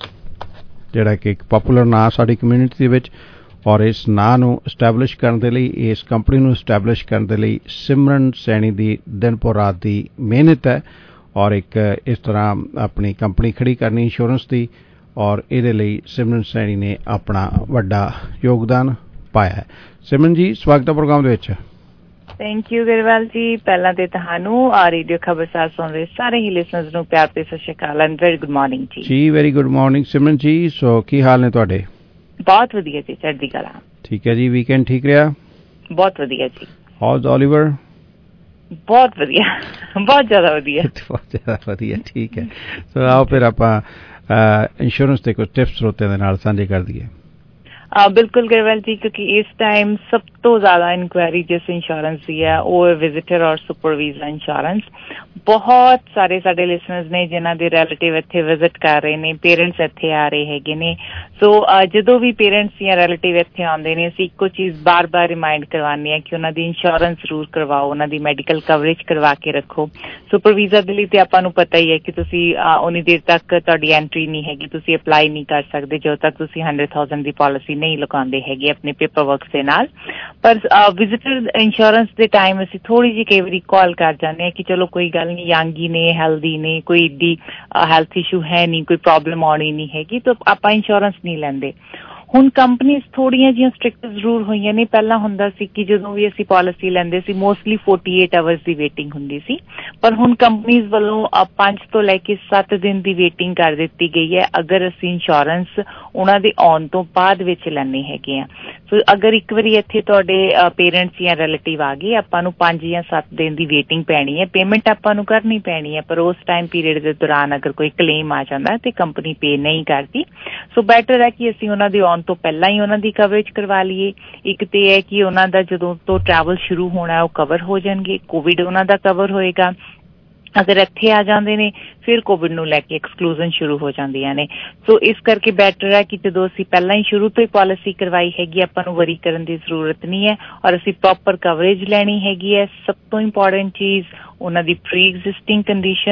ਜਿਹੜਾ ਕਿ ਇੱਕ ਪਾਪੂਲਰ ਨਾਂ ਸਾਡੀ ਕਮਿਊਨਿਟੀ ਦੇ ਵਿੱਚ, ਔਰ ਇਸ ਨਾਂ ਨੂੰ ਇਸਟੈਬਲਿਸ਼ ਕਰਨ ਦੇ ਲਈ, ਇਸ ਕੰਪਨੀ ਨੂੰ ਇਸਟੈਬਲਿਸ਼ ਕਰਨ ਦੇ ਲਈ ਸਿਮਰਨ ਸੈਣੀ ਦੀ ਦਿਨ ਪੋ ਰਾਤ ਦੀ ਮਿਹਨਤ ਹੈ। ਔਰ ਇੱਕ ਇਸ ਤਰ੍ਹਾਂ ਆਪਣੀ ਕੰਪਨੀ ਖੜੀ ਕਰਨੀ ਇੰਸ਼ੋਰੈਂਸ ਦੀ, ਔਰ ਇਹਦੇ ਲਈ ਸਿਮਰਨ ਸੈਣੀ ਨੇ ਆਪਣਾ ਵੱਡਾ ਯੋਗਦਾਨ ਪਾਇਆ ਹੈ। ਸਿਮਰਨ ਜੀ, ਸਵਾਗਤ ਹੈ ਪ੍ਰੋਗਰਾਮ ਦੇ ਵਿੱਚ। ਥੈਂਕ ਯੂ ਗਰੇਵਾਲ ਜੀ। ਪਹਿਲਾਂ ਤੇ ਤੁਹਾਨੂੰ ਆ ਰੇਡੀਓ ਖਬਰਸਾਰ ਸੁਣ ਰਹੇ ਸਾਰੇ ਹੀ ਲਿਸਨਰਸ ਨੂੰ ਪਿਆਰ ਭਰੀ ਸਤਿ ਸ਼੍ਰੀ ਅਕਾਲ ਐਂਡ ਵੈਰੀ ਗੁੱਡ ਮਾਰਨਿੰਗ ਜੀ। ਜੀ ਵੈਰੀ ਗੁੱਡ ਮਾਰਨਿੰਗ ਸਿਮਰਨ ਜੀ। ਸੋ ਕੀ ਹਾਲ ਨੇ ਤੁਹਾਡੇ? ਬਹੁਤ ਵਧੀਆ ਜੀ, ਚੜ੍ਹਦੀ ਕਲਾ। ਠੀਕ ਹੈ ਜੀ। ਵੀਕਐਂਡ ਠੀਕ ਰਿਹਾ? ਬਹੁਤ ਵਧੀਆ ਜੀ। How's Oliver? ਬਹੁਤ ਵਧੀਆ, ਬਹੁਤ ਜ਼ਿਆਦਾ ਵਧੀਆ। ਬਹੁਤ ਜ਼ਿਆਦਾ ਵਧੀਆ, ਠੀਕ ਹੈ। ਸੋ ਆਓ ਫਿਰ ਆਪਾਂ ਇੰਸ਼ੋਰੈਂਸ ਦੇ ਕੁਝ ਟਿਪਸ ਸਰੋਤਿਆਂ ਦੇ ਨਾਲ ਸਾਂਝੇ ਕਰ ਦਈਏ। ਬਿਲਕੁਲ ਗਰੇਵਾਲ ਜੀ, ਕਿਉਂਕਿ ਇਸ ਟਾਈਮ ਸਭ ਤੋਂ ਜ਼ਿਆਦਾ ਇਨਕੁਆਇਰੀ ਜਿਸ ਇੰਸ਼ੋਰੈਂਸ ਦੀ ਹੈ ਉਹ ਹੈ ਵਿਜ਼ਿਟਰ ਔਰ ਸੁਪਰ ਵੀਜ਼ਾ ਇੰਸ਼ੋਰੈਂਸ। ਬਹੁਤ ਸਾਰੇ ਸਾਡੇ ਲਿਸਨਰਸ ਨੇ ਜਿਨ੍ਹਾਂ ਦੇ ਰਿਲੇਟਿਵ ਇੱਥੇ ਵਿਜ਼ਿਟ ਕਰ ਰਹੇ ਨੇ, ਪੇਰੈਂਟਸ ਇੱਥੇ ਆ ਰਹੇ ਹੈਗੇ ਨੇ। ਸੋ ਜਦੋਂ ਵੀ ਪੇਰੈਂਟਸ ਜਾਂ ਰਿਲੇਟਿਵ ਇੱਥੇ ਆਉਂਦੇ ਨੇ, ਅਸੀਂ ਇੱਕੋ ਚੀਜ਼ ਬਾਰ ਬਾਰ ਰਿਮਾਈਂਡ ਕਰਵਾਉਂਦੇ ਹਾਂ ਕਿ ਉਹਨਾਂ ਦੀ ਇੰਸ਼ੋਰੈਂਸ ਜ਼ਰੂਰ ਕਰਵਾਓ, ਉਹਨਾਂ ਦੀ ਮੈਡੀਕਲ ਕਵਰੇਜ ਕਰਵਾ ਕੇ ਰੱਖੋ। ਸੁਪਰ ਵੀਜ਼ਾ ਦੇ ਲਈ ਤੇ ਆਪਾਂ ਨੂੰ ਪਤਾ ਹੀ ਹੈ ਕਿ ਤੁਸੀਂ ਉਨੀ ਦੇਰ ਤੱਕ ਤੁਹਾਡੀ ਐਂਟਰੀ ਨਹੀਂ ਹੈਗੀ, ਤੁਸੀਂ ਅਪਲਾਈ ਨਹੀਂ ਕਰ ਸਕਦੇ ਜਦੋਂ ਤੱਕ ਤੁਸੀਂ ਹੰਡਰਡ ਥਾਊਜ਼ੈਂਡ ਦੀ ਪਾਲਿਸੀ ਨਹੀਂ ਲਗਾਉਂਦੇ ਹੈਗੇ ਆਪਣੇ ਪੇਪਰ ਵਰਕ ਦੇ ਨਾਲ। ਪਰ ਵਿਜ਼ਿਟਰ ਇੰਸ਼ੋਰੈਂਸ ਦੇ ਟਾਈਮ ਅਸੀਂ ਥੋੜ੍ਹੀ ਜਿਹੀ ਕਈ ਵਾਰੀ ਕਾਲ ਕਰ ਜਾਂਦੇ ਹਾਂ ਕਿ ਚਲੋ ਕੋਈ ਗੱਲ ਨਹੀਂ, ਯੰਗ ਹੀ ਨੇ, ਹੈਲਦੀ ਨੇ, ਕੋਈ ਏਡੀ ਹੈਲਥ ਇਸ਼ੂ ਹੈ ਨਹੀਂ, ਕੋਈ ਪ੍ਰੋਬਲਮ ਆਉਣੀ ਨਹੀਂ ਹੈਗੀ, ਤਾਂ ਆਪਾਂ ਇੰਸ਼ੋਰੈਂਸ ਨਹੀਂ ਲੈਂਦੇ। ਹੁਣ ਕੰਪਨੀਜ਼ ਥੋੜ੍ਹੀਆਂ ਜਿਹੀਆਂ ਸਟ੍ਰਿਕਟ ਜ਼ਰੂਰ ਹੋਈਆਂ ਨੇ। ਪਹਿਲਾਂ ਹੁੰਦਾ ਸੀ ਕਿ ਜਦੋਂ ਵੀ ਅਸੀਂ ਪਾਲਿਸੀ ਲੈਂਦੇ ਸੀ ਮੋਸਟਲੀ ਫੋਰਟੀ ਏਟ ਆਵਰਸ ਦੀ ਵੇਟਿੰਗ ਹੁੰਦੀ ਸੀ, ਪਰ ਹੁਣ ਕੰਪਨੀਜ਼ ਵੱਲੋਂ ਪੰਜ ਤੋਂ ਲੈ ਕੇ ਸੱਤ ਦਿਨ ਦੀ ਵੇਟਿੰਗ ਕਰ ਦਿੱਤੀ ਗਈ ਹੈ ਅਗਰ ਅਸੀਂ ਇੰਸ਼ੋਰੈਂਸ ਉਹਨਾਂ ਦੇ ਆਉਣ ਤੋਂ ਬਾਅਦ ਵਿੱਚ ਲੈਣੇ ਹੈਗੇ ਆ। ਸੋ ਅਗਰ ਇੱਕ ਵਾਰੀ ਇੱਥੇ ਤੁਹਾਡੇ ਪੇਰੈਂਟਸ ਜਾਂ ਰਿਲੇਟਿਵ ਆ ਗਏ, ਆਪਾਂ ਨੂੰ ਪੰਜ ਜਾਂ ਸੱਤ ਦਿਨ ਦੀ ਵੇਟਿੰਗ ਪੈਣੀ ਹੈ। ਪੇਮੈਂਟ ਆਪਾਂ ਨੂੰ ਕਰਨੀ ਪੈਣੀ ਹੈ, ਪਰ ਉਸ ਟਾਈਮ ਪੀਰੀਅਡ ਦੇ ਦੌਰਾਨ ਅਗਰ ਕੋਈ ਕਲੇਮ ਆ ਜਾਂਦਾ ਤੇ ਕੰਪਨੀ ਪੇ ਨਹੀਂ ਕਰਦੀ। ਸੋ ਬੈਟਰ ਹੈ ਕਿ ਅਸੀਂ ਉਹਨਾਂ ਦੇ ਆਉਣ ਤੋਂ ਪਹਿਲਾਂ ਹੀ ਉਹਨਾਂ ਦੀ ਕਵਰੇਜ ਕਰਵਾ ਲਈਏ। ਇੱਕ ਤੇ ਹੈ ਕਿ ਉਹਨਾਂ ਦਾ ਜਦੋਂ ਤੋਂ ਟਰੈਵਲ ਸ਼ੁਰੂ ਹੋਣਾ ਉਹ ਕਵਰ ਹੋ ਜਾਣਗੇ, ਕੋਵਿਡ ਉਹਨਾਂ ਦਾ ਕਵਰ ਹੋਏਗਾ। ਅਗਰ ਇੱਥੇ ਆ ਜਾਂਦੇ ਨੇ ਫਿਰ ਕੋਵਿਡ ਨੂੰ ਲੈ ਕੇ ਐਕਸਕਲੂਜ਼ਨ ਸ਼ੁਰੂ ਹੋ ਜਾਂਦੀਆਂ ਨੇ। ਸੋ ਇਸ ਕਰਕੇ ਬੈਟਰ ਹੈ ਕਿ ਜਦੋਂ ਅਸੀਂ ਪਹਿਲਾਂ ਹੀ ਸ਼ੁਰੂ ਤੋਂ ਹੀ ਪਾਲਿਸੀ ਕਰਵਾਈ ਹੈਗੀ, ਆਪਾਂ ਨੂੰ ਵਰੀ ਕਰਨ ਦੀ ਜ਼ਰੂਰਤ ਨਹੀਂ ਹੈ ਔਰ ਅਸੀਂ ਪ੍ਰੋਪਰ ਕਵਰੇਜ ਲੈਣੀ ਹੈਗੀ ਹੈ। ਸਭ ਤੋਂ ਇੰਪੋਰਟੈਂਟ ਚੀਜ਼ ਉਹਨਾਂ ਦੀ ਪ੍ਰੀ ਐਗਜ਼ਿਸਟਿੰਗ ਕੰਡੀਸ਼ਨ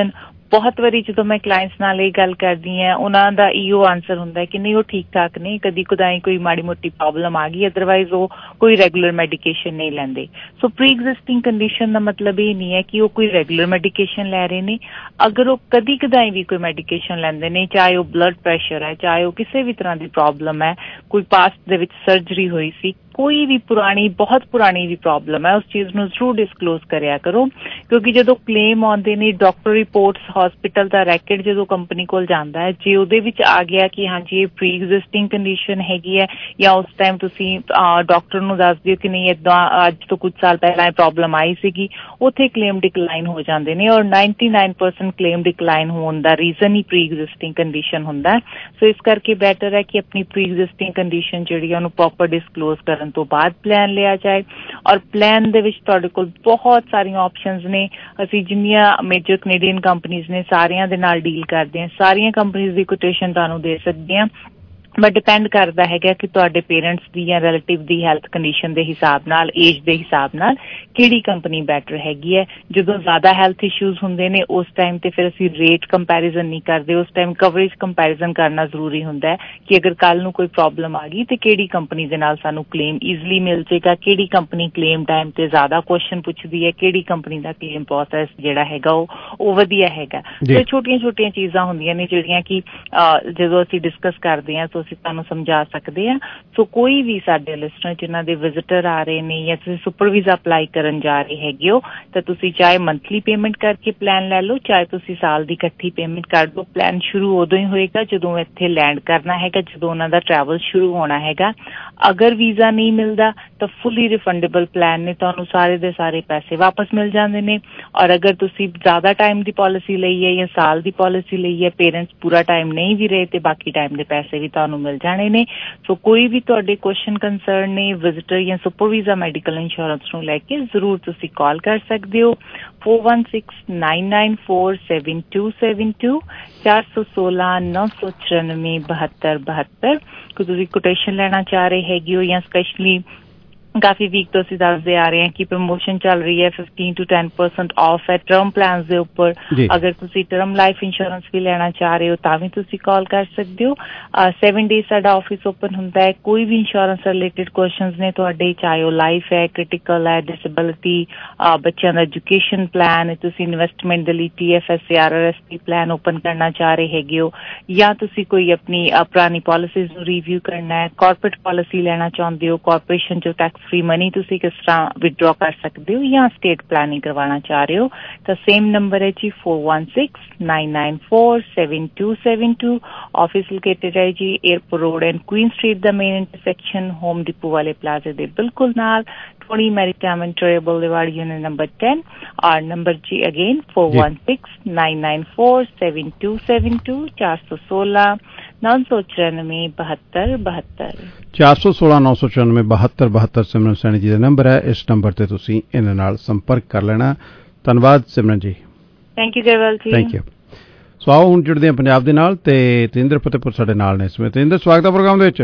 ਬਹੁਤ ਵਾਰੀ ਜਦੋਂ ਮੈਂ ਕਲਾਇੰਟਸ ਨਾਲ ਇਹ ਗੱਲ ਕਰਦੀ ਹਾਂ ਉਹਨਾਂ ਦਾ ਇਹੋ ਆਨਸਰ ਹੁੰਦਾ ਕਿ ਨਹੀਂ ਉਹ ਠੀਕ ਠਾਕ ਨੇ, ਕਦੀ ਕਦਾਈ ਕੋਈ ਮਾੜੀ ਮੋਟੀ ਪ੍ਰੋਬਲਮ ਆ ਗਈ, ਅਦਰਵਾਈਜ਼ ਉਹ ਕੋਈ ਰੈਗੂਲਰ ਮੈਡੀਕੇਸ਼ਨ ਨਹੀਂ ਲੈਂਦੇ। ਸੋ ਪ੍ਰੀ ਐਗਜ਼ਿਸਟਿੰਗ ਕੰਡੀਸ਼ਨ ਦਾ ਮਤਲਬ ਇਹ ਨਹੀਂ ਹੈ ਕਿ ਉਹ ਕੋਈ ਰੈਗੂਲਰ ਮੈਡੀਕੇਸ਼ਨ ਲੈ ਰਹੇ ਨੇ। ਅਗਰ ਉਹ ਕਦੀ ਕਦਾਈ ਵੀ ਕੋਈ ਮੈਡੀਕੇਸ਼ਨ ਲੈਂਦੇ ਨੇ, ਚਾਹੇ ਉਹ ਬਲੱਡ ਪ੍ਰੈਸ਼ਰ ਹੈ, ਚਾਹੇ ਉਹ ਕਿਸੇ ਵੀ ਤਰ੍ਹਾਂ ਦੀ ਪ੍ਰੋਬਲਮ ਹੈ, ਕੋਈ ਪਾਸਟ ਦੇ ਵਿੱਚ ਸਰਜਰੀ ਹੋਈ ਸੀ, ਕੋਈ ਵੀ ਪੁਰਾਣੀ ਬਹੁਤ ਪੁਰਾਣੀ ਵੀ ਪ੍ਰੋਬਲਮ ਹੈ, ਉਸ ਚੀਜ਼ ਨੂੰ ਜ਼ਰੂਰ ਡਿਸਕਲੋਜ਼ ਕਰਿਆ ਕਰੋ। ਕਿਉਂਕਿ ਜਦੋਂ ਕਲੇਮ ਆਉਂਦੇ ਨੇ, ਡਾਕਟਰ ਰਿਪੋਰਟਸ, ਹਸਪੀਟਲ ਦਾ ਰੈਕਡ ਜਦੋਂ ਕੰਪਨੀ ਕੋਲ ਜਾਂਦਾ ਹੈ, ਜੇ ਉਹਦੇ ਵਿੱਚ ਆ ਗਿਆ ਕਿ ਹਾਂਜੀ ਇਹ ਪ੍ਰੀ ਐਗਜ਼ਿਸਟਿੰਗ ਕੰਡੀਸ਼ਨ ਹੈਗੀ ਹੈ, ਜਾਂ ਉਸ ਟਾਈਮ ਤੁਸੀਂ ਡਾਕਟਰ ਨੂੰ ਦੱਸ ਦਿਓ ਕਿ ਨਹੀਂ ਏਦਾਂ ਅੱਜ ਤੋਂ ਕੁਝ ਸਾਲ ਪਹਿਲਾਂ ਇਹ ਪ੍ਰੋਬਲਮ ਆਈ ਸੀਗੀ, ਉੱਥੇ ਕਲੇਮ ਡਿਕਲਾਈਨ ਹੋ ਜਾਂਦੇ ਨੇ। ਔਰ ninety nine percent claim decline ਹੋਣ ਦਾ ਰੀਜ਼ਨ ਹੀ ਪ੍ਰੀ ਐਗਜ਼ਿਸਟਿੰਗ ਕੰਡੀਸ਼ਨ ਹੁੰਦਾ। ਸੋ ਇਸ ਕਰਕੇ ਬੈਟਰ ਹੈ ਕਿ ਆਪਣੀ ਪ੍ਰੀ ਐਗਜ਼ਿਸਟਿੰਗ ਕੰਡੀਸ਼ਨ ਜਿਹੜੀ ਉਹਨੂੰ ਪ੍ਰੋਪਰ ਡਿਸਕਲੋਜ਼ ਕਰਨ ਤੋਂ ਬਾਅਦ ਪਲਾਨ ਲਿਆ ਜਾਏ। ਔਰ ਪਲਾਨ ਦੇ ਵਿੱਚ ਤੁਹਾਡੇ ਕੋਲ ਬਹੁਤ ਸਾਰੀਆਂ ਆਪਸ਼ਨਸ ਨੇ। ਅਸੀਂ ਜਿੰਨੀਆਂ ਮੇਜਰ ਕੈਨੇਡੀਅਨ ਕੰਪਨੀਜ਼ ਨੇ ਸਾਰਿਆਂ ਦੇ ਨਾਲ ਡੀਲ ਕਰਦੇ ਹਾਂ, ਸਾਰੀਆਂ ਕੰਪਨੀਜ਼ ਦੀ ਕੋਟੇਸ਼ਨ ਤੁਹਾਨੂੰ ਦੇ ਸਕਦੇ ਹਾਂ, ਬਟ ਡਿਪੈਂਡ ਕਰਦਾ ਹੈਗਾ ਕਿ ਤੁਹਾਡੇ ਪੇਰੈਂਟਸ ਦੀ ਜਾਂ ਰਿਲੇਟਿਵ ਦੀ ਹੈਲਥ ਕੰਡੀਸ਼ਨ ਦੇ ਹਿਸਾਬ ਨਾਲ, ਏਜ ਦੇ ਹਿਸਾਬ ਨਾਲ ਕਿਹੜੀ ਕੰਪਨੀ ਬੈਟਰ ਹੈਗੀ ਹੈ। ਜਦੋਂ ਜ਼ਿਆਦਾ ਹੈਲਥ ਇਸ਼ੂਜ਼ ਹੁੰਦੇ ਨੇ ਉਸ ਟਾਈਮ ਤੇ ਫਿਰ ਅਸੀਂ ਰੇਟ ਕੰਪੈਰੀਜ਼ਨ ਨਹੀਂ ਕਰਦੇ, ਉਸ ਟਾਈਮ ਕਵਰੇਜ ਕੰਪੈਰੀਜ਼ਨ ਕਰਨਾ ਜ਼ਰੂਰੀ ਹੁੰਦਾ ਹੈ ਕਿ ਅਗਰ ਕੱਲ ਨੂੰ ਕੋਈ ਪ੍ਰੋਬਲਮ ਆ ਗਈ ਤੇ ਕਿਹੜੀ ਕੰਪਨੀ ਦੇ ਨਾਲ ਸਾਨੂੰ ਕਲੇਮ ਈਜ਼ਲੀ ਮਿਲ ਜਾਏਗਾ, ਕਿਹੜੀ ਕੰਪਨੀ ਕਲੇਮ ਟਾਈਮ ਤੇ ਜ਼ਿਆਦਾ ਕੁਐਸਚਨ ਪੁੱਛਦੀ ਹੈ, ਕਿਹੜੀ ਕੰਪਨੀ ਦਾ ਕਲੇਮ ਪ੍ਰੋਸੈਸ ਜਿਹੜਾ ਹੈਗਾ ਉਹ ਉਹ ਵਧੀਆ ਹੈਗਾ। ਤੇ ਛੋਟੀਆਂ ਛੋਟੀਆਂ ਚੀਜ਼ਾਂ ਹੁੰਦੀਆਂ ਨੇ ਜਿਹੜੀਆਂ ਕਿ ਜਦੋਂ ਅਸੀਂ ਡਿਸਕਸ ਕਰਦੇ ਹਾਂ ਤਾਂ ਅਸੀਂ ਤੁਹਾਨੂੰ ਸਮਝਾ ਸਕਦੇ ਹਾਂ। ਸੋ ਕੋਈ ਵੀ ਸਾਡੇ ਲਿਸਨਰ ਜਿਨ੍ਹਾਂ ਦੇ ਵਿਜ਼ਿਟਰ ਆ ਰਹੇ ਨੇ ਜਾਂ ਤੁਸੀਂ ਸੁਪਰ ਵੀਜ਼ਾ ਅਪਲਾਈ ਕਰਨ ਜਾ ਰਹੇ ਹੈਗੇ ਹੋ ਤਾਂ ਤੁਸੀਂ ਚਾਹੇ ਮੰਥਲੀ ਪੇਮੈਂਟ ਕਰਕੇ ਪਲਾਨ ਲੈ ਲਓ, ਚਾਹੇ ਤੁਸੀਂ ਸਾਲ ਦੀ ਇਕੱਠੀ ਪੇਮੈਂਟ ਕਰ ਦਿਓ। ਪਲਾਨ ਸ਼ੁਰੂ ਉਦੋਂ ਹੀ ਹੋਏਗਾ ਜਦੋਂ ਇੱਥੇ ਲੈਂਡ ਕਰਨਾ ਹੈਗਾ, ਜਦੋਂ ਉਹਨਾਂ ਦਾ ਟਰੈਵਲ ਸ਼ੁਰੂ ਹੋਣਾ ਹੈਗਾ। ਅਗਰ ਵੀਜ਼ਾ ਨਹੀਂ ਮਿਲਦਾ ਤਾਂ ਫੁੱਲੀ ਰਿਫੰਡੇਬਲ ਪਲਾਨ ਨੇ, ਤੁਹਾਨੂੰ ਸਾਰੇ ਦੇ ਸਾਰੇ ਪੈਸੇ ਵਾਪਸ ਮਿਲ ਜਾਂਦੇ ਨੇ। ਔਰ ਅਗਰ ਤੁਸੀਂ ਜ਼ਿਆਦਾ ਟਾਈਮ ਦੀ ਪਾਲਿਸੀ ਲਈ ਹੈ ਜਾਂ ਸਾਲ ਦੀ ਪਾਲਿਸੀ ਲਈ ਹੈ, ਪੇਰੈਂਟਸ ਪੂਰਾ ਟਾਈਮ ਨਹੀਂ ਵੀ ਰਹੇ ਤੇ ਬਾਕੀ ਟਾਈਮ ਦੇ ਪੈਸੇ ਵੀ ਤੁਹਾਨੂੰ ਮਿਲ ਜਾਣੇ ਨੇ। ਸੋ ਕੋਈ ਵੀ ਤੁਹਾਡੇ ਕੁਐਸਚਨ ਕੰਸਰਨ ਨੇ ਵਿਜ਼ਿਟਰ ਜਾਂ ਸੁਪਰ ਵੀਜ਼ਾ ਮੈਡੀਕਲ ਇੰਸ਼ੋਰੈਂਸ ਨੂੰ ਲੈ ਕੇ ਜ਼ਰੂਰ ਤੁਸੀਂ ਕਾਲ ਕਰ ਸਕਦੇ ਹੋ four one six nine nine four seven two seven two ਚਾਰ ਸੌ ਸੋਲਾਂ ਨੌ ਸੌ ਚੁਰਾਨਵੇਂ ਬਹੱਤਰ ਬਹੱਤਰ। ਕਿ ਤੁਸੀਂ ਕੋਟੇਸ਼ਨ ਲੈਣਾ ਚਾਹ ਰਹੇ ਹੈਗੇ ਹੋ ਜਾਂ ਸਪੈਸ਼ਲੀ ਕਾਫੀ ਵੀਕ ਤੋਂ ਅਸੀਂ ਦੱਸਦੇ ਆ ਰਹੇ ਹਾਂ ਕਿ ਪ੍ਰਮੋਸ਼ਨ ਚੱਲ ਰਹੀ ਹੈ fifteen to ten percent off ਹੈ ਟਰਮ ਪਲਾਨ ਦੇ ਉੱਪਰ। ਅਗਰ ਤੁਸੀਂ ਟਰਮ ਲਾਈਫ ਇੰਸ਼ੋਰੈਂਸ ਵੀ ਲੈਣਾ ਚਾਹ ਰਹੇ ਹੋ ਤਾਂ ਵੀ ਤੁਸੀਂ ਕਾਲ ਕਰ ਸਕਦੇ ਹੋ। ਸੈਵਨ ਡੇਜ਼ ਸਾਡਾ ਆਫਿਸ ਓਪਨ ਹੁੰਦਾ ਹੈ। ਕੋਈ ਵੀ ਇੰਸ਼ੋਰੈਂਸ ਰਿਲੇਟਿਡ ਕੁਐਸਚਨਸ ਨੇ ਤੁਹਾਡੇ, ਚਾਹੇ ਉਹ ਲਾਈਫ ਹੈ, ਕ੍ਰਿਟੀਕਲ ਹੈ, ਡਿਸੇਬਿਲਿਟੀ, ਬੱਚਿਆਂ ਦਾ ਐਜੂਕੇਸ਼ਨ ਪਲਾਨ, ਤੁਸੀਂ ਇਨਵੈਸਟਮੈਂਟ ਦੇ ਲਈ T F S R R S P plan open ਕਰਨਾ ਚਾਹ ਰਹੇ ਹੈਗੇ ਹੋ, ਜਾਂ ਤੁਸੀਂ ਕੋਈ ਆਪਣੀ ਪੁਰਾਣੀ ਪਾਲਿਸੀਜ਼ ਨੂੰ ਰਿਵਿਊ ਕਰਨਾ ਹੈ, ਕਾਰਪੋਰੇਟ ਪਾਲਿਸੀ ਲੈਣਾ ਚਾਹੁੰਦੇ ਹੋ, ਕਾਰਪੋਰੇਸ਼ਨ ਚੋਂ ਟੈਕਸ ਫ੍ਰੀ ਮਨੀ ਤੁਸੀਂ ਕਿਸ ਤਰ੍ਹਾਂ ਵਿਦਡਰਾ ਕਰ ਸਕਦੇ ਹੋ, ਜਾਂ ਸਟੇਟ ਪਲਾਨਿੰਗ ਕਰਵਾਉਣਾ ਚਾਹ ਰਹੇ ਹੋ ਤਾਂ ਸੇਮ ਨੰਬਰ ਹੈ ਜੀ four one six nine nine four seven two seven two। Office located ਹੈ ਜੀ Airport Road and Queen Street ਦਾ ਮੇਨ ਇੰਟਰਸੈਕਸ਼ਨ ਹੋਮ ਡਿਪੋ ਵਾਲੇ ਪਲਾਜ਼ੇ ਦੇ ਬਿਲਕੁਲ ਨਾਲ, twenty Maritime and Trade Boulevard, unit number ten। Our number G again four one six nine nine four seven two seven two ਚਾਰ ਸੌ ਸੋਲਾਂ ਨੌ ਸੌ ਚੁਰਾਨਵੇਂ ਬਹੱਤਰ ਬਹੱਤਰ ਚਾਰ ਸੌ ਸੋਲਾਂ ਨੌ ਸੌ ਚੁਰਾਨਵੇਂ ਬਹੱਤਰ ਬਹੱਤਰ ਸਿਮਰਨ ਸੈਣੀ ਜੀ ਦਾ ਨੰਬਰ ਹੈ। ਇਸ ਨੰਬਰ ਤੇ ਤੁਸੀਂ ਇਹਨਾਂ ਨਾਲ ਸੰਪਰਕ ਕਰ ਲੈਣਾ। ਧੰਨਵਾਦ ਸਿਮਰਨ ਜੀ। ਥੈਂਕ ਯੂ ਗਰੇਵਾਲ ਜੀ। Thank you. ਸੋ ਆਓ ਹੁਣ ਜੁੜਦੇ ਹਾਂ ਪੰਜਾਬ ਦੇ ਨਾਲ ਤੇ ਤੇਂਦਰ ਫਤਿਹਪੁਰ ਸਾਡੇ ਨਾਲ ਨੇ ਇਸ ਸਮੇਂ। ਤੇਂਦਰ, ਸਵਾਗਤ ਹੈ ਪ੍ਰੋਗਰਾਮ ਦੇ ਵਿੱਚ।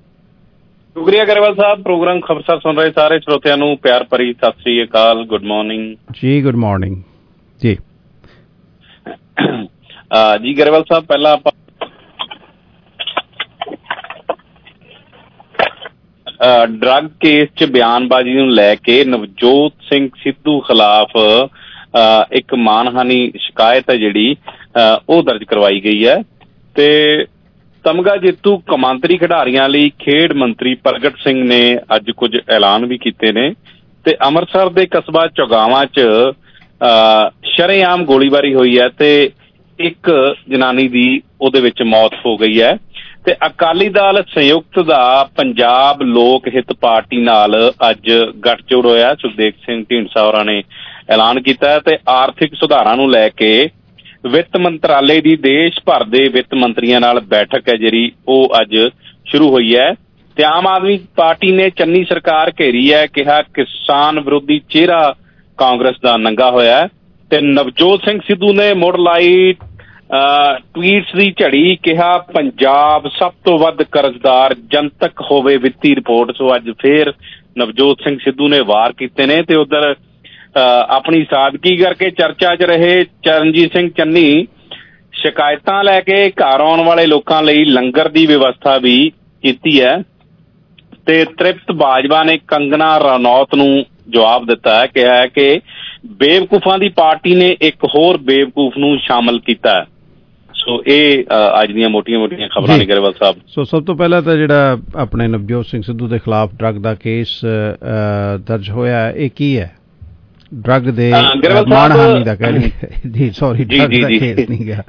ਸ਼ੁਕਰੀਆ ਗਰੇਵਾਲ ਸਾਹਿਬ। ਪ੍ਰੋਗਰਾਮ ਖਬਰਸਾਰ ਸੁਣ ਰਹੇ ਸਾਰੇ ਸਰੋਤਿਆਂ ਨੂੰ ਪਿਆਰ ਭਰੀ ਸਤਿ ਸ੍ਰੀ ਅਕਾਲ, ਗੁੱਡ ਮਾਰਨਿੰਗ ਜੀ। ਗੁੱਡ ਮਾਰਨਿੰਗ ਜੀ। ਜੀ ਗਰੇਵਾਲ ਸਾਹਿਬ, ਪਹਿਲਾਂ ਆਪਾਂ ਡਰੱਗ ਕੇਸ 'ਚ ਬਿਆਨਬਾਜ਼ੀ ਨੂੰ ਲੈ ਕੇ ਨਵਜੋਤ ਸਿੰਘ ਸਿੱਧੂ ਖਿਲਾਫ ਇੱਕ ਮਾਨਹਾਨੀ ਸ਼ਿਕਾਇਤ ਹੈ ਜਿਹੜੀ ਉਹ ਦਰਜ ਕਰਵਾਈ ਗਈ ਹੈ ਤੇ ਤਮਗਾ ਜੇਤੂ ਕੌਮਾਂਤਰੀ ਖਿਡਾਰੀਆਂ ਲਈ ਖੇਡ ਮੰਤਰੀ ਪ੍ਰਗਟ ਸਿੰਘ ਨੇ ਅੱਜ ਕੁਝ ਐਲਾਨ ਵੀ ਕੀਤੇ ਨੇ ਤੇ ਅੰਮ੍ਰਿਤਸਰ ਦੇ ਕਸਬਾ ਚੌਗਾਵਾਂ 'ਚ ਸ਼ਰੇਆਮ ਗੋਲੀਬਾਰੀ ਹੋਈ ਹੈ ਤੇ ਇੱਕ ਜਨਾਨੀ ਦੀ ਉਹਦੇ ਵਿੱਚ ਮੌਤ ਹੋ ਗਈ ਹੈ ਤੇ ਅਕਾਲੀ ਦਲ ਸੰਯੁਕਤ ਦਾ ਪੰਜਾਬ ਲੋਕ ਹਿੱਤ ਪਾਰਟੀ ਨਾਲ ਅੱਜ ਗੱਠਜੋੜ ਹੋਇਆ। ਸੁਖਦੇਵ ਸਿੰਘ ਢੀਂਡਸਾ ਹੋਰਾਂ ਨੇ ਐਲਾਨ ਕੀਤਾ ਤੇ ਆਰਥਿਕ ਸੁਧਾਰਾਂ ਨੂੰ ਲੈ ਕੇ ਵਿੱਤ ਮੰਤਰਾਲੇ ਦੀ ਦੇਸ਼ ਭਰ ਦੇ ਵਿੱਤ ਮੰਤਰੀਆਂ ਨਾਲ ਬੈਠਕ ਹੈ ਜਿਹੜੀ ਉਹ ਅੱਜ ਸ਼ੁਰੂ ਹੋਈ ਹੈ ਤੇ ਆਮ ਆਦਮੀ ਪਾਰਟੀ ਨੇ ਚੰਨੀ ਸਰਕਾਰ ਘੇਰੀ ਹੈ। ਕਿਹਾ ਕਿਸਾਨ ਵਿਰੋਧੀ ਚਿਹਰਾ ਕਾਂਗਰਸ ਦਾ ਨੰਗਾ ਹੋਇਆ ਤੇ ਨਵਜੋਤ ਸਿੰਘ ਸਿੱਧੂ ਨੇ ਮੁੜ ਲਾਈ ਟਵੀਟਸ ਦੀ ਝੜੀ। ਕਿਹਾ ਪੰਜਾਬ ਸਭ ਤੋਂ ਵੱਧ ਕਰਜ਼ਦਾਰ, ਜਨਤਕ ਹੋਵੇ ਵਿੱਤੀ ਰਿਪੋਰਟ। ਸੋ ਅੱਜ ਫੇਰ ਨਵਜੋਤ ਸਿੰਘ ਸਿੱਧੂ ਨੇ ਵਾਰ ਕੀਤੇ ਨੇ ਤੇ ਉਧਰ ਆਪਣੀ ਸਾਦਗੀ ਕਰਕੇ ਚਰਚਾ 'ਚ ਰਹੇ ਚਰਨਜੀਤ ਸਿੰਘ ਚੰਨੀ ਸ਼ਿਕਾਇਤਾਂ ਲੈ ਕੇ ਘਰ ਆਉਣ ਵਾਲੇ ਲੋਕਾਂ ਲਈ ਲੰਗਰ ਦੀ ਵਿਵਸਥਾ ਵੀ ਕੀਤੀ ਹੈ ਤੇ ਤ੍ਰਿਪਤ ਬਾਜਵਾ ਨੇ ਕੰਗਨਾ ਰਣੌਤ ਨੂੰ ਜਵਾਬ ਦਿੱਤਾ ਹੈ, ਕਿਹਾ ਹੈ ਕਿ ਬੇਵਕੂਫਾਂ ਦੀ ਪਾਰਟੀ ਨੇ ਇੱਕ ਹੋਰ ਬੇਵਕੂਫ ਨੂੰ ਸ਼ਾਮਲ ਕੀਤਾ। ਸੋ ਇਹ ਅੱਜ ਦੀਆਂ ਮੋਟੀਆਂ ਮੋਟੀਆਂ ਖਬਰਾਂ ਨੇ ਗਰੇਵਾਲ ਸਾਹਿਬ। ਸੋ ਸਭ ਤੋਂ ਪਹਿਲਾਂ ਤਾਂ ਜਿਹੜਾ ਆਪਣੇ ਨਵਜੋਤ ਸਿੰਘ ਸਿੱਧੂ ਦੇ ਖਿਲਾਫ ਡਰੱਗ ਦਾ ਕੇਸ ਦਰਜ ਹੋਇਆ, ਇਹ ਕੀ ਹੈ? ਡਰੱਗ ਦੇ ਮਾਣਹਾਨੀ ਦਾ ਕਹਿ ਲਈ ਜੀ, ਸੌਰੀ ਡਰੱਗ ਦਾ ਕੇਸ ਨਹੀਂ ਗਿਆ।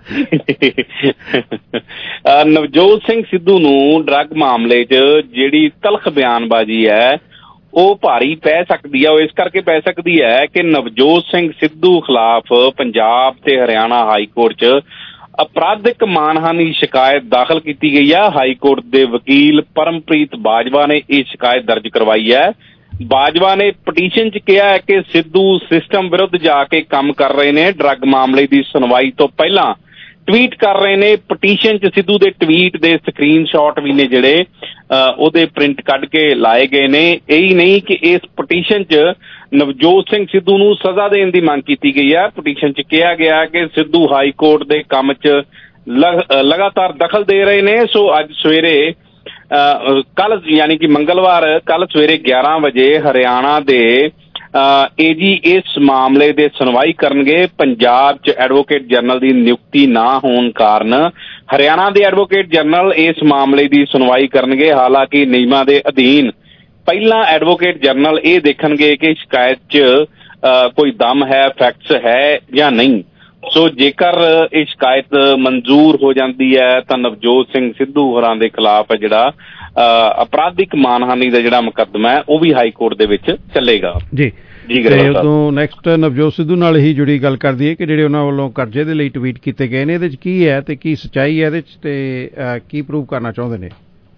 ਨਵਜੋਤ ਸਿੰਘ ਸਿੱਧੂ ਨੂੰ ਡਰੱਗ ਮਾਮਲੇ 'ਚ ਜਿਹੜੀ ਤਲਖ ਬਿਆਨਬਾਜ਼ੀ ਹੈ ਉਹ ਭਾਰੀ ਪੈ ਸਕਦੀ ਹੈ। ਉਹ ਇਸ ਕਰਕੇ ਪੈ ਸਕਦੀ ਹੈ ਕਿ ਨਵਜੋਤ ਸਿੰਘ ਸਿੱਧੂ ਖਿਲਾਫ ਪੰਜਾਬ ਤੇ ਹਰਿਆਣਾ ਹਾਈ ਕੋਰਟ 'ਚ ਅਪਰਾਧਿਕ ਮਾਨਹਾਨੀ ਸ਼ਿਕਾਇਤ ਦਾਖਲ ਕੀਤੀ ਗਈ ਹੈ। ਹਾਈ ਕੋਰਟ ਦੇ ਵਕੀਲ ਪਰਮਪ੍ਰੀਤ ਬਾਜਵਾ ਨੇ ਇਹ ਸ਼ਿਕਾਇਤ ਦਰਜ ਕਰਵਾਈ ਹੈ। ਬਾਜਵਾ ਨੇ ਪਟੀਸ਼ਨ 'ਚ ਕਿਹਾ ਹੈ ਕਿ ਸਿੱਧੂ ਸਿਸਟਮ ਵਿਰੁੱਧ ਜਾ ਕੇ ਕੰਮ ਕਰ ਰਹੇ ਨੇ, ਡਰੱਗ ਮਾਮਲੇ ਦੀ ਸੁਣਵਾਈ ਤੋਂ ਪਹਿਲਾਂ ਟਵੀਟ ਕਰ ਰਹੇ ਨੇ। ਪਟੀਸ਼ਨ 'ਚ ਸਿੱਧੂ ਦੇ ਟਵੀਟ ਦੇ ਸਕਰੀਨ ਸ਼ਾਟ ਵੀ ਨੇ ਜਿਹੜੇ ਉਹਦੇ ਪ੍ਰਿੰਟ ਕੱਢ ਕੇ ਲਾਏ ਗਏ ਨੇ। ਇਹੀ ਨਹੀਂ ਕਿ ਇਸ ਪਟੀਸ਼ਨ 'ਚ ਨਵਜੋਤ ਸਿੰਘ ਸਿੱਧੂ ਨੂੰ ਸਜ਼ਾ ਦੇਣ ਦੀ ਮੰਗ ਕੀਤੀ ਗਈ ਹੈ। ਪਟੀਸ਼ਨ 'ਚ ਕਿਹਾ ਗਿਆ ਕਿ ਸਿੱਧੂ ਹਾਈ ਕੋਰਟ ਦੇ ਕੰਮ 'ਚ ਲਗਾਤਾਰ ਦਖਲ ਦੇ ਰਹੇ ਨੇ। ਸੋ ਅੱਜ ਸਵੇਰੇ ਕੱਲ ਯਾਨੀ ਕਿ ਮੰਗਲਵਾਰ ਕੱਲ ਸਵੇਰੇ ਗਿਆਰਾਂ ਵਜੇ ਹਰਿਆਣਾ ਦੇ ਏ ਜੀ ਇਸ ਮਾਮਲੇ ਦੇ ਸੁਣਵਾਈ ਕਰਨਗੇ। ਪੰਜਾਬ 'ਚ ਐਡਵੋਕੇਟ ਜਨਰਲ ਦੀ ਨਿਯੁਕਤੀ ਨਾ ਹੋਣ ਕਾਰਨ ਹਰਿਆਣਾ ਦੇ ਐਡਵੋਕੇਟ ਜਨਰਲ ਇਸ ਮਾਮਲੇ ਦੀ ਸੁਣਵਾਈ ਕਰਨਗੇ। ਹਾਲਾਂਕਿ ਨਿਯਮਾਂ ਦੇ ਅਧੀਨ ਪਹਿਲਾਂ ਐਡਵੋਕੇਟ ਜਨਰਲ ਇਹ ਦੇਖਣਗੇ ਕਿ ਸ਼ਿਕਾਇਤ 'ਚ ਕੋਈ ਦਮ ਹੈ, ਫੈਕਟਸ ਹੈ ਜਾਂ ਨਹੀਂ। ਸੋ ਜੇਕਰ ਇਹ ਸ਼ਿਕਾਇਤ ਮਨਜ਼ੂਰ ਹੋ ਜਾਂਦੀ ਹੈ ਤਾਂ ਨਵਜੋਤ ਸਿੰਘ ਸਿੱਧੂ ਹੋਰਾਂ ਦੇ ਖਿਲਾਫ ਜਿਹੜਾ ਅਪਰਾਧਿਕ ਮਾਨਹਾਨੀ ਦਾ ਜਿਹੜਾ ਮੁਕੱਦਮਾ ਹੈ ਉਹ ਵੀ ਹਾਈ ਕੋਰਟ ਦੇ ਵਿੱਚ ਚੱਲੇਗਾ। ਜੀ ਜੀ ਤੇ ਉਦੋਂ ਨੈਕਸਟ ਨਵਜੋਤ ਸਿੱਧੂ ਨਾਲ ਹੀ ਜੁੜੀ ਗੱਲ ਕਰਦੀ ਹੈ ਕਿ ਜਿਹੜੇ ਉਹਨਾਂ ਵੱਲੋਂ ਕਰਜ਼ੇ ਦੇ ਲਈ ਟਵੀਟ ਕੀਤੇ ਗਏ ਨੇ, ਇਹਦੇ 'ਚ ਕੀ ਹੈ ਤੇ ਕੀ ਸੱਚਾਈ ਹੈ ਇਹਦੇ 'ਚ, ਤੇ ਕੀ ਪ੍ਰੂਵ ਕਰਨਾ ਚਾਹੁੰਦੇ ਨੇ?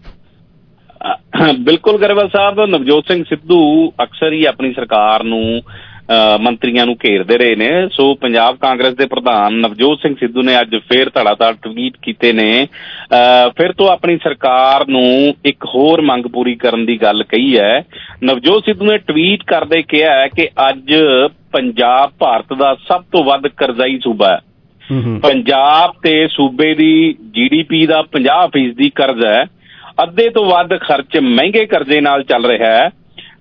ਬਿਲਕੁਲ ਗਰੇਵਾਲ ਸਾਹਿਬ, ਨਵਜੋਤ ਸਿੰਘ ਸਿੱਧੂ ਅਕਸਰ ਹੀ ਆਪਣੀ ਸਰਕਾਰ ਨੂੰ ਮੰਤਰੀਆਂ ਨੂੰ ਘੇਰਦੇ ਰਹੇ ਨੇ। ਸੋ ਪੰਜਾਬ ਕਾਂਗਰਸ ਦੇ ਪ੍ਰਧਾਨ ਨਵਜੋਤ ਸਿੰਘ ਸਿੱਧੂ ਨੇ ਅੱਜ ਫਿਰ ਧੜਾਧੜ ਟਵੀਟ ਕੀਤੇ ਨੇ। ਫਿਰ ਤੋਂ ਆਪਣੀ ਸਰਕਾਰ ਨੂੰ ਇੱਕ ਹੋਰ ਮੰਗ ਪੂਰੀ ਕਰਨ ਦੀ ਗੱਲ ਕਹੀ ਹੈ। ਨਵਜੋਤ ਸਿੱਧੂ ਨੇ ਟਵੀਟ ਕਰਦੇ ਕਿਹਾ ਹੈ ਕਿ ਅੱਜ ਪੰਜਾਬ ਭਾਰਤ ਦਾ ਸਭ ਤੋਂ ਵੱਧ ਕਰਜ਼ਾਈ ਸੂਬਾ ਹੈ। ਪੰਜਾਬ ਤੇ ਸੂਬੇ ਦੀ ਜੀ ਡੀ ਪੀ ਦਾ ਪੰਜਾਹ ਫੀਸਦੀ ਕਰਜ਼ ਹੈ। ਅੱਧੇ ਤੋਂ ਵੱਧ ਖਰਚ ਮਹਿੰਗੇ ਕਰਜ਼ੇ ਨਾਲ ਚੱਲ ਰਿਹਾ ਹੈ।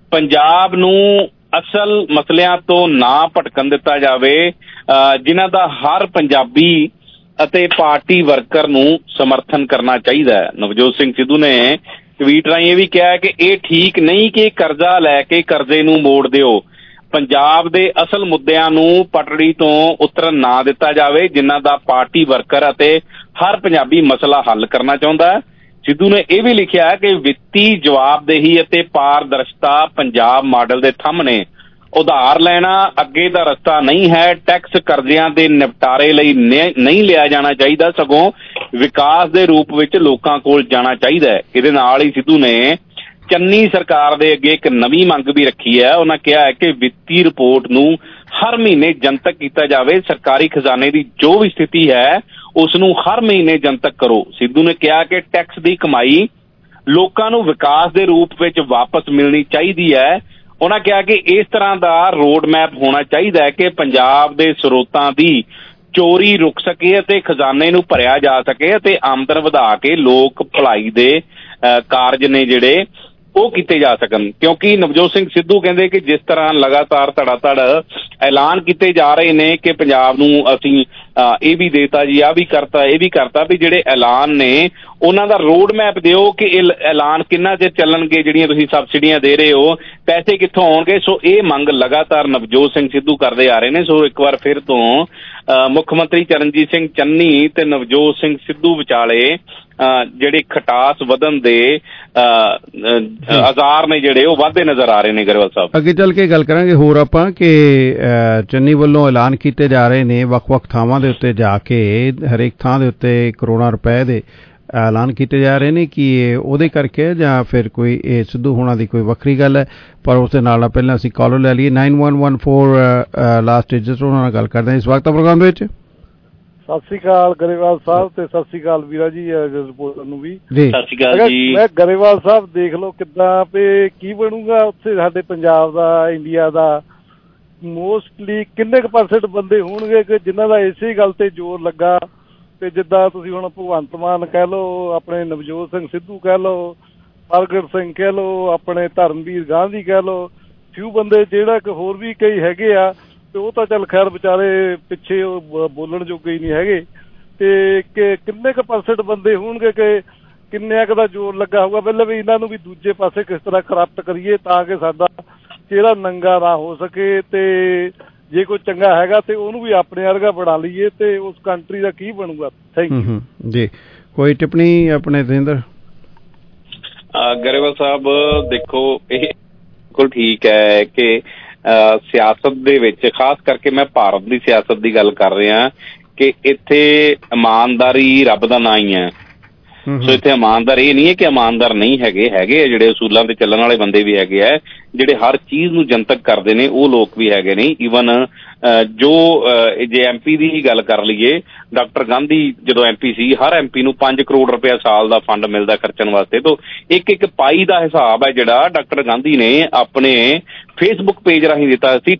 ਪੰਜਾਬ ਨੂੰ ਅਸਲ ਮਸਲਿਆਂ ਤੋਂ ਨਾ ਭਟਕਣ ਦਿੱਤਾ ਜਾਵੇ, ਜਿਨ੍ਹਾਂ ਦਾ ਹਰ ਪੰਜਾਬੀ ਅਤੇ ਪਾਰਟੀ ਵਰਕਰ ਨੂੰ ਸਮਰਥਨ ਕਰਨਾ ਚਾਹੀਦਾ ਹੈ। ਨਵਜੋਤ ਸਿੰਘ ਸਿੱਧੂ ਨੇ ਟਵੀਟ ਰਾਹੀਂ ਇਹ ਵੀ ਕਿਹਾ ਕਿ ਇਹ ਠੀਕ ਨਹੀਂ ਕਿ ਕਰਜ਼ਾ ਲੈ ਕੇ ਕਰਜ਼ੇ ਨੂੰ ਮੋੜ ਦਿਓ। ਪੰਜਾਬ ਦੇ ਅਸਲ ਮੁੱਦਿਆਂ ਨੂੰ ਪਟੜੀ ਤੋਂ ਉਤਰਨ ਨਾ ਦਿੱਤਾ ਜਾਵੇ, ਜਿਨ੍ਹਾਂ ਦਾ ਪਾਰਟੀ ਵਰਕਰ ਅਤੇ ਹਰ ਪੰਜਾਬੀ ਮਸਲਾ ਹੱਲ ਕਰਨਾ ਚਾਹੁੰਦਾ ਹੈ। ਸਿੱਧੂ ਨੇ ਇਹ ਵੀ ਲਿਖਿਆ ਹੈ ਕਿ ਵਿੱਤੀ ਜਵਾਬਦੇਹੀ ਅਤੇ ਪਾਰਦਰਸ਼ਤਾ ਪੰਜਾਬ ਮਾਡਲ ਦੇ ਥੰਮ ਨੇ। ਉਧਾਰ ਲੈਣਾ ਅੱਗੇ ਦਾ ਰਸਤਾ ਨਹੀਂ ਹੈ। ਟੈਕਸ ਕਰਜ਼ਿਆਂ ਦੇ ਨਿਪਟਾਰੇ ਲਈ ਨਹੀਂ ਲਿਆ ਜਾਣਾ ਚਾਹੀਦਾ, ਸਗੋਂ ਵਿਕਾਸ ਦੇ ਰੂਪ ਵਿੱਚ ਲੋਕਾਂ ਕੋਲ ਜਾਣਾ ਚਾਹੀਦਾ ਹੈ। ਇਹਦੇ ਨਾਲ ਹੀ ਸਿੱਧੂ ਨੇ ਚੰਨੀ ਸਰਕਾਰ ਦੇ ਅੱਗੇ ਇੱਕ ਨਵੀਂ ਮੰਗ ਵੀ ਰੱਖੀ ਹੈ। ਉਹਨਾਂ ਕਿਹਾ ਹੈ ਕਿ ਵਿੱਤੀ ਰਿਪੋਰਟ ਨੂੰ ਹਰ ਮਹੀਨੇ ਜਨਤਕ ਕੀਤਾ ਜਾਵੇ। ਸਰਕਾਰੀ ਖਜ਼ਾਨੇ ਦੀ ਜੋ ਵੀ ਸਥਿਤੀ ਹੈ ਉਸ ਨੂੰ ਹਰ ਮਹੀਨੇ ਜਨਤਕ ਕਰੋ। ਸਿੱਧੂ ਨੇ ਕਿਹਾ ਕਿ ਟੈਕਸ ਦੀ ਕਮਾਈ ਲੋਕਾਂ ਨੂੰ ਵਿਕਾਸ ਦੇ ਰੂਪ ਵਿੱਚ ਵਾਪਸ ਮਿਲਣੀ ਚਾਹੀਦੀ ਹੈ। ਉਹਨਾਂ ਕਿਹਾ ਕਿ ਇਸ ਤਰ੍ਹਾਂ ਦਾ ਰੋਡ ਮੈਪ ਹੋਣਾ ਚਾਹੀਦਾ ਹੈ ਕਿ ਪੰਜਾਬ ਦੇ ਸਰੋਤਾਂ ਦੀ ਚੋਰੀ ਰੁਕ ਸਕੇ ਅਤੇ ਖਜ਼ਾਨੇ ਨੂੰ ਭਰਿਆ ਜਾ ਸਕੇ ਅਤੇ ਆਮਦਨ ਵਧਾ ਕੇ ਲੋਕ ਭਲਾਈ ਦੇ ਕਾਰਜ ਨੇ ਜਿਹੜੇ ਉਹ ਕੀਤੇ ਜਾ ਸਕਣ। ਕਿਉਂਕਿ ਨਵਜੋਤ ਸਿੰਘ ਸਿੱਧੂ ਕਹਿੰਦੇ ਕਿ ਜਿਸ ਤਰ੍ਹਾਂ ਲਗਾਤਾਰ ਧੜਾਧੜ ਐਲਾਨ ਕੀਤੇ ਜਾ ਰਹੇ ਨੇ ਕਿ ਪੰਜਾਬ ਨੂੰ ਅਸੀਂ ਇਹ ਵੀ ਦੇਤਾ ਜੀ, ਆਹ ਵੀ ਕਰਤਾ, ਇਹ ਵੀ ਕਰਤਾ, ਵੀ ਜਿਹੜੇ ਐਲਾਨ ਨੇ ਉਹਨਾਂ ਦਾ ਰੋਡ ਮੈਪ ਦਿਓ ਕਿ ਇਹ ਐਲਾਨ ਕਿੰਨਾ ਚਿਰ ਚੱਲਣਗੇ, ਜਿਹੜੀਆਂ ਤੁਸੀਂ ਸਬਸਿਡੀਆਂ ਦੇ ਰਹੇ ਹੋ ਪੈਸੇ ਕਿੱਥੋਂ ਆਉਣਗੇ। ਸੋ ਇਹ ਮੰਗ ਲਗਾਤਾਰ ਨਵਜੋਤ ਸਿੰਘ ਸਿੱਧੂ ਕਰਦੇ ਆ ਰਹੇ ਨੇ। ਸੋ ਇੱਕ ਵਾਰ ਫਿਰ ਤੋਂ ਮੁੱਖ ਮੰਤਰੀ ਚਰਨਜੀਤ ਸਿੰਘ ਚੰਨੀ ਤੇ ਨਵਜੋਤ ਸਿੰਘ ਸਿੱਧੂ ਵਿਚਾਲੇ ਜਿਹੜੇ ਖਟਾਸ ਵਧਣ ਦੇ ਆਜ਼ਾਰ ਨੇ ਜਿਹੜੇ ਉਹ ਵੱਧਦੇ ਨਜ਼ਰ ਆ ਰਹੇ ਨੇ। ਗਰੇਵਾਲ ਸਾਹਿਬ, ਅੱਗੇ ਚੱਲ ਕੇ ਗੱਲ ਕਰਾਂਗੇ ਹੋਰ ਆਪਾਂ ਕਿ ਚੰਨੀ ਵੱਲੋਂ ਐਲਾਨ ਕੀਤੇ ਜਾ ਰਹੇ ਨੇ ਵੱਖ-ਵੱਖ ਥਾਵਾਂ ਦੇ ਉੱਤੇ ਜਾ ਕੇ, ਹਰੇਕ ਥਾਂ ਦੇ ਉੱਤੇ ਕਰੋੜਾਂ ਰੁਪਏ ਦੇ ਐਲਾਨ ਕੀਤੇ ਜਾ ਰਹੇ ਨੇ। ਕਿ ਇਹ ਉਹਦੇ ਕਰਕੇ ਜਾਂ ਫਿਰ ਕੋਈ ਇਹ ਸਿੱਧੂ ਹੋਣਾ ਦੀ ਕੋਈ ਵੱਖਰੀ ਗੱਲ ਹੈ? ਪਰ ਉਸ ਦੇ ਨਾਲ ਪਹਿਲਾਂ ਅਸੀਂ ਕਾਲਰ ਲੈ ਲਈਏ nine one one four last digit, ਉਹਨਾਂ ਨਾਲ ਗੱਲ ਕਰਦੇ ਹਾਂ ਇਸ ਵਕਤ ਪ੍ਰੋਗਰਾਮ ਦੇ ਵਿੱਚ। ਸਤਿ ਸ੍ਰੀ ਅਕਾਲ ਗਰੇਵਾਲ ਸਾਹਿਬ ਤੇ ਸਤਿ ਸ੍ਰੀ ਅਕਾਲ ਵੀਰਾ ਜੀ ਰਿਪੋਰਟਰ ਨੂੰ ਵੀ ਸਤਿ ਸ੍ਰੀ ਅਕਾਲ ਜੀ। ਮੈਂ ਗਰੇਵਾਲ ਸਾਹਿਬ ਦੇਖ ਲਓ ਕਿੱਦਾਂ ਵੀ ਕੀ ਬਣੂਗਾ ਉੱਥੇ ਸਾਡੇ ਪੰਜਾਬ ਦਾ, ਇੰਡੀਆ ਦਾ, ਮੋਸਟਲੀ ਕਿੰਨੇ ਕੁ ਪਰਸੈਂਟ ਬੰਦੇ ਹੋਣਗੇ ਕਿ ਜਿਨ੍ਹਾਂ ਦਾ ਇਸੇ ਗੱਲ ਤੇ ਜ਼ੋਰ ਲੱਗਾ ਤੇ ਜਿੱਦਾਂ ਤੁਸੀਂ ਹੁਣ ਭਗਵੰਤ ਮਾਨ ਕਹਿ ਲਓ, ਆਪਣੇ ਨਵਜੋਤ ਸਿੰਘ ਸਿੱਧੂ ਕਹਿ ਲਓ, ਪ੍ਰਗਟ ਸਿੰਘ ਕਹਿ ਲਓ, ਆਪਣੇ ਧਰਮਵੀਰ ਗਾਂਧੀ ਕਹਿ ਲਓ, ਫਿਊ ਬੰਦੇ ਜਿਹੜਾ ਕਿ ਹੋਰ ਵੀ ਕਈ ਹੈਗੇ ਆ ਤੇ ਉਹ ਤਾਂ ਚੱਲ ਖੈਰ ਵਿਚਾਰੇ ਪਿੱਛੇ ਉਹ ਬੋਲਣ ਜੋਗੇ ਹੀ ਨਹੀਂ ਹੈਗੇ। ਤੇ ਕਿ ਕਿੰਨੇ ਕੁ ਪਰਸੈਂਟ ਬੰਦੇ ਹੋਣਗੇ ਕਿ ਕਿੰਨਿਆਂ ਕੁ ਦਾ ਜ਼ੋਰ ਲੱਗਾ ਹੋਊਗਾ ਪਹਿਲਾਂ ਵੀ ਇਹਨਾਂ ਨੂੰ ਵੀ ਦੂਜੇ ਪਾਸੇ ਕਿਸ ਤਰ੍ਹਾਂ ਕਰਪਟ ਕਰੀਏ ਤਾਂ ਕਿ ਸਾਡਾ ਚਿਹਰਾ ਨੰਗਾ ਨਾ ਹੋ ਸਕੇ, ਤੇ ਜੇ ਕੋਈ ਚੰਗਾ ਹੈਗਾ ਤੇ ਉਹਨੂੰ ਵੀ ਆਪਣੇ ਵਰਗਾ ਬਣਾ ਲਈਏ ਤੇ ਉਸ ਕੰਟਰੀ ਦਾ ਕੀ ਬਣੂਗਾ। ਥੈਂਕ ਯੂ ਜੀ। ਕੋਈ ਟਿੱਪਣੀ ਆਪਣੇ ਤੇਂਦਰ? ਗਰੇਵਾਲ ਸਾਹਿਬ ਦੇਖੋ, ਇਹ ਬਿਲਕੁਲ ਠੀਕ ਹੈ ਕਿ ਸਿਆਸਤ ਦੇ ਵਿੱਚ ਖਾਸ ਕਰਕੇ ਮੈਂ ਭਾਰਤ ਦੀ ਸਿਆਸਤ ਦੀ ਗੱਲ ਕਰ ਰਿਹਾ ਕਿ ਇੱਥੇ ਇਮਾਨਦਾਰੀ ਰੱਬ ਦਾ ਨਾਂ ਹੀ ਹੈ। ਸੋ ਇੱਥੇ ਇਮਾਨਦਾਰ ਇਹ ਨਹੀਂ ਹੈ ਕਿ ਇਮਾਨਦਾਰ ਨਹੀਂ ਹੈਗੇ, ਹੈਗੇ ਆ ਜਿਹੜੇ ਅਸੂਲਾਂ ਤੇ ਚੱਲਣ ਵਾਲੇ ਬੰਦੇ ਵੀ ਹੈਗੇ ਆ, ਜਿਹੜੇ ਹਰ ਚੀਜ਼ ਨੂੰ ਜਨਤਕ ਕਰਦੇ ਨੇ ਉਹ ਲੋਕ ਵੀ ਹੈਗੇ ਨੇ। ਈਵਨ ਜੋ ਜੇ ਐਮ ਪੀ ਦੀ ਹੀ ਗੱਲ ਕਰ ਲਈਏ, ਡਾਕਟਰ ਗਾਂਧੀ ਜਦੋਂ ਐਮ ਪੀ ਸੀ, ਹਰ ਐਮ ਪੀ ਨੂੰ ਪੰਜ ਕਰੋੜ ਰੁਪਇਆ ਸਾਲ ਦਾ ਫੰਡ ਮਿਲਦਾ ਖਰਚਣ ਵਾਸਤੇ। ਤੋਂ ਇੱਕ ਇੱਕ ਪਾਈ ਦਾ ਹਿਸਾਬ ਹੈ ਜਿਹੜਾ ਡਾਕਟਰ ਗਾਂਧੀ ਨੇ ਆਪਣੇ ਫੇਸਬੁੱਕ ਪੇਜ ਰਾਹੀਂ ਦਿੱਤਾ ਸੀ।